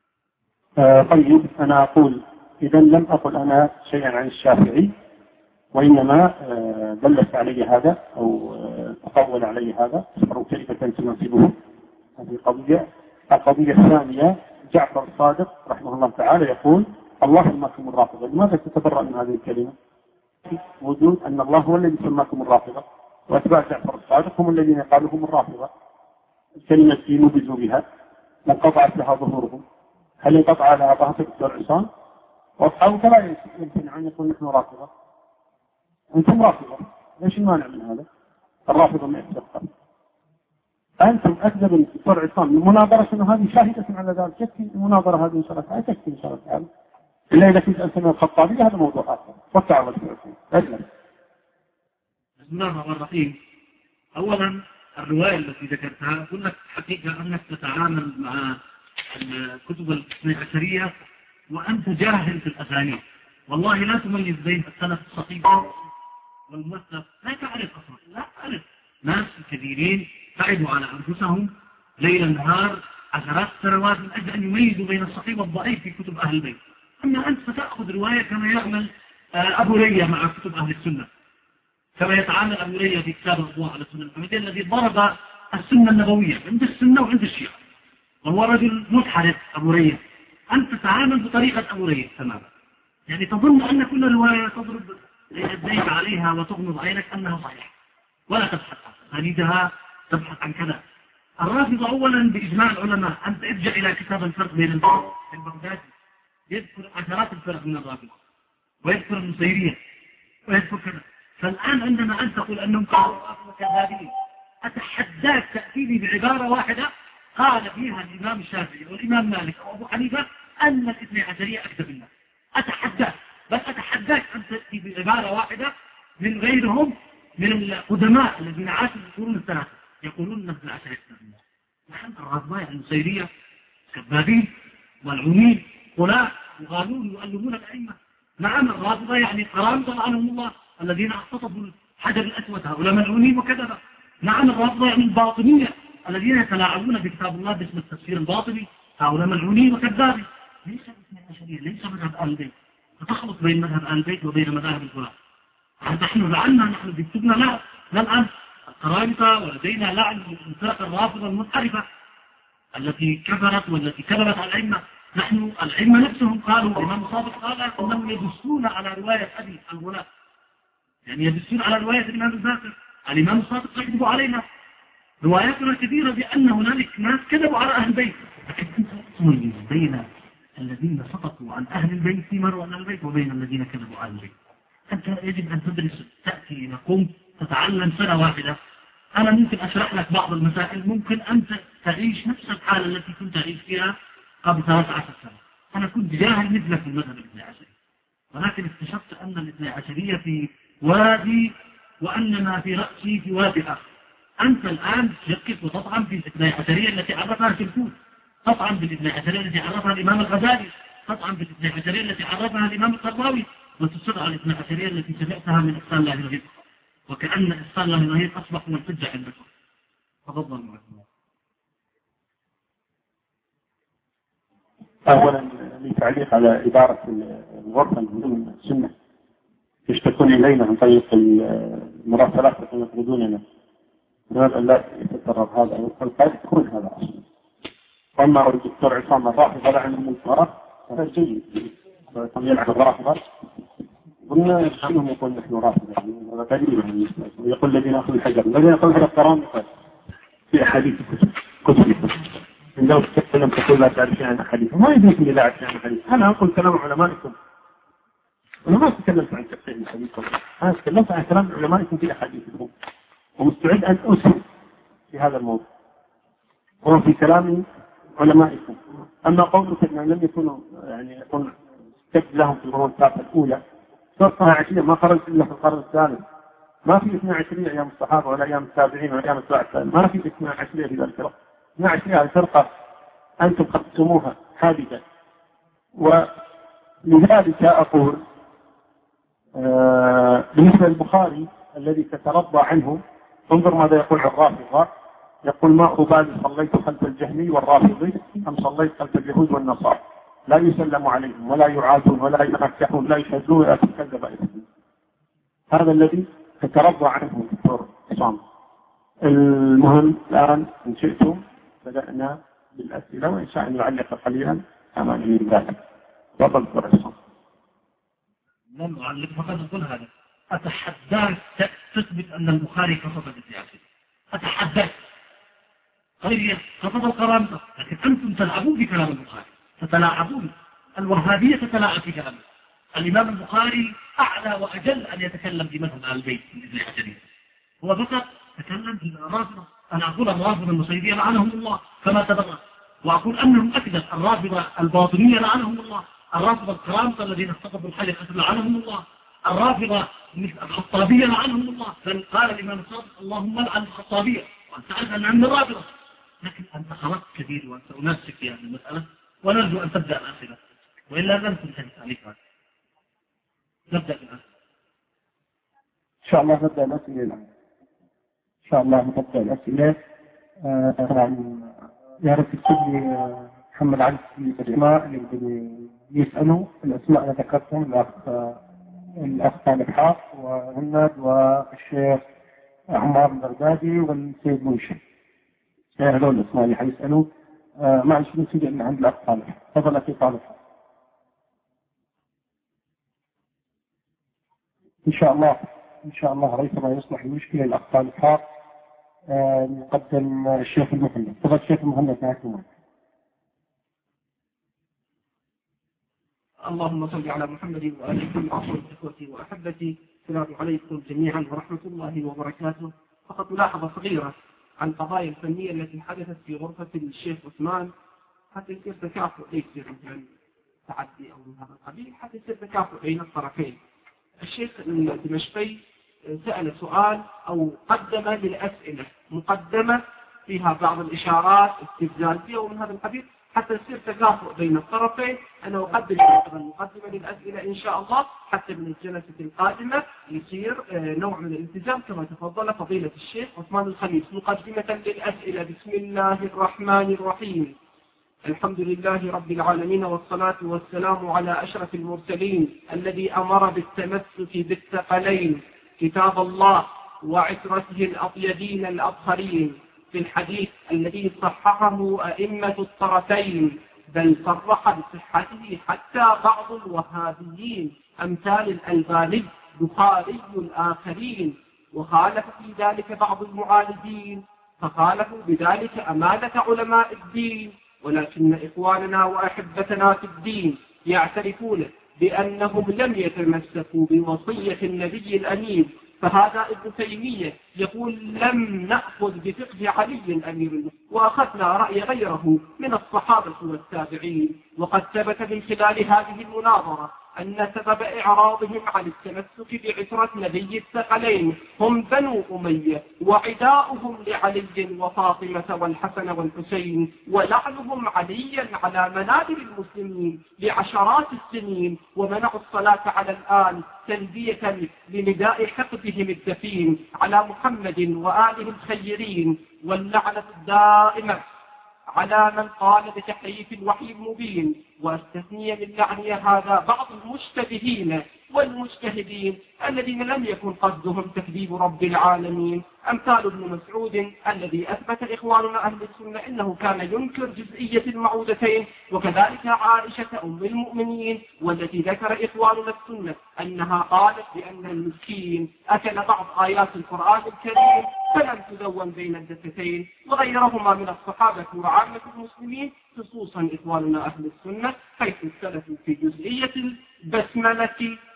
آه طيب أنا أقول إذا لم أقل أنا شيئا عن الشافعي، وإنما دلت علي هذا أو تطول علي هذا أو كيف تنسبه. هذه قضية. القضية الثانية جعفر الصادق رحمه الله تعالى يقول الله سماكم الرافضة. لماذا تتبرأ من هذه الكلمة؟ وجود أن الله هو الذي سماكم الرافضة، وأتباع جعفر الصادق هم الذين قالوا هم الرافضة. الكلمة التي نبذوا بها انقطعت لها ظهورهم. هل انقطع لها ظهر الدكتور عصام؟ وأصحابه فلا يمكن أن يقول نحن رافضة. أنتم رافضة، ليش المانع من هذا؟ الرافضة ما يتدخل. أنتم أكذب الدكتور عصام المناظرة أنه هذه شاهدة على ذلك. يكفي المناظرة هذه إن شاء الله تعالى، تكفي إن شاء الله تعالى. إلا إذا كنت أنت من الخطابية هذا موضوع آخر. والتعرض في أجل. بسم الله الرحمن الرحيم. أولا الرواية التي ذكرتها أقول لك حقيقة أنك تتعامل مع الكتب الاثني عشرية وأنت جاهل في الأسانيد. والله لا تميز بين السند الصحيح والمسند، لا تعرف أصلا، لا تعرف. ناس كثيرين تعبوا على أنفسهم ليل نهار عشرات السنوات من أجل أن يميزوا بين الصحيح والضعيف في كتب أهل البيت. أما أنت ستأخذ رواية كما يعمل أبو رية مع كتب أهل السنة، كما يتعامل أبو رية في كتاب الضوء على السنة الحميدية الذي ضرب السنة النبوية عند السنة وعند الشيعة، وهو رجل منحرف أبو رية. أنت تتعامل بطريقة أبو رية تماما، يعني تظن أن كل رواية تضرب يديك عليها وتغمض عينك أنها صحيحة، ولا تبحث عن أسانيدها، تبحث عن كذا. الرافضة أولا بإجماع العلماء، أنت ارجع إلى كتاب الفرق بين الفرق البغدادي يذكر عشرات الفرق من الرافضة ويذكر النصيرية ويذكر كذا. فالآن عندما أنت تقول أنهم قالوا الرافضة كذابين، أتحداك تأتيني بعبارة واحدة قال فيها الإمام الشافعي والإمام مالك وأبو حنيفة أن الاثني عشرية أكذب الناس. أتحداك، بل أتحداك أن تأتي بعبارة واحدة من غيرهم من القدماء الذين عاشوا القرون الثلاثة يقولون أن الاثني عشرية أكذب الناس. نحن الرافضة النصيرية كذابين ملعونين قلاء وغالون يؤلمون الأئمة. نعم الرافضة يعني قرامطة لعنهم الله، الذين اختطفوا الحجر الأسود هؤلاء ملعونين وكذبة. نعم الرافضة يعني الباطنية الذين يتلاعبون بكتاب الله باسم التفسير الباطني هؤلاء ملعونين وكذابين. ليس الاثنين عشرية، ليس مذهب آل البيت، فتخلط بين مذهب آل البيت وبين مذاهب الخلاف. نحن لعنا نحن بكتبنا لا نلعن القرامطة، ولدينا لعن الفرق الرافضة المنحرفة التي كفرت والتي كذبت على الأئمة. نحن الأئمة نفسهم قالوا، الإمام صادق قال أنهم يدسون على رواية أبي الغلاء، يعني يدسون على رواية الإمام الباقر. الإمام الصادق يكذب علينا، رواياتنا كثيرة بأن هنالك ناس كذبوا على أهل البيت. لكن بين الذين سقطوا عن أهل البيت في مروا عن أهل البيت وبين الذين كذبوا على البيت. أنت يجب أن تدرس، تأتي إلى قم تتعلم سنة واحدة. أنا ممكن أشرح لك بعض المسائل، ممكن أنت تعيش نفس الحالة التي كنت تعيش فيها قبل ثلاث عشر سنة. أنا كنت جاهل مثلك في المذهب الاثني عشري، ولكن اكتشفت أن الاثني عشرية في وادي وأن ما في رأسي في وادي آخر. أنت الآن تشكك وتطعن في الاثني عشرية التي عرفها شلكوت، تطعن بالاثني عشرية التي عرفها الإمام الغزالي، تطعن بالاثني عشرية التي عرفها الإمام القرضاوي، وتصر على الاثني عشرية التي سمعتها من إحسان الله الرهيب، وكأن إحسان الله الرهيب أصبح من الحجة عندكم. تفضل معكم. أولا لي تعليق على عبارة الغرفة من السنة يشتكون إلينا عن طريق المراسلات يطردوننا. نرى أن لا يتكرر هذا والقد يكون هذا أصلا. وأما الدكتور عصام الرافضة لعنهم الفرق هذا جيد، يلعن الرافضة قلنا شنهم يقول نحن رافضة، هذا قليل من النسبة. ويقول الذين أخذوا الحجر الذين يقول هذا الكرام في أحاديث كتب لو تتكلم تقول لا تعرفين عن حديث، ما يدرك لي لا أعرف عن حديث. أنا أقول كلام علمائكم، أنا ما تكلمت عن تفسير الحديث، أنا تكلمت عن كلام علمائكم في أحاديثهم، ومستعد أن أسلم في هذا الموضوع هو في كلام علمائكم. أما قولك أنهم لم يكونوا يعني يكون استجد لهم في القرون الثالثة الأولى، صارت عشرية ما خرجت إلا في القرن الثالث. ما في اثنى عشرية أيام الصحابة ولا أيام التابعين ولا أيام التابعين، ما في اثنى عشرية في ذلك الوقت. اثنى عشرية الفرقة أنتم قدتموها حادثة. ولذلك أقول آه بالنسبة للبخاري الذي تترضى عنه، انظر ماذا يقول عن الرافضة. يقول ما أبالي صليت خلف الجهمي والرافضي أم صليت خلف اليهود والنصارى، لا يسلم عليهم ولا يعادون ولا ينكحون لا يشهدون ولا تكذب عليهم. هذا الذي تترضى عنه الدكتور عصام. المهم الآن إن شئتم بدأنا بالأسئلة، وإن شاء أن نعلق قليلا أمام من ذلك. تفضل دكتور عصام. لم أعلق فقط أقول هذا. أتحداك تثبت أن البخاري كفر بالسياسة، أتحداك غير كفر القرامطة، لكن أنتم تلعبون في كلام البخاري، تتلاعبون. الوهابية تتلاعب في كلامه. الإمام البخاري أعلى وأجل أن يتكلم في مذهب آل البيت من ابن حجر، هو فقط تكلم في الرافضة. أنا أقول الرافضة المصيرية لعنهم الله كما تبرأ، وأقول أنهم أكذب. الرافضة الباطنية لعنهم الله، الرافضة القرامطة الذين اختطفوا الحجر لعنهم الله، الرافضة الخطابية لعنهم الله. بل قال الإمام الصادق اللهم لعن الخطابية، وأنت تعرف أن عن الرافضة. لكن أنت خرجت كثير وأنت أناسك في هذه المسألة، ونرجو أن تبدأ الأسئلة، وإلا لن تنتهي عليك. نبدأ الآن إن شاء الله. نبدأ الأسئلة الآن إن شاء الله. نبدأ الأسئلة. طبعا يا رب تكتب لي محمد علي الأسماء اللي يسألوا. الأسماء اللي ذكرتهم الأخ الأخ طالب حاف وهند والشيخ عمار البغدادي والسيد منشي. هذول الأسماء اللي حيسألوا. ما عندش نتيجة من عند الأخ طالب. تفضل أخي طالب. إن شاء الله إن شاء الله ريثما يصلح المشكلة الأخ طالب حاف. نقدم الشيخ المهند. تفضل الشيخ المهند معكم. اللهم صل على محمد وآل كل أصول إخوتي وأحبتي. السلام عليكم جميعا ورحمة الله وبركاته. فقط ملاحظة صغيرة عن القضايا الفنية التي حدثت في غرفة الشيخ عثمان، حتى يصير تكافؤ، ليس يعني تعدي أو من هذا القبيل، حتى يصير تكافؤ بين الطرفين. الشيخ الدمشقي سأل سؤال أو قدم للأسئلة مقدمة فيها بعض الإشارات استفزازية ومن هذا القبيل، حتى يصير تكافؤ بين الطرفين. أنا أقدم المقدمة للأسئلة إن شاء الله حتى من الجلسة القادمة يصير نوع من الالتزام كما تفضل فضيلة الشيخ عثمان الخميس. مقدمة للأسئلة. بسم الله الرحمن الرحيم. الحمد لله رب العالمين والصلاة والسلام على أشرف المرسلين الذي أمر بالتمسك بالثقلين كتاب الله وعترته الأطيبين الأطهرين في الحديث الذي صححه أئمة الطرفين، بل صرح بصحته حتى بعض الوهابيين أمثال الألباني بخاري الآخرين، وخالف في ذلك بعض المعالجين فخالفوا بذلك أمانة علماء الدين. ولكن إخواننا وأحبتنا في الدين يعترفون بأنهم لم يتمسكوا بوصية النبي الأمين. فهذا ابن تيمية يقول لم نأخذ بفقه علي الأمير وأخذنا رأي غيره من الصحابة والتابعين. وقد ثبت من خلال هذه المناظرة أن سبب إعراضهم عن التمسك بعترة نبي الثقلين هم بنو أمية وعداؤهم لعلي وفاطمة والحسن والحسين ولعنهم عليا على منابر المسلمين لعشرات السنين، ومنعوا الصلاة على الآن تلبية لنداء حقدهم الدفين على محمد وآله الخيرين، واللعنة الدائمة على من قال بتحريف الوحي المبين. واستثني من لعني هذا بعض المشتبهين والمجتهدين الذين لم يكن قصدهم تكذيب رب العالمين، أمثال ابن مسعود الذي أثبت إخواننا أهل السنة إنه كان ينكر جزئية المعودتين، وكذلك عائشة أم المؤمنين والتي ذكر إخواننا السنة أنها قالت بأن المسكين أكل بعض آيات القرآن الكريم فلم تدون بين الدفتين، وغيرهما من الصحابة وعامة المسلمين خصوصا إخواننا أهل السنة حيث اختلفوا في جزئية البسملة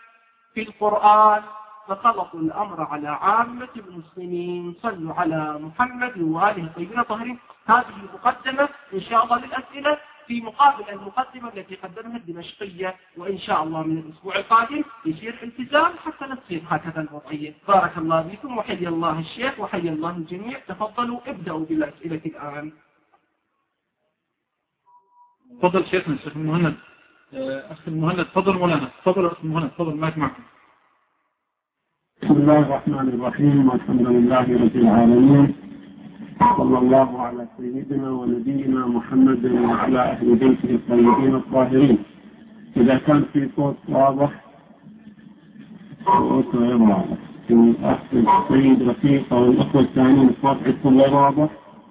في القرآن فخلطوا الأمر على عامة المسلمين. صلوا على محمد وآله الطيبين الطاهرين. هذه المقدمة إن شاء الله للأسئلة في مقابل المقدمة التي قدمها الدمشقية، وإن شاء الله من الأسبوع القادم يصير التزام حتى نصير هكذا الوضعية. بارك الله بكم وحي الله الشيخ وحي الله الجميع. تفضلوا ابدأوا بالأسئلة الآن. تفضل شيخنا الشيخ المهند. أخي المهند تفضل مولانا. تفضل أخي المهند. تفضل معك معكم. بسم الله الرحمن الرحيم. والحمد لله رب العالمين، صلى الله على سيدنا ونبينا محمد وعلى أهل بيته الطيبين الطاهرين. إذا كان في صوت واضح صوت غير واضح في الأخ السيد رفيق أو الأخوة الثانيين الصوت عندكم غير واضح؟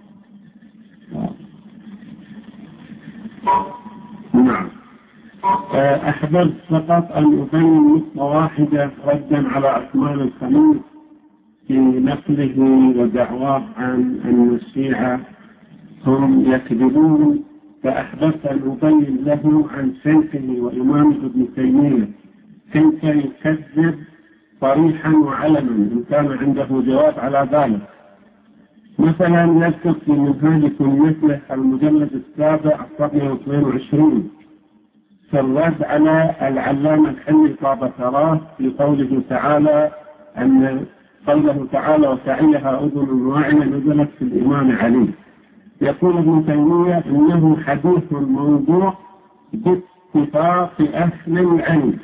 نعم. أحببت فقط أن أبين نقطة واحدة ردا على عثمان الخميس في نقله ودعواه عن أن الشيعة هم يكذبون، فأحببت أن أبين له عن شيخه وإمامه ابن تيمية كيف يكذب صريحا وعلنا إن كان عنده جواب على ذلك. مثلا يذكر في منهاج سنته المجلد السابع صفحة اثنين وعشرين في الرد على العلامة الحلي طابتراه في قوله تعالى أن قوله تعالى وسعيها أذن واعية نزلت في الإمام علي. يقول ابن تيمية إنه حديث موضوع باتفاق أهل العلم.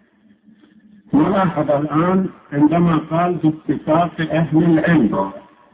نلاحظ الآن عندما قال باتفاق أهل العلم،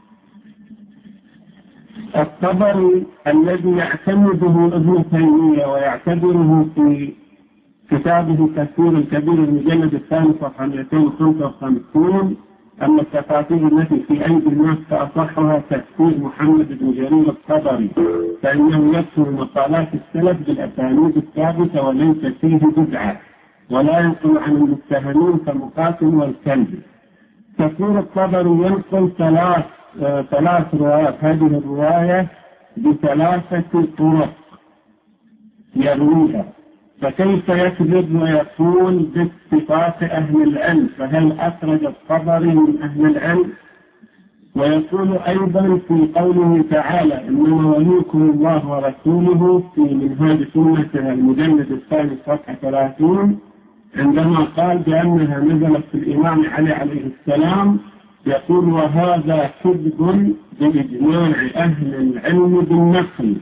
الطبري الذي يعتمده ابن تيمية ويعتبره في كتابه تفسير الكبير المجلد الثاني صفحة مئتين وخمسة وخمسين أما التفاسير التي في أيدي الناس فأصحها تفسير محمد بن جرير الطبري، فإنه يذكر مقالات السلف بالأسانيد الثابتة وليس فيه بدعة، ولا ينقل عن المتهمين كمقاتل والكلب. تفسير الطبري ينقل ثلاث آه ثلاث روايات، هذه الرواية بثلاثة طرق يرويها، فكيف يكذب ويقول باتفاق أهل العلم؟ فهل أخرج الطبري من أهل العلم؟ ويقول أيضا في قوله تعالى إنما وليكم الله ورسوله في منهاج سنته المجلد الثاني صفحة ثلاثين عندما قال بأنها نزلت في الإمام علي عليه السلام، يقول وهذا كذب بإجماع أهل العلم بالنقل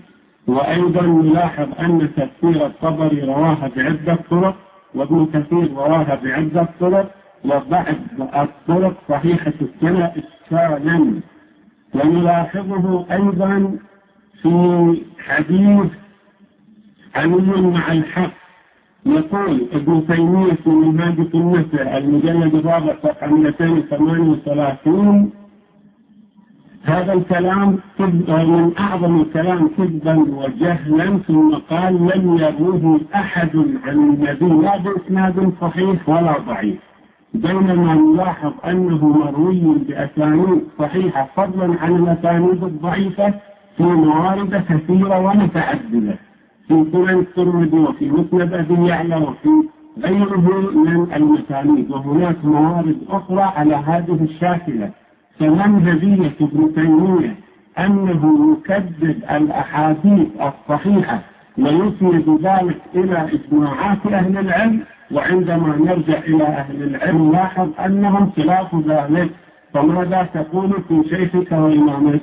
وأيضا نلاحظ أن تفسير الطبري رواها بعدة طرق، وابن كثير رواها بعدة طرق، وبعض الطرق صحيحة السنة إشكالا. ونلاحظه أيضا في حديث علي مع الحق، يقول ابن تيمية في منهاج النفع المجلد الرابع صفحة مئتين وثمانية وثلاثين: هذا الكلام من أعظم الكلام كذبا وجهلا، ثم قال: لم يروه أحد عن النبي لا بإسناد صحيح ولا ضعيف، بينما نلاحظ أنه مروي بأسانيد صحيحة فضلا عن الأسانيد الضعيفة في موارد كثيرة ومتعددة، في سنن الترمذي وفي مسند أبي يعلى وفي غيره من المسانيد، وهناك موارد أخرى على هذه الشاكلة. فمنهجية ابن تيمية أنه يكذب الأحاديث الصحيحة ويسند ذلك إلى إجماعات أهل العلم، وعندما نرجع إلى أهل العلم نلاحظ أنهم خلاف ذلك. فماذا تقول في شيخك وإمامك؟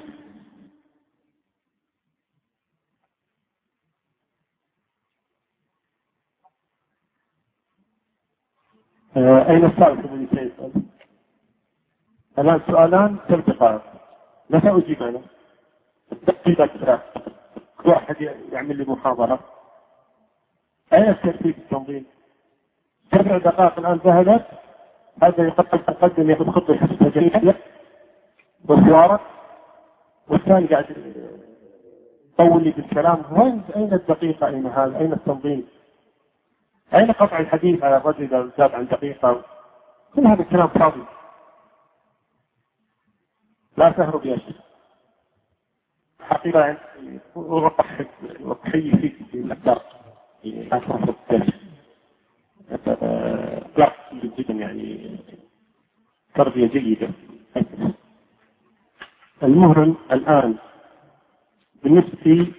أين السؤال ابن سيد؟ الآن سؤالان تلتقى، لا سأجيب أنا دقيقة كل واحد يعمل لي محاضرة. أين الترتيب التنظيم؟ سبع دقائق الآن ذهبت، هذا يقدم يأخذ خطوة حسبة جيدة وسوارة، والثاني قاعد يطول لي بالكلام. وين أين الدقيقة؟ أين هذا؟ أين التنظيم؟ أين قطع الحديث على الرجل إذا زاد عن دقيقة؟ كل هذا الكلام فاضي، لا تهرب يا شيخ. حقيقة وضحي فيك في الأكبر لا تهرب الثلج لا جدا، يعني تربية جيدة. المهرم الآن بالنسبة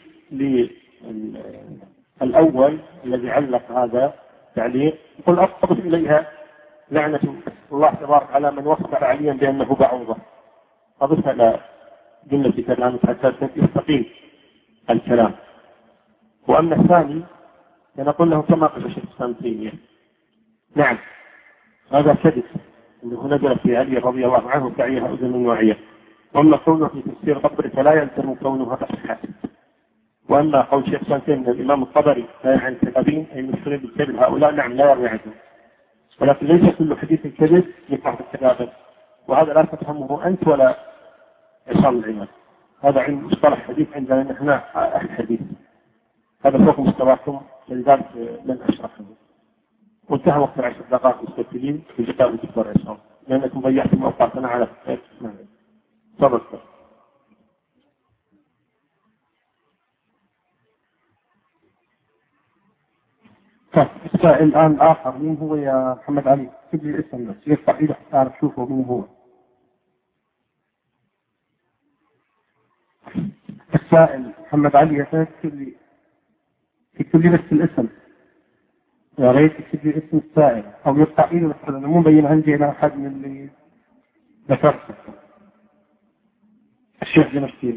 للأول الذي علق هذا تعليق، يقول أضف إليها لعنة الله تبارك على من وصف عليا بأنه بعوضة، أضفها إلى جملة كلام حتى يستقيم الكلام. وأما الثاني فنقول له كما قال الشيخ الإسلام تيمية، نعم هذا كذب أنه نزل في علي رضي الله عنه تعيها أذن واعية. وأما كونه في تفسير الطبري فلا يلزم كونها صحيحة. وأما قول الشيخ الإسلام تيمية الإمام الطبري لا يعني كذابين أي مشهورين بالكذب هؤلاء، نعم لا يروي عنهم، ولكن ليس كل حديث كذب يقع في الكذابة، وهذا لا تفهمه أنت ولا عصام العماد. هذا عند مصطلح حديث عندنا نحن أهل الحديث، هذا فوق مستواكم، لذلك لن أشرحه. وانتهى وقت العشر دقائق مستقبلين في لقاء الدكتور عصام، لأنكم ضيعتم أوقاتنا على فكرة. تفضل. طيب السائل الآن آخر، مين هو يا محمد علي؟ اكتب لي اسم بس يرفع إيده حتى أعرف شوفه مين هو. السائل محمد علي، يا ريت تكتب لي تكتب لي بس الاسم، يا ريت تكتب لي اسم السائل أو يرفع إيده بس، أنا مو مبين عندي أنا أحد من اللي ذكرته. الشيخ جنبتي.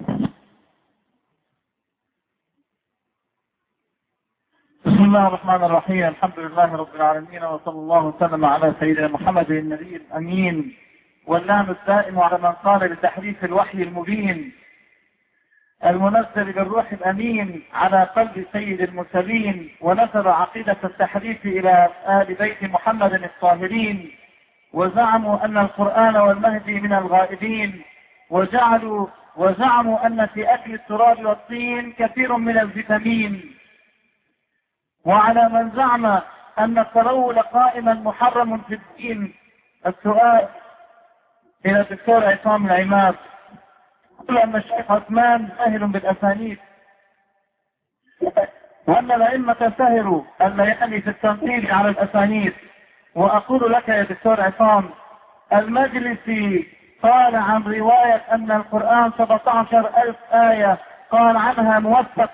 بسم الله الرحمن الرحيم، الحمد لله رب العالمين، وصلى الله وسلم على سيدنا محمد النبي الأمين، واللام الدائم على من قال بتحريف الوحي المبين المنزل بالروح الأمين على قلب سيد المرسلين، ونشر عقيدة التحريف إلى آل بيت محمد الطاهرين، وزعموا أن القرآن والمهدي من الغائبين، وجعلوا وزعموا أن في أكل التراب والطين كثير من الفيتامين. وعلى من زعم أن التلول قائما محرم في الدين، السؤال إلى الدكتور عصام العماد، يقول أن الشيخ عثمان ساهل بالأسانيد، وأن الأئمة سهروا الليالي في التنقيب على الأسانيد. وأقول لك يا دكتور عصام، المجلسي قال عن رواية أن القرآن سبعة عشر ألف آية قال عنها موثق.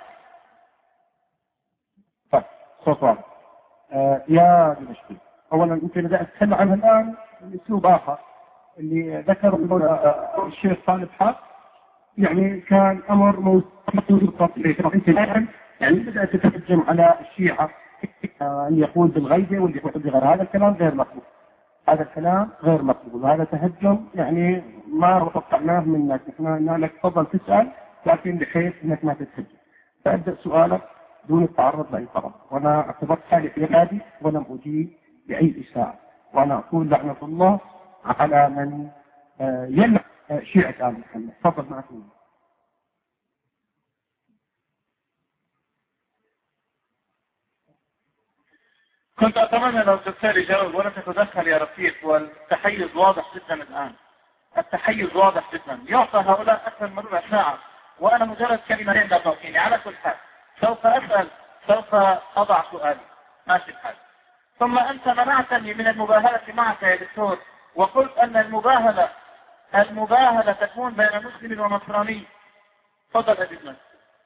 صوتان آه يا دمشقي، أولا أنت بدأت أتكلم عنها الآن بأسلوب آخر اللي ذكر الشيخ صالح حق يعني كان أمر موجود يعني بدأت تتهجم على الشيعة أن يقول بالغيبة واللي يقول بغير، هذا الكلام غير مقبول، هذا الكلام غير مقبول، وهذا تهجم يعني ما توقعناه منك. نحن قلنا لك تفضل تسأل لكن بحيث انك ما تتهجم. فأبدأ سؤالك دون التعرض لأي طرف، وانا اعتبرت حالي في عبادي ولم أجيب بأي إساءة، وانا أقول لعنة الله على من يمنع شيعة آل محمد. تفضل معكم. كنت أتمنى لو تسأل جواب ولا تتدخل يا رفيق، والتحيز واضح جدا الآن، التحيز واضح جدا، يعطى هؤلاء أكثر من ربع ساعة وأنا مجرد كلمتين لا تعطيني. على كل حال سوف أسأل، سوف أضع سؤالي، ماشي الحال. ثم أنت منعتني من المباهلة معك يا دكتور، وقلت أن المباهلة المباهلة تكون بين مسلم ونصراني. تفضل أجبنا.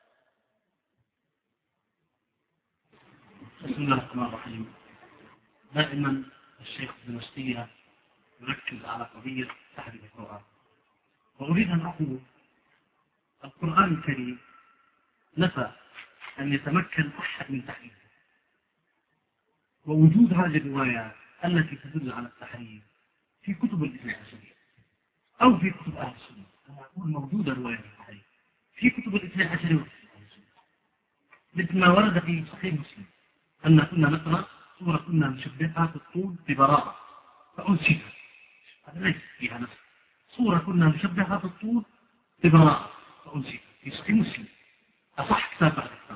بسم الله الرحمن الرحيم. دائما الشيخ الدمشقية يركز على قضية تحريف القرآن، وأريد أن أقول القرآن الكريم نفى أن يتمكن أحد من تحريفه، ووجود هذه الروايات التي تدل على التحريف في كتب الاثنى عشرية أو في كتب أهل السنة. أنا أقول موجودة رواية التحريف في كتب الاثنى عشرية وفي كتب أهل السنة، مثل ما ورد في صحيح مسلم أن كنا نقرأ سورة كنا نشبهها في الطول ببراءة فأنسيها، هذا ليس فيها نفس. سورة كنا نشبهها في الطول ببراءة فأنسيها في صحيح مسلم، أصح كتاب بعد كتاب.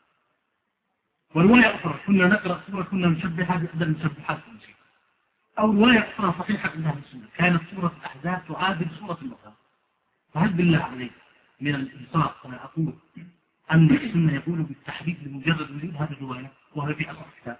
ورواية أخرى كنا نقرأ سورة كنا نشبهها بأحد المشبهات فأنسيها. أو رواية أخرى صحيحة عند أهل السنة كانت سورة الأحزاب تعادل سورة البقرة. فهل بالله عليك من الإنصاف أنا أقول أن السنة يقول بالتحديد لمجرد وجود هذه الرواية وهي في أصح كتاب؟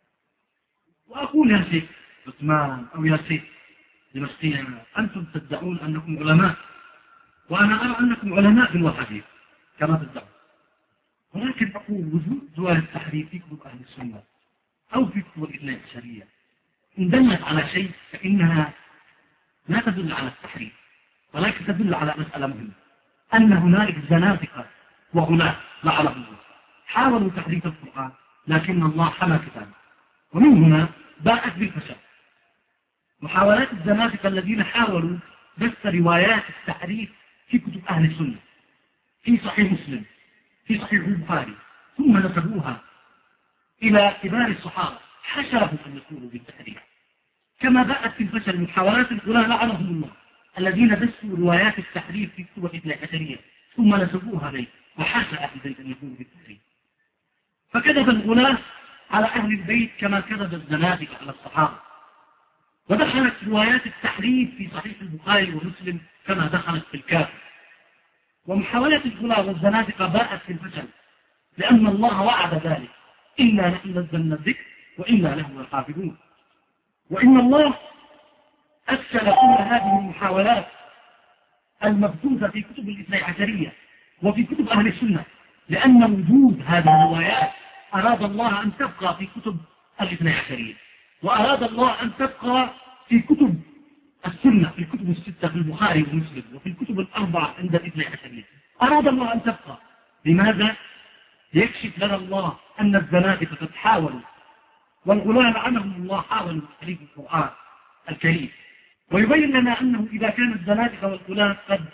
وأقول يا شيخ عثمان أو يا شيخ دمشقية، أنتم تدعون أنكم علماء، وأنا أرى أنكم علماء في الوحديث كما تدعون، ولكن أقول وجود رواية التحريف في كتب أهل السنة أو في كتب الاثنى عشرية إن دلت على شيء فإنها لا تدل على التحريف، ولكن تدل على مسألة مهمة، أن هنالك زنادقة وغلاة لعنهم الله حاولوا تحريف القرآن لكن الله حمى كتابه، ومن هنا باءت بالفشل. محاولات الزنادقة الذين حاولوا بث روايات التحريف في كتب أهل السنة في صحيح مسلم في صحيح البخاري ثم نسبوها إلى كبار الصحابة حشرهم أن يقولوا بالتحريف، كما باءت بالفشل محاولات الغلاة لعنهم الله الذين بثوا روايات التحريف في كتب الاثنى عشرية ثم نسبوها إليه وحاشا أهل البيت أن يقولوا بالتحريف. فكذب الغلاة على أهل البيت كما كذب الزنادقة على الصحابة، ودخلت روايات التحريف في صحيح البخاري ومسلم كما دخلت في الكافر. ومحاولة الغلاة والزنادقة باءت في الفشل لأن الله وعد ذلك، إنا نحن نزلنا الذكر وإنا له لحافظون. وإن الله أفشل كل هذه المحاولات المبثوثة في كتب الاثنى عشرية وفي كتب أهل السنة، لأن وجود هذه الروايات أراد الله أن تبقى في كتب الاثنى عشرية، وأراد الله أن تبقى في كتب السنة، في الكتب الستة في البخاري ومسلم وفي الكتب الأربعة عند الاثنى عشرية، أراد الله أن تبقى. لماذا؟ ليكشف لنا الله أن الزنادقة قد حاولوا والغلاة لعنهم الله حاولوا تحريف القرآن الكريم، ويبين لنا أنه إذا كان الزنادقة والغلاة قد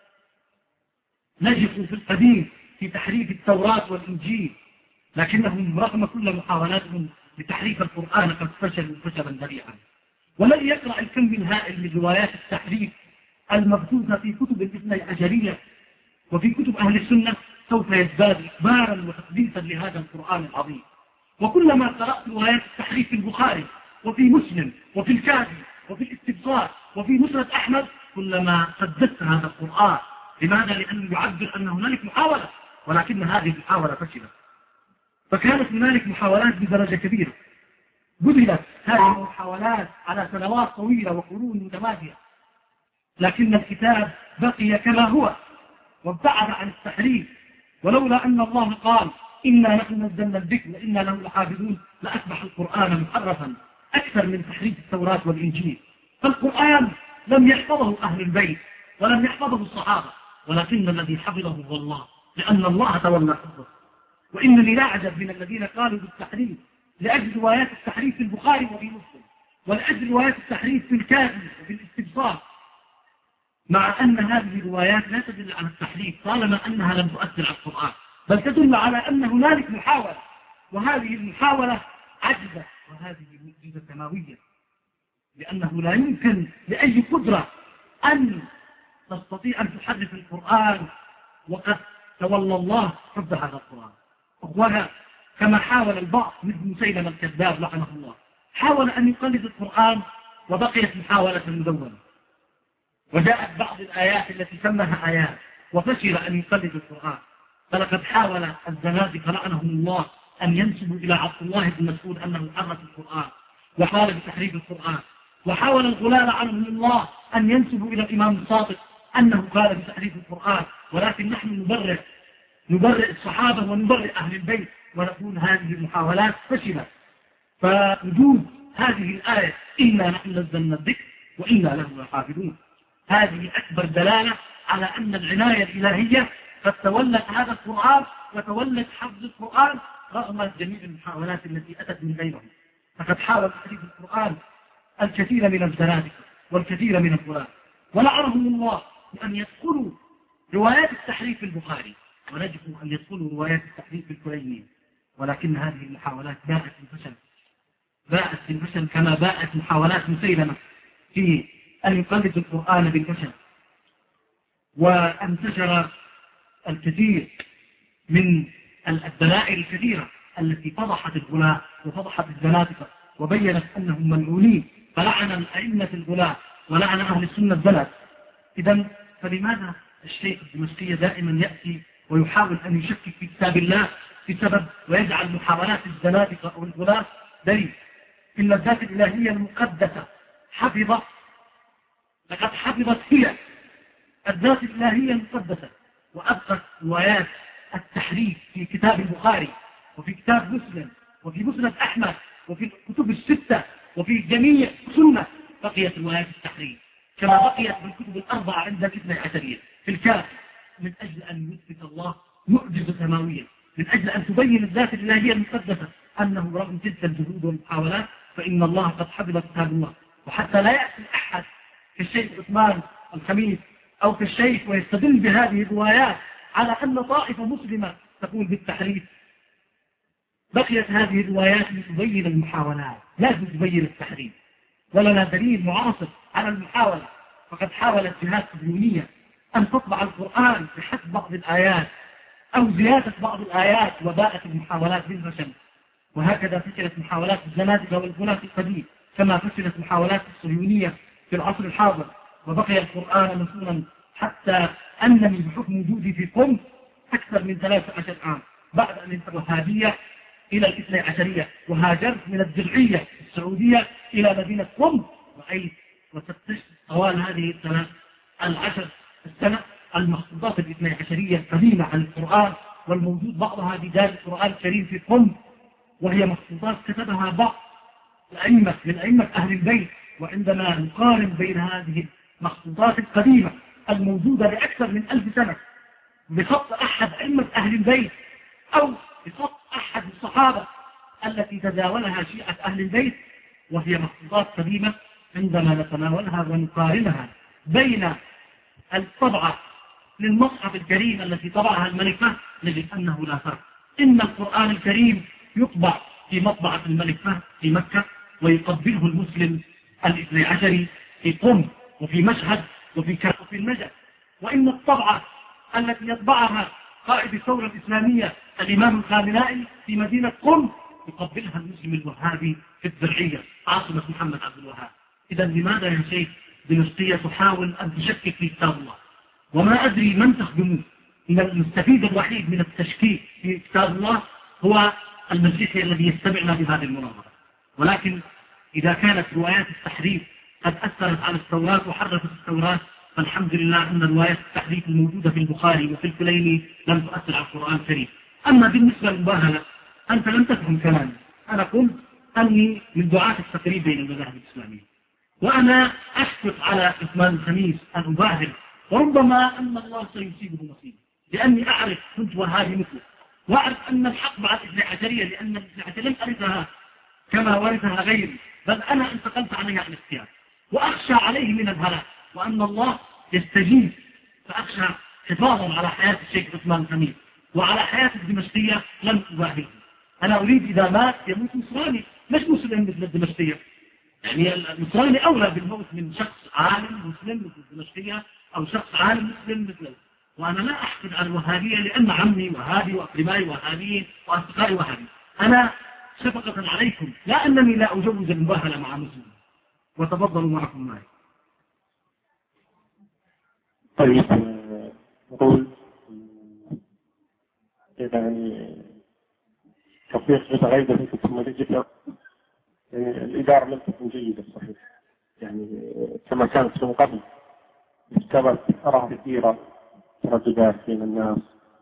نجحوا في القديم في تحريف التوراة والإنجيل، لكنهم رغم كل محاولاتهم لتحريف القرآن قد فشلوا فشلا ذريعا. والذي يقرأ الكم الهائل من روايات التحريف المبثوثة في كتب الاثنى عشرية وفي كتب أهل السنة سوف يزداد إخبارا وتقديسا لهذا القرآن العظيم. وكلما قرأت روايات التحريف في البخاري وفي مسلم وفي الكافي وفي الاستبصار وفي مسند أحمد كلما سددت هذا القرآن. لماذا؟ لأنه يعبر أن هنالك محاولة، ولكن هذه المحاولة فشلت. فكانت هنالك محاولات بدرجة كبيرة، بذلت هذه المحاولات على سنوات طويلة وقرون متمادية، لكن الكتاب بقي كما هو وابتعد عن التحريف. ولولا أن الله قال إنا نحن نزلنا الذكر وإنا له لحافظون لأصبح القرآن محرفا أكثر من تحريف التوراة والإنجيل. فالقرآن لم يحفظه أهل البيت ولم يحفظه الصحابة، ولكن الذي حفظه هو الله، لأن الله تولى حفظه. وإنني لا أعجب من الذين قالوا بالتحريف لأجل روايات التحريف في البخاري وفي مسلم، ولأجل روايات التحريف في الكافي وفي الاستبصار، مع أن هذه الروايات لا تدل على التحريف طالما أنها لم تؤثر على القرآن، بل تدل على أن هنالك محاولة، وهذه المحاولة عجزة، وهذه معجزة سماوية، لأنه لا يمكن لأي قدرة أن تستطيع أن تحرف القرآن وقد تولى الله حفظ هذا القرآن. أخوانا، كما حاول البعض مثل مسيلمة الكذاب لعنه الله، حاول أن يقلد القرآن وبقيت محاولة مدونة، وجاءت بعض الآيات التي سمها آيات وفشل أن يقلد القرآن. فلقد حاول الزنادقة لعنهم الله أن ينسبوا إلى عبد الله بن مسعود أنه حرف القرآن وقال بتحريف القرآن، وحاول الغلاة لعنهم الله أن ينسبوا إلى الإمام الصادق أنه قال بتحريف القرآن، ولكن نحن نبرئ نبرئ الصحابة ونبرئ أهل البيت ونقول هذه المحاولات فشلت. فوجود هذه الآية إنا نحن نزلنا الذكر وإنا له لحافظون، هذه أكبر دلالة على أن العناية الإلهية قد تولت هذا القرآن وتولت حفظ القرآن رغم جميع المحاولات التي أتت من غيرهم. فقد حاول تحريف القرآن الكثير من الزنادقة والكثير من الغلاة، ولعنهم الله أن يدخلوا روايات التحريف في البخاري ونجحوا أن يدخلوا روايات التحريف في الكلينين، ولكن هذه المحاولات باءت بالفشل، باءت بالفشل كما باءت محاولات مسيلمة في أن يقلد القرآن بالفشل. وانتشر الكثير من الدلائل الكثيرة التي فضحت الغلاة وفضحت الزنادقة وبينت أنهم ملعونين، فلعن الأئمة الغلاة ولعن أهل السنة البلد. إذن فلماذا الشيخ الدمشقي دائما يأتي ويحاول أن يشكك في كتاب الله بسبب ويجعل محاولات الزنادقة أو الغلاة دليل؟ إن الذات الإلهية المقدسة حفظت، لقد حفظت هي الذات الإلهية المقدسة، وأبقت روايات التحريف في كتاب البخاري وفي كتاب مسلم وفي مسند أحمد وفي الكتب الستة وفي جميع سنة بقيت روايات التحريف، كما بقيت بالكتب الأربعة عند الاثنى عشرية في الكافي، من أجل أن يثبت الله معجزة سماوية، من أجل أن تبين الذات الإلهية المقدسة أنه رغم تلك الجهود والمحاولات فإن الله قد حفظ كتاب الله. وحتى لا يأتي أحد كالشيخ عثمان الخميس أو كالشيخ ويستدل بهذه الروايات على أن طائفة مسلمة تقول بالتحريف، بقيت هذه الروايات لتبين المحاولات لا تبين التحريف. ولنا دليل معاصر على المحاولة، فقد حاولت جهات صهيونية أن تطبع القرآن بحسب بعض الآيات أو زيادة بعض الآيات، وباءت المحاولات بالفشل. وهكذا فشلت محاولات الزنادقة والغلاة القديم، كما فشلت محاولات الصهيونية في العصر الحاضر، وبقي القرآن مسؤولا حتى أنني بحكم وجودي في قم أكثر من ثلاثة عشر عام بعد أن انتقل الوهابية إلى الاثنى عشرية، وهاجرت من الدرعية السعودية إلى مدينة قم، رأيت وفتشت طوال هذه السنة العشر السنة المخطوطات الاثنى عشرية القديمة عن القرآن، والموجود بعضها بدار القرآن الكريم في قم، وهي مخطوطات كتبها بعض الأئمة من أئمة أهل البيت. وعندما نقارن بين هذه المخطوطات القديمة الموجودة لأكثر من ألف سنة بخط أحد أئمة أهل البيت أو بخط أحد الصحابة التي تداولها شيعة أهل البيت، وهي مخطوطات قديمة، عندما نتناولها ونقارنها بين الطبعة للمصحف الكريم التي طبعها الملك فهد نجد أنه لا فرق. إن القرآن الكريم يطبع في مطبعة الملك فهد في مكة، ويقبله المسلم الاثني عشري في قم وفي مشهد وفي كرب وفي النجف. وإن الطبعة التي يطبعها قائد الثورة الإسلامية الإمام الخامنائي في مدينة قم يقبلها المسلم الوهابي في الدرعية عاصمة محمد عبد الوهاب. إذا لماذا يا شيخ دمشقية تحاول أن تشكك في كتاب الله؟ وما أدري من تخدمه. إن المستفيد الوحيد من التشكيك في كتاب الله هو المسيحي الذي يستمعنا بهذه المناظرة. ولكن إذا كانت روايات التحريف قد أثرت على التوراة وحرفت التوراة، فالحمد لله أن روايات التحريف الموجودة في البخاري وفي الكليني لم تؤثر على القرآن الكريم. أما بالنسبة للمباهلة أنت لم تفهم كلامي. أنا قلت أني من دعاة التقريب بين المذاهب الإسلامية، وأنا أشفق على عثمان الخميس أن أباهل وربما أن الله سيصيبه مصيبة، لأني أعرف كنت وهابي مثله، وأعرف أن الحق مع الاثنى عشرية، لأن الاثنى عشرية لم أرثها كما ورثها غيري، بل أنا انتقلت عليها عن اختيار، وأخشى عليه من الهلاك، وأن الله يستجيب، فأخشى حفاظا على حياة الشيخ عثمان سمير وعلى حياة الدمشقية لم أباهيه. أنا أريد إذا مات يموت نصراني، مش مسلم مثل الدمشقية. يعني النصراني أولى بالموت من شخص عالم مسلم مثل الدمشقية أو شخص عالم مسلم مثل. وأنا لا أحقد على الوهابية، لأن عمي وهابي وأقربائي وهابيين وأصدقائي وهابي. أنا شفقة عليكم، لا أنني لا أجوز المباهلة مع مسلم. وتفضلوا معكم معي. طيب نقول يعني تطبيق متغير في التكنولوجيا، يعني الإدارة لم تكن جيدة صحيح، يعني كما كانت من قبل اشتبت آراء كثيرة، ترددات بين الناس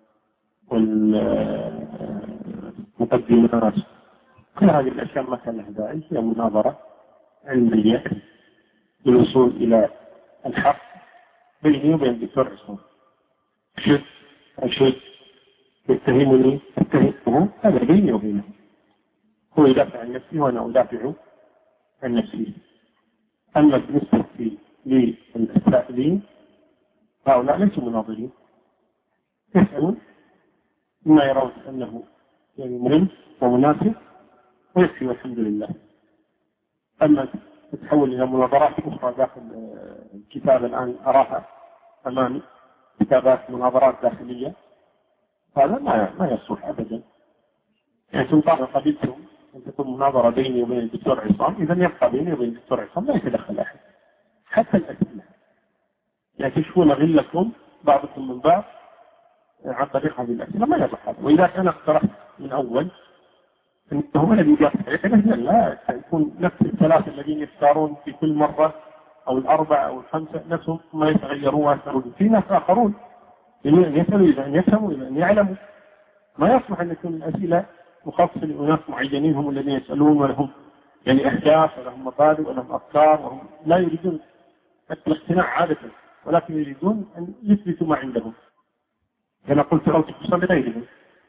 والمقدمات، كل هذه الأشياء ما كان لها داعي، هي مناظرة علمية للوصول إلى الحق بيني وبين الدكتور عصام. شد أشد يتهمني أتهمه، هذا بيني وبينه، هو يدافع عن نفسي وأنا أدافع عن نفسي. أما بالنسبة للسائلين هؤلاء ليسوا مناظرين، يسألون مما يرون أنه يعني مهم ومناسب ويكفي والحمد لله. أما تتحول إلى مناظرات أخرى داخل الكتاب الآن أراها أمامي، كتابات مناظرات داخلية، هذا ما ما يصلح أبدا. يعني سلطان قبيلتهم أن تكون مناظرة بيني وبين الدكتور عصام، إذا يبقى بيني وبين الدكتور عصام لا يتدخل أحد حتى الأسئلة، يعني تشوفون غلكم بعضكم من بعض عن طريق هذه الأسئلة، ما يصلح هذا. وإذا كان اقترحت من أول أنهم الذي جاء لا يكون نفس الثلاثة الذين يختارون في كل مرة أو الأربعة أو الخمسة نفسهم ما يتغيرون ويسألون. في ناس آخرون يسألوا إذا أن يفهموا إذا أن يعلموا، ما يصلح أن يكون الأسئلة مخصصة لأناس معينين هم الذين يسألون ولهم يعني أهداف ولهم مبادئ ولهم أفكار، وهم لا يريدون الاقتناع عادة، ولكن يريدون أن يثبتوا ما عندهم. كما قلت أو تخصصا لغيرهم.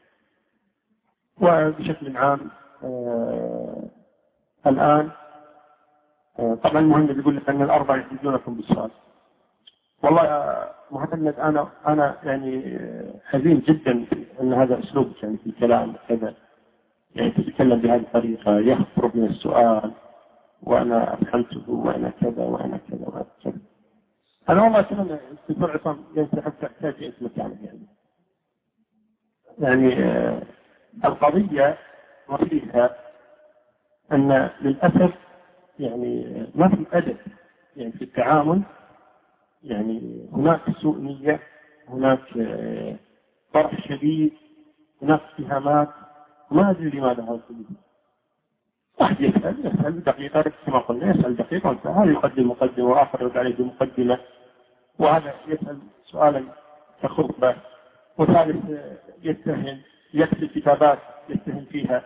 وبشكل عام آه الآن آه طبعا المهم يقول لك أن الأربعة يحجونكم بالسؤال. والله يا محمد أنا أنا يعني حزين جدا أن هذا أسلوب يعني في الكلام كذا، يعني تتكلم بهذه الطريقة، يخرج من السؤال وأنا أفهمته وأنا كذا وأنا كذا وأنا كذا. أنا والله أتمنى الدكتور عصام ينسى حتى أحتاج اسمك يعني يعني يعني آه القضية وفيها أن للأسف يعني ما في أدب يعني في التعامل، يعني هناك سوء نية، هناك طرح شديد، هناك اتهامات، ما أدري لماذا هذا الشديد. واحد يسأل يسأل دقيقة كما قلنا، يسأل دقيقة هذا يقدم مقدمة وآخر يرد عليه بمقدمة، وهذا يسأل سؤالا كخطبة، وثالث يتهم يكتب كتابات يتهم فيها.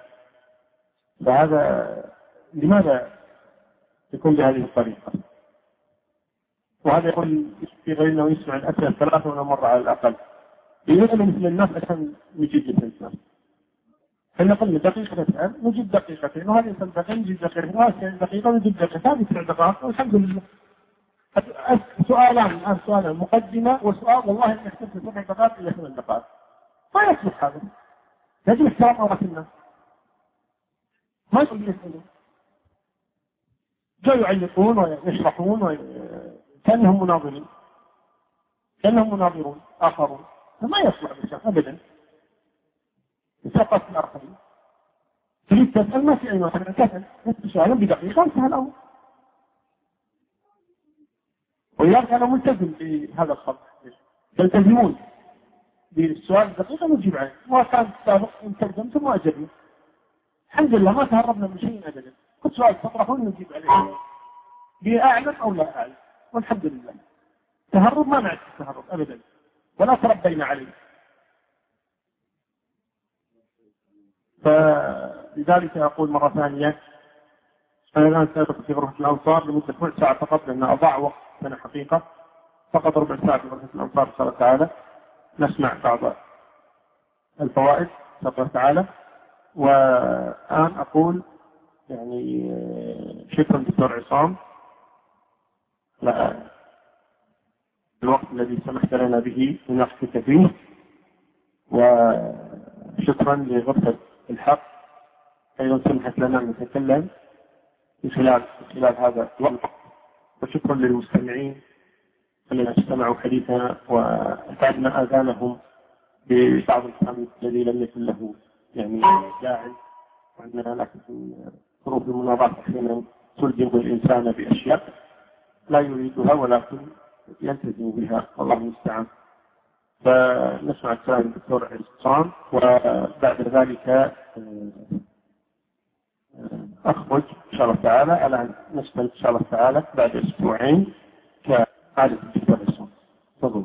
فهذا لماذا يكون بهذه الطريقة؟ وهذا يقول في غيرنا ويسمع الأسئلة ثلاثة ولا مرة على الأقل. يقول مثل الناس عشان نجيب مثل الناس. فنقول دقيقة نسأل نجيب دقيقتين، وهذا يسأل دقيقة نجيب دقيقتين، وهذا دقيقة نجيب دقيقة، هذه تسع دقائق والحمد لله. سؤالان الآن، سؤالان مقدمة وسؤال والله إن احتجت سبع دقائق إلى ثمان دقائق. ما يصلح هذا. يجب احترام أوقات الناس. ما يقول يسألون. جاءوا يعلقون ويشرحون و... كأنهم مناظرين، كأنهم مناظرون آخرون، فما يصلح بشيء أبدا. سقط الآخرين. تريد تسأل ما في أي مثلا تسأل سؤالا بدقيقة وانتهى الأمر. وإذا أنا ملتزم بهذا الخط، تلتزمون بالسؤال الدقيقة نجيب عنه، وكان السابق ملتزم ثم أجبنا. الحمد لله ما تهربنا من شيء أبدا. كل سؤال تطرحون نجيب عليه بأعلم أو لا أعلم، والحمد لله. تهرب ما نعرف التهرب أبدا، ولا تربينا عليه. فلذلك أقول مرة ثانية، أنا الآن سأدخل في غرفة الأنصار لمدة نصف ساعة فقط، لأن أضاع وقت أنا حقيقة، فقط ربع ساعة في غرفة الأنصار إن شاء الله تعالى نسمع بعض الفوائد إن شاء الله تعالى. والآن أقول يعني شكرا دكتور عصام على الوقت الذي سمحت لنا به لنحكي فيه، وشكرا لغرفة الحق أيضا سمحت لنا أن نتكلم في خلال خلال هذا الوقت، وشكرا للمستمعين الذين استمعوا حديثنا وأسعدنا آذانهم ببعض الكلام الذي لم يكن له يعني داعي، وأننا لكن ظروف المناظرة أحيانا تلزم الإنسان بأشياء لا يريدها ولكن يلتزم بها، والله المستعان. فنسمع كلام الدكتور عصام، وبعد ذلك أخرج إن شاء الله تعالى على نسمع إن شاء الله تعالى بعد أسبوعين كعادة الدكتور عصام. تفضل.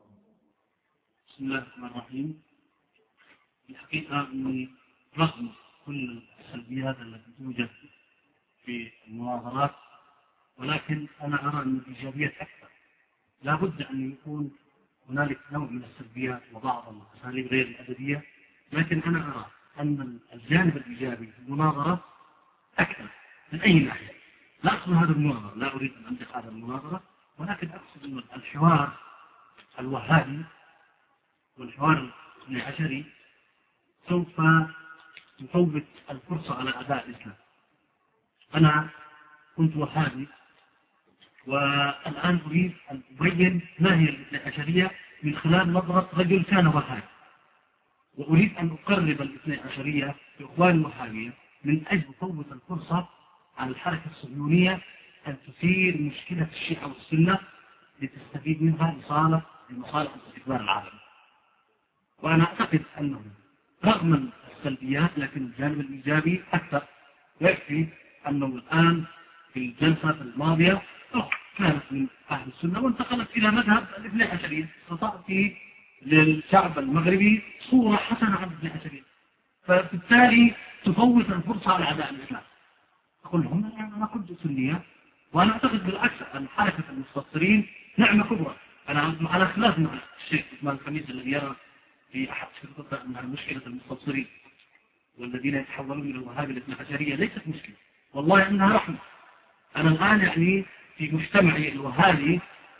بسم الله الرحمن الرحيم. الحقيقة أني رغم كل السلبيات التي توجد في المناظرات، ولكن أنا أرى أن الإيجابيات أكثر. لا بد أن يكون هنالك نوع من السلبيات وبعض الأساليب غير الأدبية، لكن أنا أرى أن الجانب الإيجابي في المناظرة أكثر من أي ناحية. لا أقصد هذا المناظرة، لا أريد أن أنتقد هذا المناظرة، ولكن أقصد أن الحوار الوهابي والحوار الاثني عشري سوف يفوت الفرصة على أداء الإسلام. أنا كنت وهابي، والآن أريد أن أبين ما هي الاثني عشرية من خلال نظرة رجل كان وهابي، وأريد أن أقرب الاثني عشرية بإخوان الوهابية من أجل فوت الفرصة على الحركة الصهيونية أن تثير مشكلة الشيعة والسنة لتستفيد منها لصالح لمصالح الاستكبار العالمي. وأنا أعتقد أنه رغم السلبيات لكن الجانب الإيجابي أكثر. ويكفي أنه الآن في الجلسة الماضية كانت من أهل السنة وانتقلت إلى مذهب الاثني عشرية، استطاعت للشعب المغربي صورة حسنة عن الاثني عشرية، فبالتالي تفوت الفرصة على أعداء الإسلام. أقول لهم أنا كنت سنية، وأنا أعتقد بالعكس أن حركة المستبصرين نعمة كبرى. أنا على خلاف مع الشيخ عثمان الخميس الذي يرى في أحد شرطة أن مشكلة المستبصرين والذين يتحولون إلى الوهابية الاثني عشرية ليست مشكلة، والله إنها رحمة. أنا الآن يعني في مجتمعي الوهابي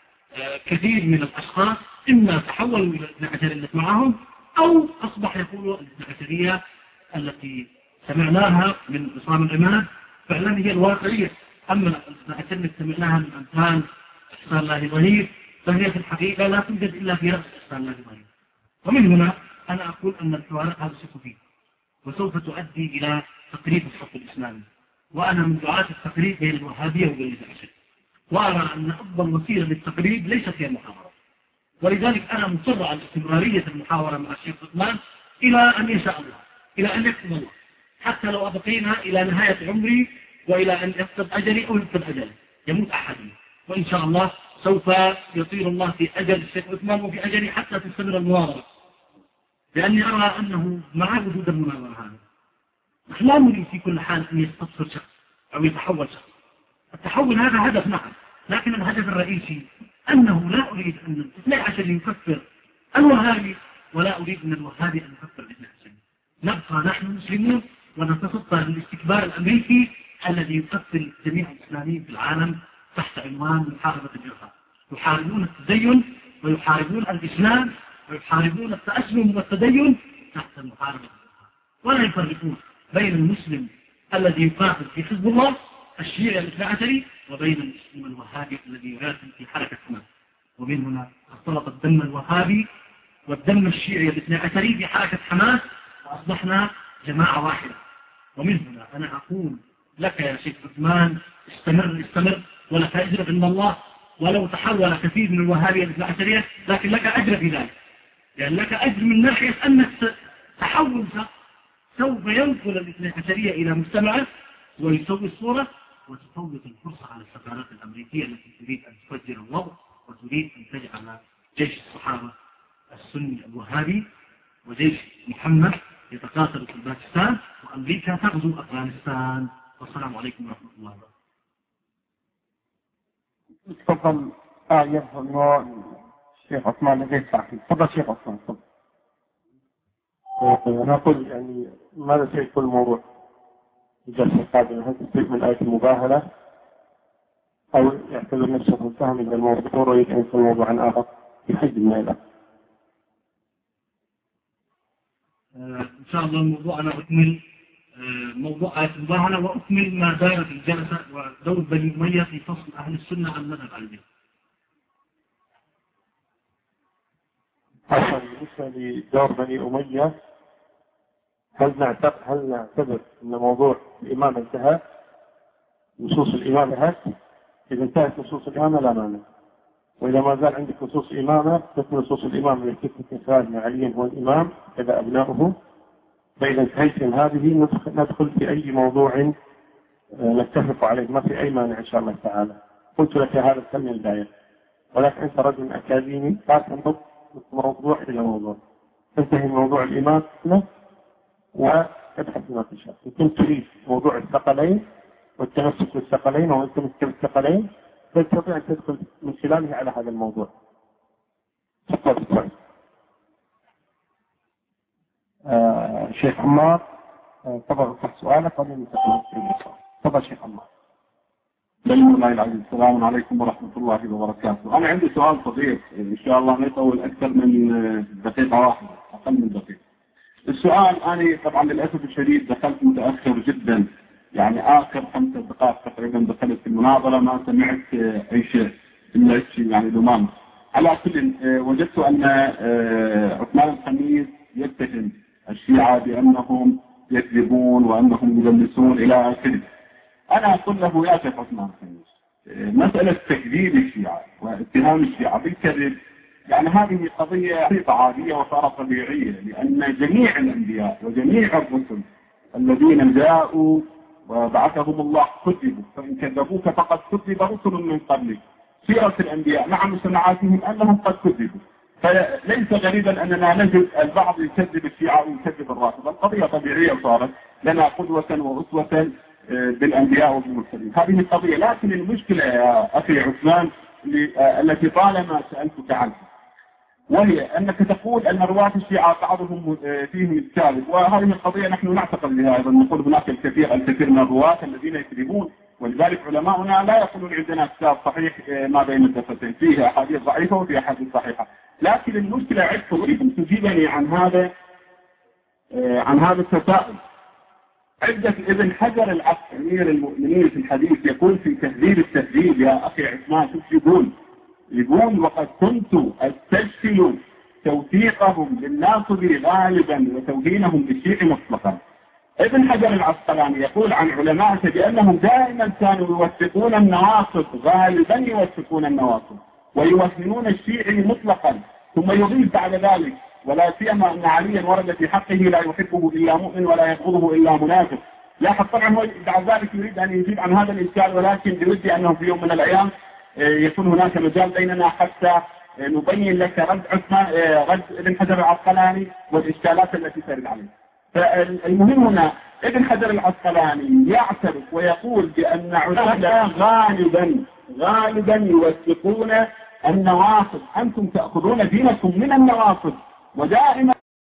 كثير من الأشخاص إما تحولوا إلى الاثني عشرية معهم أو أصبح يقولوا الاثني عشرية التي سمعناها من عصام العماد فعلا هي الواقعية. أما الاثني عشرية سمعناها من أمثال إحسان الله ظهير فهي في الحقيقة لا توجد إلا في رأس إحسان الله ظهير. ومن هنا أنا أقول أن الحوارات هذا سوف فيه وسوف تؤدي إلى تقريب الصف الإسلامي، وأنا من دعاة التقريب بين الوهابية وبين الاثني عشرية، وأرى أن أفضل وسيلة للتقريب ليست هي المحاورة، ولذلك أنا مصر على استمرارية المحاورة مع الشيخ عثمان إلى أن يشاء الله، إلى أن يكتب الله، حتى لو أبقينا إلى نهاية عمري وإلى أن يفقد أجلي أو يفقد أجلي يموت أحدنا، وإن شاء الله سوف يطير الله في أجل الشيخ عثمان وفي أجلي حتى تستمر المناظرة، لأني أرى أنه مع وجود المناظرة هذا نحن لا نريد في كل حال أن يستبصر شخص أو يتحول شخص. التحول هذا هدف نعم، لكن الهدف الرئيسي أنه لا أريد أن الاثني عشر يكفر الوهابي ولا أريد أن الوهابي أن يكفر الاثني عشر. نبقى نحن مسلمون ونتصدى للاستكبار الأمريكي الذي يكفر جميع الإسلاميين في العالم تحت عنوان محاربة الإرهاب. يحاربون التدين ويحاربون الإسلام ويحاربون التأسلم والتدين تحت محاربة الإرهاب، ولا يفرقون بين المسلم الذي يقاتل في حزب الله الشيعي الاثني عشري وبين المسلم الوهابي الذي يقاتل في حركة حماس. ومن هنا اختلط الدم الوهابي والدم الشيعي الاثني عشري في حركة حماس وأصبحنا جماعة واحدة. ومن هنا أنا أقول لك يا شيخ عثمان استمر استمر ولك أجر عند الله، ولو تحول كثير من الوهابية الاثني عشرية لكن لك أجر في ذلك، يعني لك أجر من ناحية أنك تحول سوف ينقل الاثني عشرية إلى مجتمعه ويسوي الصورة وتفوت الفرصة على السفارات الأمريكية التي تريد أن تفجر الوضع وتريد أن تجعل جيش الصحابة السني الوهابي وجيش محمد يتقاتل في باكستان وأمريكا تغزو أفغانستان. والسلام عليكم ورحمة الله وبركاته. تفضل اه يظهر انه الشيخ عثمان لديه تعقيب. تفضل شيخ عثمان تفضل. أنا أقول يعني ماذا سيكون الموضوع الجلسة القادمة؟ هل تستفيد من آية المباهلة أو يعتبر نفسه متهم من الموضوع ويريد أن يكون موضوعا آخر يحدد ما يلعب؟ إن شاء الله الموضوع أنا أكمل موضوع آية المباهلة وأكمل ما دارت الجلسة ودور بني أمية في فصل أهل السنة عن مذهب علي. أصلا بالنسبة لدور بني أمية هل نعتبر هل نعتبر أن موضوع الإمامة انتهى؟ نصوص الإمامة انتهت؟ إذا انتهت نصوص الإمامة لا مانع، وإذا ما زال عندك نصوص الإمامة تكون نصوص الإمامة التي تتخاذ علي هو الإمام كذا أبناؤه، فإذا انتهيت من هذه ندخل في أي موضوع نتفق عليه، ما في أي مانع إن شاء الله تعالى. قلت لك هذا من البداية، ولكن أنت رجل أكاديمي لا تنظر موضوع إلى موضوع، انتهي موضوع الإمام وابحث ما تشاء. إن كنت تريد موضوع الثقلين والتمسك بالثقلين أو التمسك بالثقلين تستطيع أن تدخل من خلاله على هذا الموضوع. تفضل. آه شيخ عمار تفضل افتح سؤالك قبل أن تفضل شيخ عمار. بسم الله العزيز. السلام عليكم ورحمة الله وبركاته. أنا عندي سؤال صغير إن شاء الله ما يطول أكثر من دقيقة واحدة، أقل من دقيقة. السؤال أنا طبعا للأسف الشديد دخلت متأخر جدا، يعني آخر خمسة دقائق تقريبا دخلت في المناظرة، ما سمعت أي شيء إلا شيء يعني الإمام. على كل وجدت أن عثمان الخميس يتهم الشيعة بأنهم يكذبون وأنهم يدلسون إلى آخره. أنا أقول له يا شيخ عثمان الخميس، مسألة تكذيب الشيعة واتهام الشيعة بالكذب يعني هذه قضية عادية وصارت طبيعية، لأن جميع الأنبياء وجميع الرسل الذين جاءوا وبعثهم الله كذبوا، فإن كذبوك فقد كذب رسل من قبلك. سيرة الأنبياء مع مسمعاتهم أنهم قد كذبوا، فليس غريبا أننا نجد البعض يكذب الشيعة ويكذب الرافضة. القضية طبيعية صارت لنا قدوة وأسوة بالأنبياء وبالمرسلين، هذه القضية. لكن المشكلة يا أخي عثمان التي طالما سألتك عنها، وهي أنك تقول أن رواة الشيعة بعضهم فيهم الكاذب، وهذه القضية نحن نعتقد بها أيضا، نقول هناك الكثير الكثير من الرواة الذين يكذبون، ولذلك علماؤنا لا يقولون عندنا كتاب صحيح ما بين الدفتين، فيها أحاديث ضعيفة وفيها أحاديث صحيحة. لكن المشكلة عندكم أريد تجيبني عن هذا عن هذا التساؤل. عدة ابن حجر العسقلاني أمير المؤمنين في الحديث يقول في تهذيب التهذيب يا أخي عثمان، شوف يقول يقول وقد كنت أستشكل توثيقهم للناصب غالبا وتوهينهم بالشيء مطلقا. ابن حجر العسقلاني يقول عن علمائه بأنهم دائما كانوا يوثقون النواصب، غالبا يوثقون النواصب ويوهنون الشيعي مطلقا، ثم يضيف بعد ذلك ولا سيما أن عليا ورد في حقه لا يحبه إلا مؤمن ولا يبغضه إلا منافق. لاحظ طبعا هو بعد ذلك يريد أن يجيب عن هذا الإشكال، ولكن بودي أنه في يوم من الأيام يكون هناك مجال بيننا حتى نبين لك رد عثمان رد ابن حجر العسقلاني والإشكالات التي ترد عليه. فالمهم هنا ابن حجر العسقلاني يعترف ويقول بأن علماء غالبا غالبا يوثقون النواصب، أنتم تأخذون دينكم من النواصب ودائما